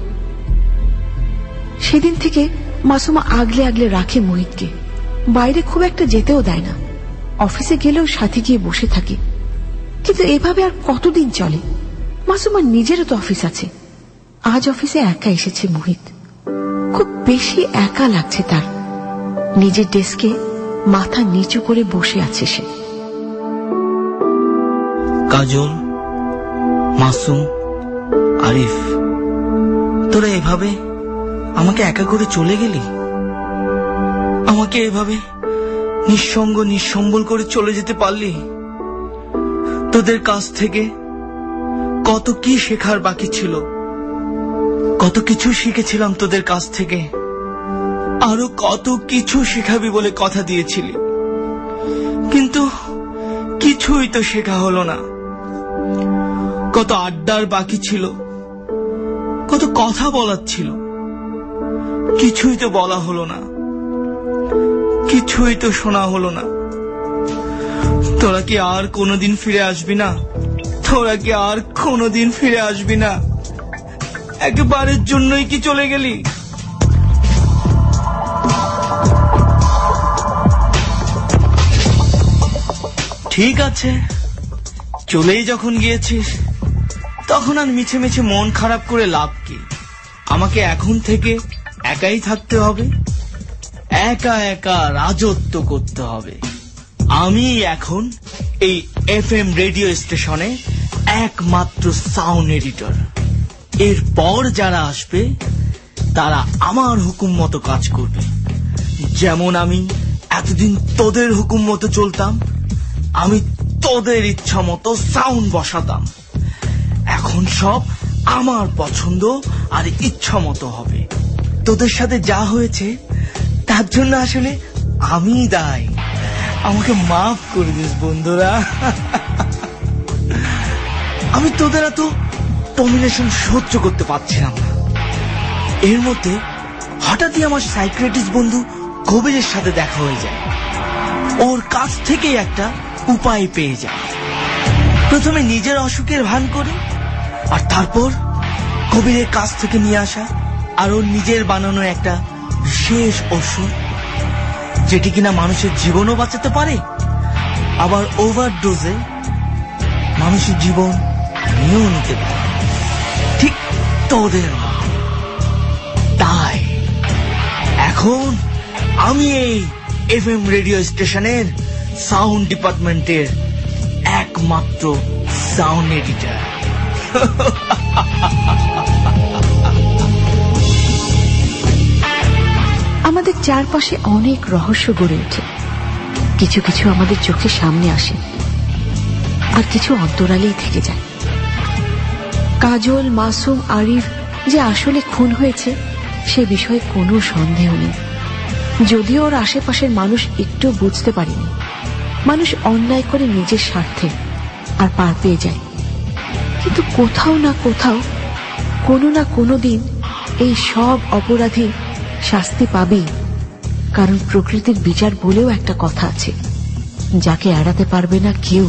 সেদিন থেকে মাসুমা আগলে আগলে রাখে মোহিতকে, বাইরে খুব একটা যেতেও দেয় না। অফিসে গেলেও সাথে গিয়ে বসে থাকে। কিন্তু এভাবে আর কতদিন চলে? মাসুমার নিজেরও তো অফিস আছে। আজ অফিসে একা এসেছে মোহিত। খুব বেশি একা লাগছে তার। নিজের ডেস্কে মাথা নিচু করে বসে আছে সে। কাজল, মাসুম, আরিফ, তোরা এভাবে আমাকে একা করে চলে গেলি। আমাকে এভাবে নিঃসঙ্গ নিঃসম্বল করে চলে যেতে পারলি। তোদের কাছ থেকে কত কি শেখার বাকি ছিল, কত কিছু শিখেছিলাম তোদের কাছ থেকে। আরো কত কিছু শেখাবি বলে কথা দিয়েছিলি, কিন্তু কিছুই তো শেখা হলো না। কত আড্ডার বাকি ছিল, কত কথা বলার ছিল, কিছুই তো বলা হলো না, কিছুই তো শোনা হলো না। তোরা কি আর কোনোদিন ফিরে আসবি না? তোরা কি আর কোনোদিন ফিরে আসবি না? একেবারের জন্যই কি চলে গেলি? ঠিক আছে, চলেই যখন গিয়েছিস তখন আর মিছে মিছে মন খারাপ করে লাভ কি? আমাকে এখন থেকে একাই থাকতে হবে, একা একা রাজত্ব করতে হবে। আমি এখন এই এফ এম রেডিও স্টেশনে একমাত্র সাউন্ড এডিটর। এরপর যারা আসবে তারা আমার হুকুম মতো কাজ করবে। যেমন আমি এতদিন তোদের হুকুম মতো চলতাম, আমি তোদের ইচ্ছা মতো সাউন্ড বসাতাম। এখন সব আমার পছন্দ আর ইচ্ছা মতো হবে। তোদের সাথে যা হয়েছে তার জন্য আসলে আমি দায়ী। আমাকে মাফ করে দিস বন্ধুরা। আমি তোদের এত ডমিনেশন সহ্য করতে পারছিলাম না। এর মধ্যে হঠাৎই আমার সাইকিয়াট্রিস্ট বন্ধু কবিরের সাথে দেখা হয়ে যায়। ওর কাছ থেকেই একটা উপায় পেয়ে যায়। প্রথমে নিজের অসুখের ভান করে, আর তারপর কবিরের কাছ থেকে নিয়ে আসা আর ওর নিজের বানানো একটা বিশেষ ওষুধ, যেটি কিনা মানুষের জীবনও বাঁচাতে পারে, আবার ওভারডোজে মানুষের জীবন নিয়েও নিতে পারে, ঠিক তোদের। তাই এখন আমি এই এফ এম রেডিও স্টেশনের সাউন্ড ডিপার্টমেন্টের একমাত্র সাউন্ড এডিটর। আমাদের চারপাশে অনেক রহস্য গড়ে ওঠে। কিছু কিছু আমাদের চোখের সামনে আসে, আর কিছু অন্তরালেই থেকে যায়। কাজল, মাসুম, আরিফ যে আসলে খুন হয়েছে সে বিষয়ে কোনো সন্দেহ নেই। যদিও ওর আশেপাশের মানুষ একটু বুঝতে পারেনি। মানুষ অন্যায় করে নিজের স্বার্থে আর পার পেয়ে যায়, কিন্তু কোথাও না কোথাও কোনো না কোনো দিন এই সব অপরাধী শাস্তি পাবেই। কারণ প্রকৃতির বিচার বলেও একটা কথা আছে, যাকে এড়াতে পারবে না কেউ।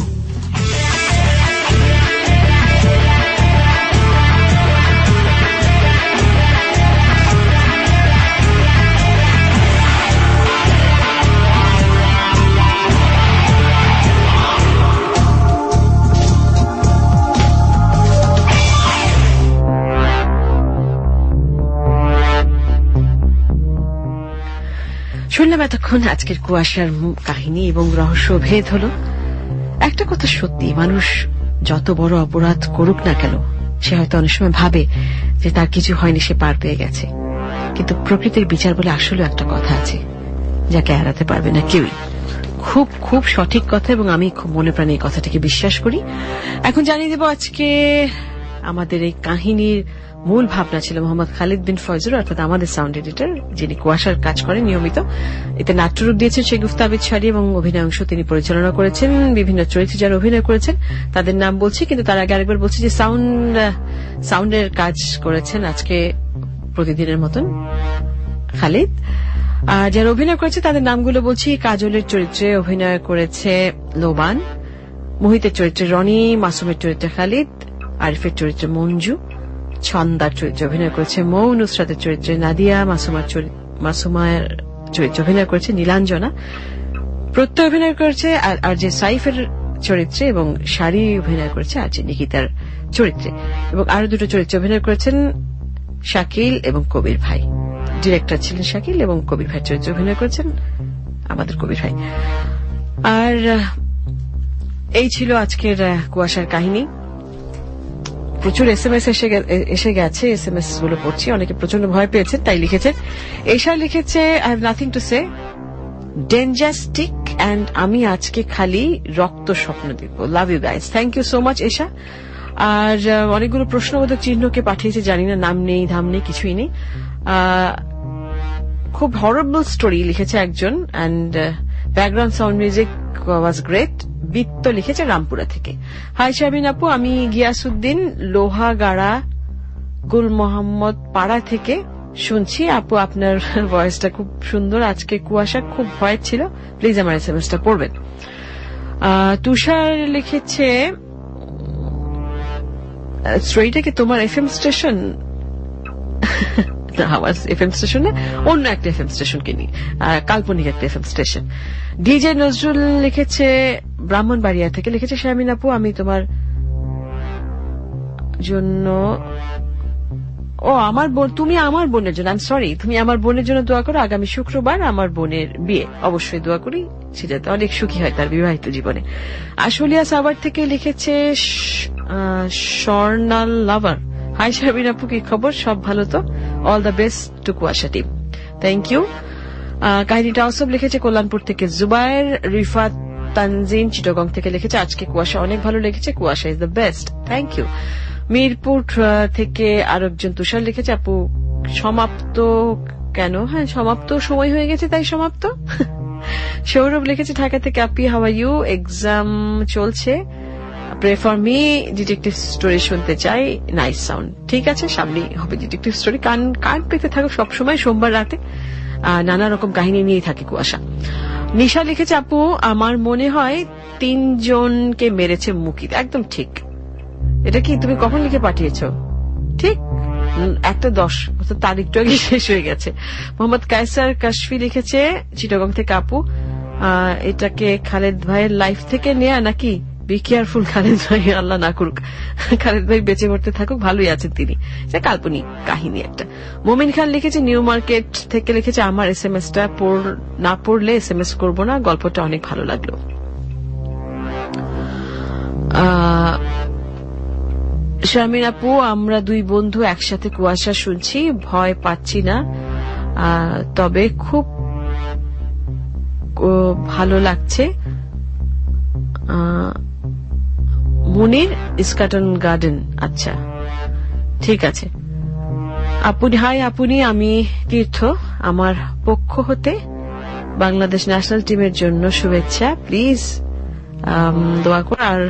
শুনলাম এতক্ষণ আজকের কুয়াশার কাহিনী এবং রহস্য ভেদ হলো। একটা কথা সত্যি, মানুষ যত বড় অপরাধ করুক না কেন, সে হয়তো অনেক সময় ভাবে যে তার কিছু হয়নি, সে পার পেয়ে গেছে। কিন্তু প্রকৃতির বিচার বলে আসলে একটা কথা আছে, যাকে এড়াতে পারবে না কেউই। খুব খুব সঠিক কথা, এবং আমি খুব মনে প্রাণে এই কথাটাকে বিশ্বাস করি। এখন জানিয়ে দেব আজকে আমাদের এই কাহিনীর মূল ভাবনা ছিল মোহাম্মদ খালিদ বিন ফয়জুর, অর্থাৎ আমাদের সাউন্ড এডিটর, যিনি কুয়াশার কাজ করেন নিয়মিত। এতে নাট্যরূপ দিয়েছেন শেগুফতা আবিদ শাড়ি এবং অভিনয় অংশ তিনি পরিচালনা করেছেন। বিভিন্ন চরিত্রে যারা অভিনয় করেছেন তাদের নাম বলছি, কিন্তু তার আগে আরেকবার বলছি যে সাউন্ড সাউন্ডের কাজ করেছেন আজকে প্রতিদিনের মতন খালিদ। আর যারা অভিনয় করেছে তাদের নামগুলো বলছি। কাজলের চরিত্রে অভিনয় করেছে লোবান, মোহিতের চরিত্রে রনি, মাসুমের চরিত্রে খালিদ, আরিফের চরিত্রে মঞ্জু, ছন্দার চরিত্রে অভিনয় করেছে মৌ, নুসরাতের চরিত্রে নাদিয়া, মাসুমার মাসুমার চরিত্রে অভিনয় করেছে নীলাঞ্জনা, প্রত্যয় অভিনয় করেছে আর যে সাইফের চরিত্রে, এবং শাড়ি অভিনয় করেছে আর যে নিকিতার চরিত্রে, এবং আরো দুটো চরিত্রে অভিনয় করেছেন শাকিল এবং কবির ভাই। ডিরেক্টর ছিলেন শাকিল এবং কবির ভাই চরিত্রে অভিনয় করেছেন আমাদের কবির ভাই। আর এই ছিল আজকের কুয়াশার কাহিনী। প্রচুর এস এম এস এসে গেছে, এস এম এস গুলো পড়ছি। অনেকে প্রচন্ড ভয় পেয়েছেন তাই লিখেছেন। এশা লিখেছে, I have nothing to say, ডেঞ্জাস্টিক অ্যান্ড আমি আজকে খালি রক্ত স্বপ্ন দেখবো। Love you guys, thank you so much Esha. আর অনেকগুলো প্রশ্নবোধক চিহ্নকে পাঠিয়েছে, জানি না, নাম নেই ধাম নেই কিছুই নেই। খুব হরেবল স্টোরি লিখেছে একজন, and background sound music was great. বিত্ত লিখেছে রামপুরা থেকে। হাই শাবিন আপু, আমি গিয়াসউদ্দিন লোহাগাড়া গুল মোহাম্মদ পাড়া থেকে শুনছি। আপু আপনার ভয়েসটা খুব সুন্দর। আজকে কুয়াশা খুব ভয় ছিল, প্লিজ আমার এস এম এসটা পড়বেন। তুষার লিখেছে, স্টোরিটা কি তোমার এফ এম স্টেশন? আমার এফ এম স্টেশনে অন্য একটা এফ এম স্টেশন কিনি, কাল্পনিক একটা F M station. DJ Nazrul লিখেছে ব্রাহ্মণবাড়িয়া থেকে, লিখেছে শামিন আপু আমি তোমার জন্য, ও আমার বোন, তুমি আমার বোনের জন্য, আই এম সরি, তুমি আমার বোনের জন্য দোয়া করো। আগামী শুক্রবার আমার বোনের বিয়ে, অবশ্যই দোয়া করি সে যাতে অনেক সুখী হয় তার বিবাহিত জীবনে। আশুলিয়া সাভার থেকে লিখেছে স্বর্ণাল লাভার, হাই শাবিন আপু কি খবর, সব ভালো তো? All the best to Kuasha team, thank you. কাহিনীটা অসব লিখেছে কল্যাণপুর থেকে জুবায়ের। রিফাত তানজিন চিটগং থেকে লিখেছে, আজকে কুয়াশা অনেক ভালো লেগেছে, Kuasha is the best, thank you. Mirpur থেকে আরেকজন তুষার লিখেছে, আপু সমাপ্ত কেন? হ্যাঁ সমাপ্ত, সময় হয়ে গেছে তাই সমাপ্ত। সৌরভ লিখেছে ঢাকা থেকে, আপি হাউ আর ইউ, এক্সাম চলছে, pray for me, detective story শুনতে চাই, নাইস সাউন্ড। ঠিক আছে, সামনে হবে ডিটেকটিভ স্টোরি, কান কান পেতে থাকো সবসময়। সোমবার রাতে নানা রকম কাহিনী নিয়ে থাকে কুয়াশা। নিশা লিখেছে, আপু আমার মনে হয় তিনজনকে মেরেছে মুকিত, একদম ঠিক। এটা কি তুমি কখন লিখে পাঠিয়েছ? ঠিক একটা দশ, তার একটু আগে শেষ হয়ে গেছে। মোহাম্মদ কায়সার কাশফি লিখেছে চিটাগং থেকে, আপু এটাকে খালেদ ভাইয়ের লাইফ থেকে নেয়া নাকি? বি কেয়ারফুল খালেদ ভাই, আল্লাহ না করুক, খালেদ ভাই বেঁচে পড়তে থাকুক, ভালোই আছেন তিনি। কাল্পনিক কাহিনী একটা। মোমিন খান লিখেছে নিউ মার্কেট থেকে, লিখেছে আমার এস এম এসটা না পড়লে এস এম এস করবো না, গল্পটা অনেক ভালো লাগলো। শামিন আপু, আমরা দুই বন্ধু একসাথে কুয়াশা শুনছি, ভয় পাচ্ছি না, তবে খুব ভালো লাগছে। মুনির ইস্কাটন গার্ডেন, আচ্ছা ঠিক আছে। আপনি হাই আপনি, আমি তীর্থ, আমার পক্ষ হতে বাংলাদেশ ন্যাশনাল টিমের জন্য শুভেচ্ছা, প্লিজ দোয়া কর। আর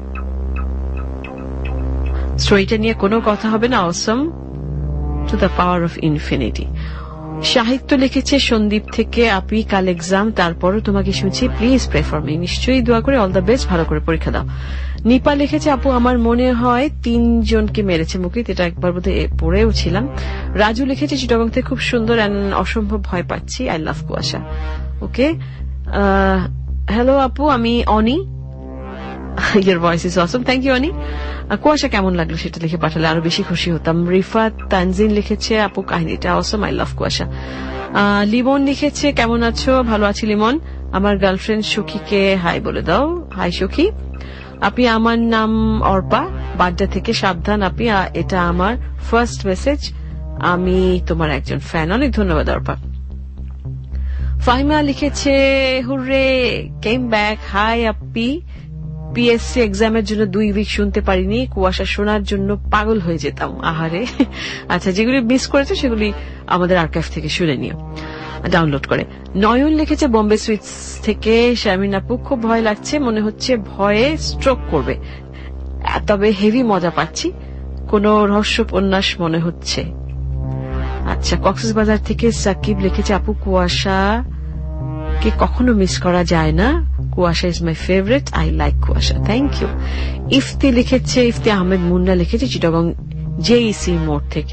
স্টোরিটা নিয়ে কোনো কথা হবে না, awesome to the power of infinity. সাহিত্য লিখেছে সন্দীপ থেকে, আপনি কাল এক্সাম, তারপরও তোমাকে শুনছি, প্লিজ প্রে ফর মি, নিশ্চয়ই দোয়া করে, অল দ্য বেস্ট, ভালো করে পরীক্ষা দাও। নিপা লিখেছে, আপু আমার মনে হয় তিনজনকে মেরেছে মুকিত, এটা একবার বোধহয় পড়েও ছিলাম। রাজু লিখেছে চিটাগং থেকে, খুব সুন্দর অ্যান্ড অসম্ভব ভয় পাচ্ছি, আই লাভ কুয়াশা। ওকে, হ্যালো আপু, আমি Oni, your voice is awesome, thank you Oni. Kuasha কেমন লাগলো সেটা লিখে পাঠালে আরো বেশি খুশি হতাম। রিফাত তানজিন লিখেছে, আপু কাহিনীটা অসম, আই লাভ কুয়াশা। লিমন লিখেছে কেমন আছো? ভালো আছি লিমন। আমার গার্লফ্রেন্ড সখীকে হাই বলে দাও। হাই সখী। আপনি আমার নাম অর্পা, বাড্ডা থেকে, সাবধান আপনি, এটা আমার ফার্স্ট মেসেজ, আমি তোমার একজন ফ্যান। অনেক ধন্যবাদ অর্পা। ফাহিমা লিখেছে হুররে কেম ব্যাক, হাই আপি, পিএসসি এক্সামের জন্য দুই উইক শুনতে পারিনি, কুয়াশা শোনার জন্য পাগল হয়ে যেতাম। আহারে, আচ্ছা যেগুলি মিস করেছে সেগুলি আমাদের আর্কাইভ থেকে শুনে নিও, ডাউনলোড করে। নয়ন লিখেছে বোম্বে সুইটস থেকে, শারমিন আপু খুব ভয় লাগছে, মনে হচ্ছে ভয়ে স্ট্রোক করবে, তবে হেভি মজা পাচ্ছি, কোন রহস্য উপন্যাস মনে হচ্ছে। আচ্ছা কক্সবাজার থেকে সাকিব লিখেছে আপু কুয়াশা কে কখনো মিস করা যায় না, Kuasha is my favourite, I like Kuasha. Thank you. Ifti লিখেছে, ইফতি আহমেদ মুন্না লিখেছে চিটাগং জেইসি মোড় থেকে,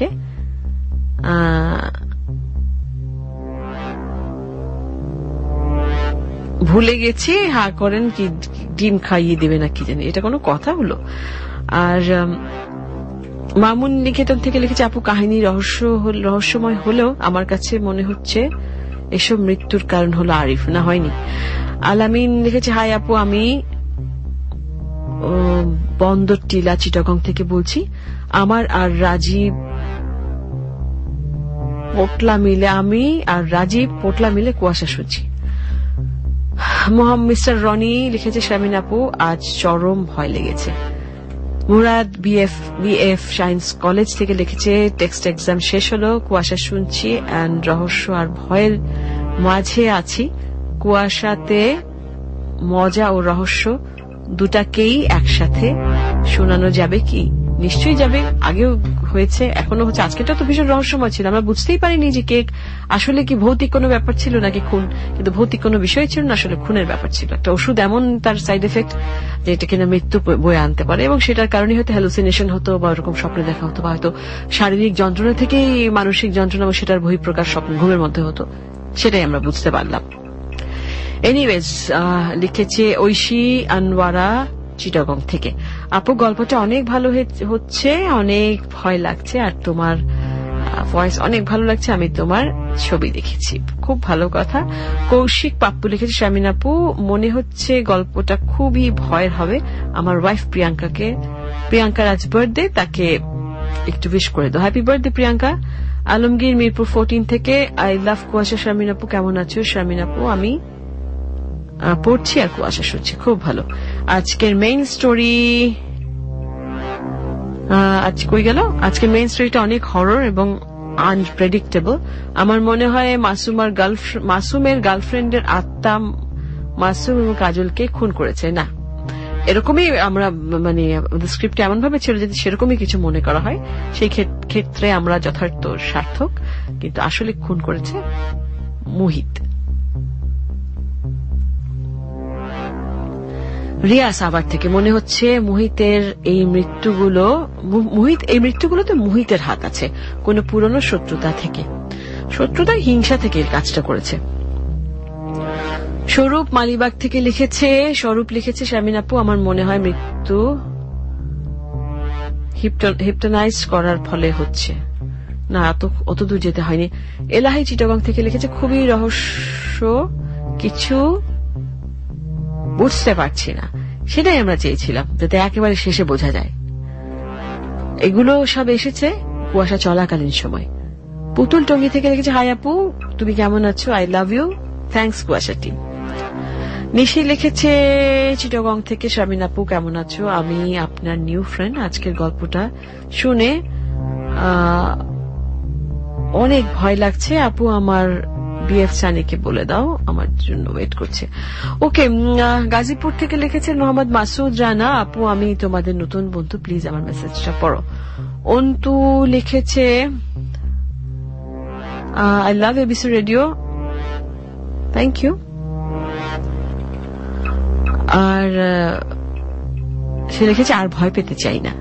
ভুলে গেছি হা করেন কি ডিম খাইয়ে দেবে না কি জানি, এটা কোনো কথা হলো। আর মামুন নিকেতন থেকে লিখেছে আপু কাহিনী রহস্য রহস্যময় হলেও আমার কাছে মনে হচ্ছে এসব মৃত্যুর কারণ হলো আরিফ, না হয়নি। আলামিন লিখেছে হাই আপু, আমি বন্দর টিলা চিটাগং থেকে বলছি, আমার আর রাজীব পোটলা মিলে আমি আর রাজীব পোটলা মিলে কুয়াশা শুনছি। মোহাম্মদ মিস্টার রনি লিখেছে শারমিন আপু আজ চরম ভয় লেগেছে। Murad BF BF science college থেকে লিখেছে টেক্সট এক্সাম শেষ হলো, কুয়াশা শুনছি এন্ড রহস্য আর ভয়ের মাঝে আছি, কুয়াশাতে মজা ও রহস্য দুটাকেই একসাথে শোনানো যাবে কি? নিশ্চয়ই যাবে, আগেও হয়েছে এখনো হচ্ছে, আজকেটা তো ভীষণ রহস্যময় ছিল, আমরা বুঝতেই পারিনি যে কেক আসলে কি ভৌতিক কোনো ব্যাপার ছিল নাকি খুন, কিন্তু ভৌতিক কোনো বিষয় ছিল না, আসলে খুনের ব্যাপার ছিল। একটা ওষুধ এমন তার সাইড এফেক্ট যে এটা কিনা মৃত্যু বয়ে আনতে পারে, এবং সেটার কারণে হয়তো হ্যালুসিনেশন হতো বা ওরকম স্বপ্নে দেখা হতো, বা হয়তো শারীরিক যন্ত্রণা থেকেই মানসিক যন্ত্রণা এবং সেটার বহিঃপ্রকাশ স্বপ্ন ঘুমের মধ্যে হতো, সেটাই আমরা বুঝতে পারলাম। এনিওয়েজ লিখেছে ঐশী আনোয়ারা চিটাগং থেকে, আপু গল্পটা অনেক ভালো হচ্ছে, অনেক ভয় লাগছে, আর তোমার ভয়েস অনেক ভালো লাগছে, আমি তোমার ছবি দেখেছি, খুব ভালো কথা। কৌশিক পাপ্পু লিখেছে শারমিন আপু মনে হচ্ছে গল্পটা খুবই ভয়ের হবে, আমার ওয়াইফ প্রিয়াঙ্কাকে, প্রিয়াঙ্কার আজ বার্থডে, তাকে একটু উইশ করে দাও, happy birthday Priyanka. Alamgir Mirpur fourteen থেকে, আই লাভ কুয়াশা, শারমিন আপু কেমন আছো? শারমিন আপু আমি পড়ছি আর কুয়াশা শুনছি, খুব ভালো। আজকের মেইন স্টোরি আজ কই গেল? আজকের মেইন স্টোরিটা অনেক হরর এবং আনপ্রেডিক্টেবল। আমার মনে হয় মাসুমার গার্লফ্রেন্ড মাসুমের গার্লফ্রেন্ডের আত্মা মাসুম এবং কাজলকে খুন করেছে। না, এরকমই আমরা মানে স্ক্রিপ্টে এমন ভাবে ছিল যদি সেরকমই কিছু মনে করা হয় সেই ক্ষেত্রে আমরা যথার্থ সার্থক, কিন্তু আসলে খুন করেছে মোহিত। রিয়া সাভার থেকে, মনে হচ্ছে মোহিতের এই মৃত্যুগুলো মোহিত এই মৃত্যুগুলোতে মোহিতের হাত আছে, কোন পুরনো শত্রুতা থেকে, শত্রুতা হিংসা থেকে এই কাজটা করেছে। স্বরূপ মালিবাগ থেকে লিখেছে, স্বরূপ লিখেছে শারমিন আপু আমার মনে হয় মৃত্যু হিপনোটাইজ করার ফলে হচ্ছে। না, অত দূর যেতে হয়নি। এলাহি চিটাগং থেকে লিখেছে খুবই রহস্য, কিছু বুঝতে পারছি না, সেটাই আমরা চেয়েছিলাম যাতে একেবারে শেষে বোঝা যায়। এগুলো সব এসেছে কুয়াশা চলাকালীন সময়। পুতুল টঙ্গী থেকে লিখেছে হাই আপু তুমি কেমন আছো, I love you, thanks Kuasha team. Nishi লিখেছে চিটাগং থেকে, শারমিন আপু কেমন আছো, আমি আপনার নিউ ফ্রেন্ড, আজকের গল্পটা শুনে অনেক ভয় লাগছে আপু, আমার বিএফ সানিকে বলে দাও আমার জন্য ওয়েট করছে। ওকে, গাজীপুর থেকে লিখেছেন মোহাম্মদ মাসুদ রানা, আপু আমি তোমাদের নতুন বন্ধু, প্লিজ আমার মেসেজটা পড়ো। অন্তু লিখেছে I love ABC radio, thank you. আর সে লিখেছে আর ভয় পেতে চাই না।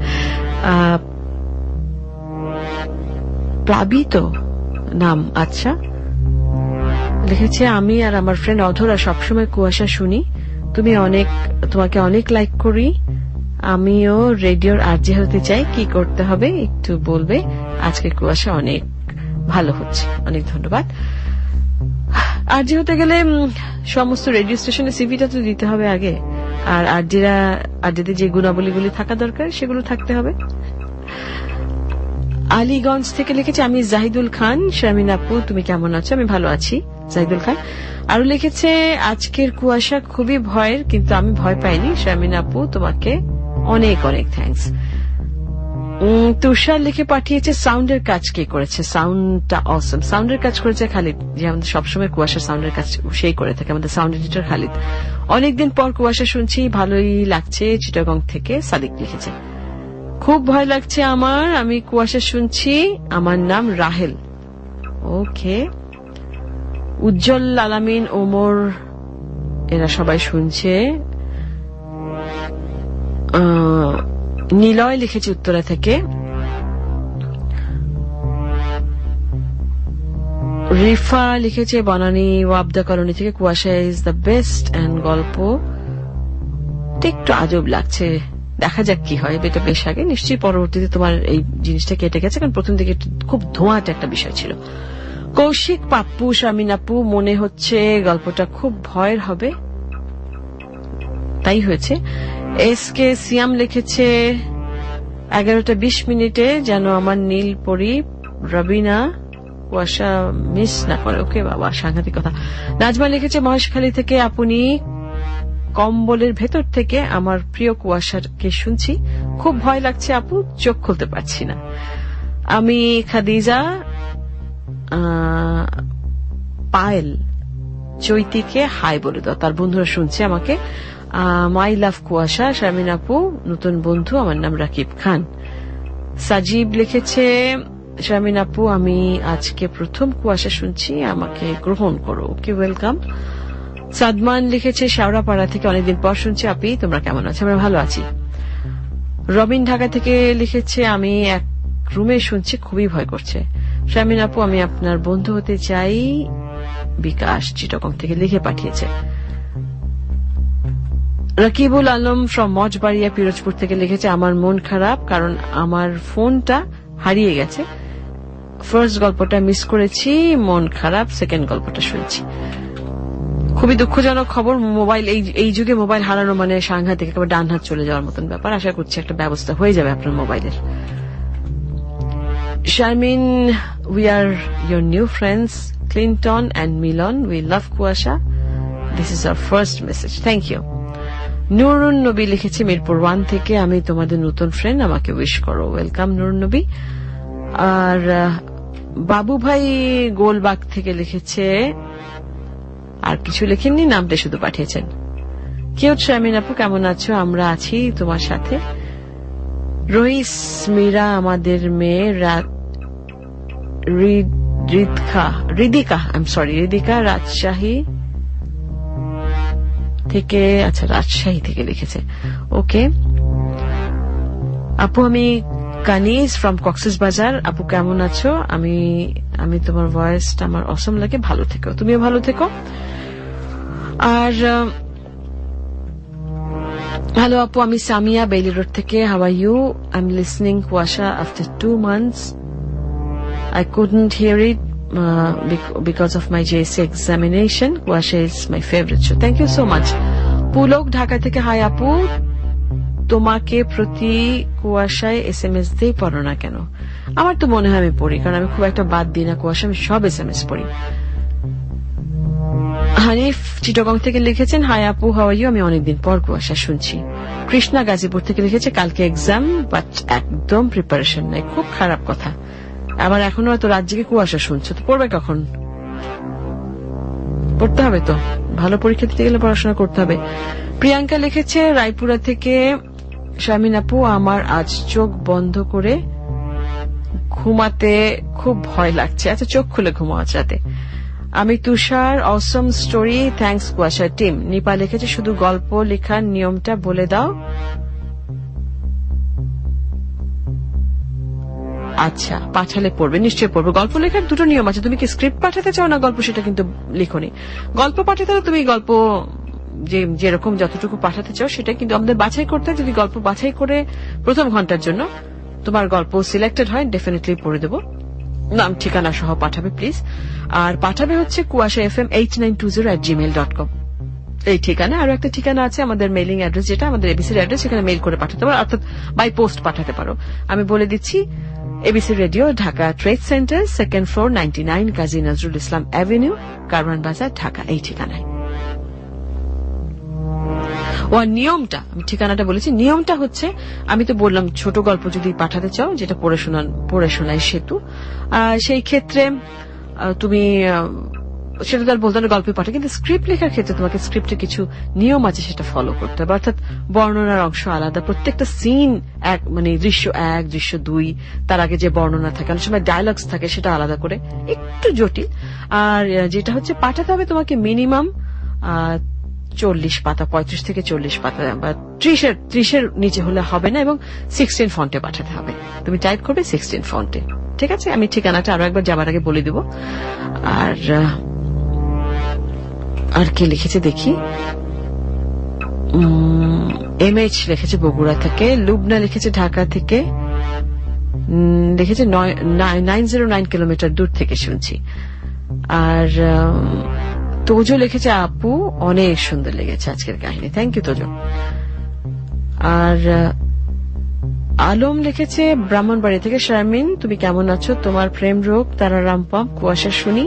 প্লাবিত নাম, আচ্ছা, লিখেছে আমি আর আমার ফ্রেন্ড অধরা সবসময় কুয়াশা শুনি, তুমি অনেক তোমাকে অনেক লাইক করি, আমিও রেডিওর আরজে হতে চাই, কি করতে হবে একটু বলবে? আজকে কুয়াশা অনেক ভালো হচ্ছে, অনেক ধন্যবাদ। আরজি হতে গেলে সমস্ত রেডিও স্টেশনে সিভিটা তো দিতে হবে আগে, আর আরজিরা আরজিতে যে গুণাবলীগুলি থাকা দরকার সেগুলো থাকতে হবে। আলীগঞ্জ থেকে লিখেছে, আমি জাহিদুল খান। শারমিন আপু তুমি কেমন আছো? আমি ভালো আছি জাহিদুল খান। আরো লিখেছে, আজকের কুয়াশা খুবই ভয়ের, কিন্তু আমি ভয় পাইনি। শারমিন আপু তোমাকে অনেক অনেক থ্যাঙ্কস। তুষার লিখে পাঠিয়েছে, সাউন্ডের কাজ কে করেছে? সাউন্ডটা অসম। সাউন্ডের কাজ করেছে খালিদ, যে আমাদের সবসময় কুয়াশার সাউন্ডের কাজ সেই করে থাকে, আমাদের সাউন্ড এডিটর খালিদ। অনেকদিন পর কুয়াশা শুনছি, ভালোই লাগছে। চিটাগং থেকে সাদিক লিখেছে, খুব ভয় লাগছে আমার, আমি কুয়াশা শুনছি, আমার নাম রাহেল। ওকে। উজ্জ্বল, আলামিন, ওমর এরা সবাই শুনছে। নিলয় লিখেছে উত্তরা থেকে। রিফা লিখেছে বনানী ওয়াবদা কলোনি থেকে, কুয়াশা ইজ দ্য বেস্ট অ্যান্ড গল্প একটু আজব লাগছে, দেখা যাক কি হয়। এটা বেশ আগে, নিশ্চয়ই পরবর্তীতে তোমার এই জিনিসটা কেটে গেছে, কারণ প্রথম দিকে খুব ধোঁয়াটে একটা বিষয় ছিল। কৌশিক, পাপ্পু, শারমিন আপু মনে হচ্ছে গল্পটা খুব ভয়ের হবে, তাই হয়েছে। এস কে সিয়াম লিখেছে, এগারোটা বিশ মিনিটে যেন আমার নীল পরি রবিনা কুয়াশা মিস না করে। ওকে বাবা, সাংঘাতিক কথা। নাজমা লিখেছে, মহেশখালী থেকে, আপনি কম্বলের ভেতর থেকে আমার প্রিয় কুয়াশাকে শুনছি, খুব ভয় লাগছে আপু, চোখ খুলতে পারছি না। আমি খাদিজা পায়েল চৈতিকে হাই বলে দাও, তার বন্ধুরা শুনছে আমাকে। মাই লাভ কুয়াশা, শারমিন আপু নতুন বন্ধু, আমার নাম রাকিব খান। সাজিব লিখেছে, শারমিন আপু আমি আজকে প্রথম কুয়াশা শুনছি, আমাকে গ্রহণ করো। ওকে, ওয়েলকাম। সাদমান লিখেছে, শাওরাপাড়া থেকে, অনেকদিন পর শুনছি আপি, তোমরা কেমন আছো? আমরা ভালো আছি। রবিন ঢাকা থেকে লিখেছে, আমি এক রুমে শুনছি, খুবই ভয় করছে। শারমিন আপু আমি আপনার বন্ধু হতে চাই। বিকাশ চিটাগং থেকে লিখে পাঠিয়েছে। রকিবুল আলম ফ্রম মজবাড়িয়া পিরোজপুর থেকে লিখেছে, আমার মন খারাপ কারণ আমার ফোনটা হারিয়ে গেছে। ফার্স্ট গল্পটা মিস করেছি, মন খারাপ। সেকেন্ড গল্পটা শুনছি। খুবই দুঃখজনক খবর। মোবাইল এই যুগে মোবাইল হারানো মানে সাংঘাতিক, একেবারে ডান হাত চলে যাওয়ার মতন ব্যাপার। আশা করছি একটা ব্যবস্থা হয়ে যাবে আপনার মোবাইলের। Sharmin, we are your new friends Clinton and Milon, we love Kuasha, this is our first message, thank you. Nurun Nabi লিখেছে মিরপুর ওয়ান থেকে, আমি তোমাদের নতুন ফ্রেন্ড, আমাকে উইশ করো। ওয়েলকাম নুরুন নবী। আর বাবু ভাই গোলবাগ থেকে লিখেছে, আর কিছু লেখেননি, নামটা শুধু পাঠিয়েছেন। কিউট শারমিন আপু কেমন আছো? আমরা আছি তোমার সাথে। রইস মীরা আমাদের মেয়ে Ridika Ridika I am sorry Ridika Rajshahi থেকে, আচ্ছা রাজশাহী থেকে লিখেছে। ওকে আপু, আমি কানিজ ফ্রম কক্সেস বাজার। আপু কেমন আছো? আমি আমি তোমার ভয়েসটা আমার অসম লাগে, ভালো থেকো, তুমিও ভালো থেকো। আর হ্যালো আপু, আমি সামিয়া বেইলি রোড থেকে, how are you? I am listening Kuasha after two months, I couldn't hear it because of my JSC examination. Kuasha is my favourite show, thank you so much. Pulak Dhaka থেকে, হাই আপু, তোমাকে প্রতি কুয়াশায় এস এম এস দিয়ে পড়ো না কেন? আমার তো মনে হয় আমি পড়ি, কারণ আমি খুব একটা বাদ দিই না কুয়াশা, আমি সব এস এম এস পড়ি। হানিফ চিটাগং থেকে লিখেছেন, হাই আপু, হাউ আর ইউ? আমি অনেকদিন পর কুয়াশা শুনছি। কৃষ্ণা গাজীপুর থেকে লিখেছে, কালকে এক্সাম বাট একদম প্রিপারেশন নাই, খুব খারাপ কথা। আবার এখনো হয়তো রাত জেগে কুয়াশা শুনছো, তো পড়বে কখন? পড়তে হবে তো, ভালো পরীক্ষা দিতে গেলে পড়াশোনা করতে হবে। প্রিয়াঙ্কা লিখেছে রায়পুরা থেকে, শারমিন আপু আমার আজ চোখ বন্ধ করে ঘুমাতে খুব ভয় লাগছে। আচ্ছা, চোখ খুলে ঘুমাও আজ রাতে। আমি Tushar, awesome story, thanks Kuasha team. Nipa লিখেছে, শুধু গল্প লেখার নিয়মটা বলে দাও। আচ্ছা, পাঠালে পড়বে, নিশ্চয়ই পড়বে। গল্প লেখার দুটো নিয়ম আছে, তুমি কি স্ক্রিপ্ট পাঠাতে চাও না গল্প, সেটা কিন্তু লিখোনি। গল্প পাঠাতে হলে তুমি গল্প যে যেরকম যতটুকু পাঠাতে চাও সেটা কিন্তু আমাদের বাছাই করতে হয়। যদি গল্প বাছাই করে প্রথম ঘন্টার জন্য তোমার গল্প সিলেক্টেড হয়, ডেফিনেটলি পড়ে দেবো। নাম ঠিকানা সহ পাঠাবে প্লিজ। আর পাঠাবে হচ্ছে Kuasha F M eight nine two zero at Gmail dot com এই ঠিকানা। আরো একটা ঠিকানা আছে আমাদের মেইলিং অ্যাড্রেস, যেটা আমাদের এবিসির অ্যাড্রেস, সেখানে মেইল করে পাঠাতে পারো, অর্থাৎ বাই পোস্ট পাঠাতে পারো। আমি বলে দিচ্ছি, ABC radio, Dhaka trade centre, second floor, ninety nine Kazi Nazrul Islam avenue, Karwan Bazar, Dhaka, এই ঠিকানায়। ও নিয়মটা, আমি ঠিকানাটা বলেছি, নিয়মটা হচ্ছে, আমি তো বললাম ছোট গল্প যদি পাঠাতে চাও যেটা পড়ে শোনান পড়ে শোনায় সেতু, সেই ক্ষেত্রে তুমি সেটা তার বলতে গল্পে পাঠা, কিন্তু স্ক্রিপ্ট লেখার ক্ষেত্রে তোমাকে স্ক্রিপ্টে কিছু নিয়ম আছে সেটা ফলো করতে হবে, অর্থাৎ বর্ণনার অংশ আলাদা, প্রত্যেকটা সিন এক, মানে দৃশ্য এক, দৃশ্য দুই, তার আগে যে বর্ণনা থাকে, অনেক সময় ডায়লগস থাকে, সেটা আলাদা করে, একটু জটিল। আর যেটা হচ্ছে পাঠাতে হবে তোমাকে মিনিমাম চল্লিশ পাতা, পঁয়ত্রিশ থেকে চল্লিশ পাতা, বা ত্রিশের ত্রিশের নিচে হলে হবে না, এবং সিক্সটিন ফন্টে পাঠাতে হবে। তুমি টাইপ করবে সিক্সটিন ফন্টে, ঠিক আছে? আমি ঠিকানাটা আরো একবার যাবার আগে বলে দিব। আর আর কে লিখেছে দেখি, এম এইচ লিখেছে বগুড়া থেকে, লুবনা লিখেছে ঢাকা থেকে, লিখেছে নাইন জিরো নাইন কিলোমিটার দূর থেকে শুনছি। আর তোজো লিখেছে আপু অনেক সুন্দর লেগেছে আজকের কাহিনী, থ্যাংক ইউ তোজো। আর আলম লিখেছে ব্রাহ্মণবাড়ি থেকে, শারমিন তুমি কেমন আছো, তোমার প্রেম রোগ তারা রামপাম কুয়াশা শুনি,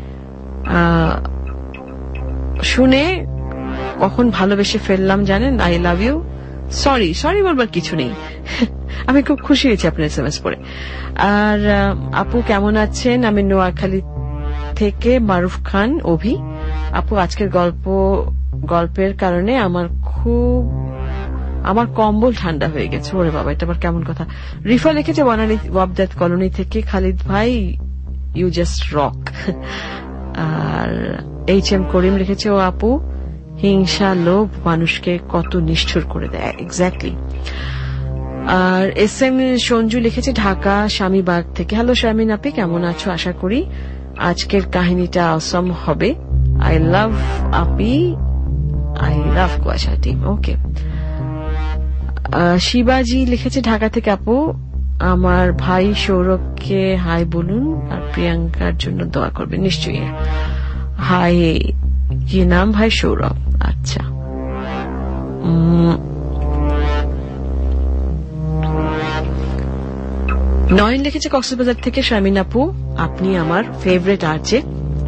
শুনে কখন ভালোবেসে ফেললাম জানেন, I love you. Sorry sorry বলবার কিছু নেই, আমি খুব খুশি হয়েছি আপনার এস এম এস পড়ে। আর আপু কেমন আছেন, আমি নোয়াখালী থেকে মারুফ খান অভি। আপু আজকের গল্প গল্পের কারণে আমার খুব আমার কম্বল ঠান্ডা হয়ে গেছে। ওরে বাবা, এটা আবার কেমন কথা। রিফা লিখেছে বনানী ওয়াবদাত কলোনি থেকে, খালিদ ভাই ইউ জাস্ট রক। আর এইচ এম করিম লিখেছে, ও আপু হিংসা লোভ মানুষকে কত নিষ্ঠুর করে দেয়, এক্স্যাক্টলি। আর এস এম সঞ্জু লিখেছে ঢাকা স্বামীবাগ থেকে, হ্যালো শারমিন আপি কেমন আছো, আশা করি আজকের কাহিনীটা অসম হবে। I love Api, I love কুয়াশা টিম, ওকে। শিবাজি লিখেছে ঢাকা থেকে, আপু আমার ভাই সৌরভকে হাই বলুন আর প্রিয়াঙ্কার জন্য দোয়া করবেন। নিশ্চয়ই। হাই, কি নাম ভাই? সৌরভ, আচ্ছা। নয়ন লিখেছে কক্সবাজার থেকে, শারমিন আপু আপনি আমার ফেভারিট আর্চে।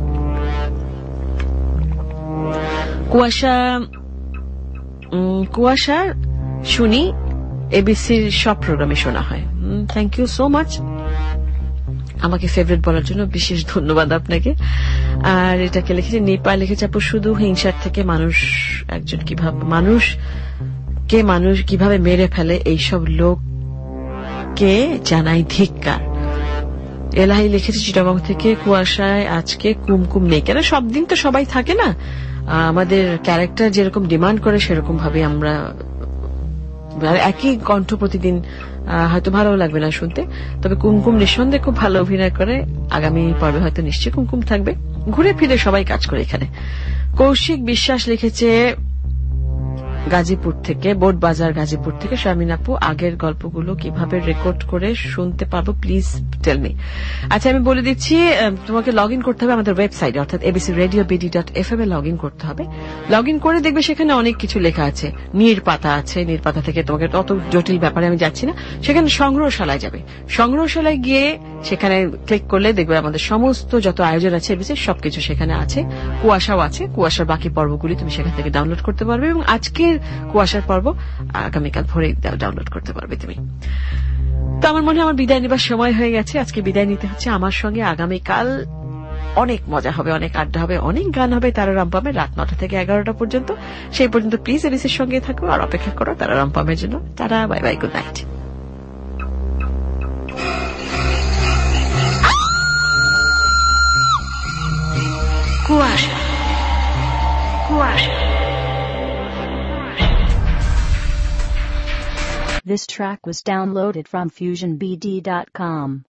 কুয়াশা কুয়াশা শুনি, এবিসির সব প্রোগ্রামে শোনা হয়। থ্যাংক ইউ সো মাচ আমাকে ফেভারিট বলার জন্য, বিশেষ ধন্যবাদ আপনাকে। আর এটাকে লিখেছে নেপাল লিখেছে, আপু শুধু হিংসার থেকে মানুষ একজন কিভাবে মানুষ কে মানুষ কিভাবে মেরে ফেলে এইসব লোককে জানাই ধিক্কার। এলাহি লিখেছে চিটাগং থেকে, কুয়াশায় আজকে কুমকুম নেই কেন? সব দিন তো সবাই থাকে না, আমাদের ক্যারেক্টার যেরকম ডিমান্ড করে সেরকম ভাবে আমরা, একই কণ্ঠ প্রতিদিন হয়তো ভালো লাগবে না শুনতে, তবে কুমকুম নিঃসন্দেহে খুব ভালো অভিনয় করে। আগামী পর্বে হয়তো নিশ্চয়ই কুমকুম থাকবে, ঘুরে ফিরে সবাই কাজ করে এখানে। কৌশিক বিশ্বাস লিখেছে গাজীপুর থেকে, বোট বাজার গাজীপুর থেকে, শারমিন আপু আগের গল্পগুলো কিভাবে রেকর্ড করে শুনতে পারবো প্লিজ টেল মি। আচ্ছা আমি বলে দিচ্ছি, তোমাকে লগ ইন করতে হবে আমাদের ওয়েবসাইটে, অর্থাৎ ABC radio BD dot F M এ লগ ইন করতে হবে। লগ ইন করে দেখবে সেখানে অনেক কিছু লেখা আছে, নীর পাতা আছে, নীর পাতা থেকে তোমাকে অত জটিল ব্যাপারে আমি যাচ্ছি না, সেখানে সংগ্রহশালায় যাবে, সংগ্রহশালায় গিয়ে সেখানে ক্লিক করলে দেখবে আমাদের সমস্ত যত আয়োজন আছে এবিসির সবকিছু সেখানে আছে, কুয়াশাও আছে, কুয়াশার বাকি পর্বগুলি তুমি সেখান থেকে ডাউনলোড করতে পারবে, এবং আজকের কুয়াশার পর্ব আগামীকাল ভোরে ডাউনলোড করতে পারবে তুমি। তো আমার মনে হয় আমার বিদায় নেবার সময় হয়ে গেছে, আজকে বিদায় নিতে হচ্ছে। আমার সঙ্গে আগামীকাল অনেক মজা হবে, অনেক আড্ডা হবে, অনেক গান হবে তারা রামপামে রাত নটা থেকে এগারোটা পর্যন্ত। সেই পর্যন্ত প্লিজ এবিসির সঙ্গে থাকো আর অপেক্ষা করো তারা রামপামের জন্য। তারা বাই বাই, গুড নাইট। কুয়াশা কুয়াশা This track was downloaded from fusion b d dot com.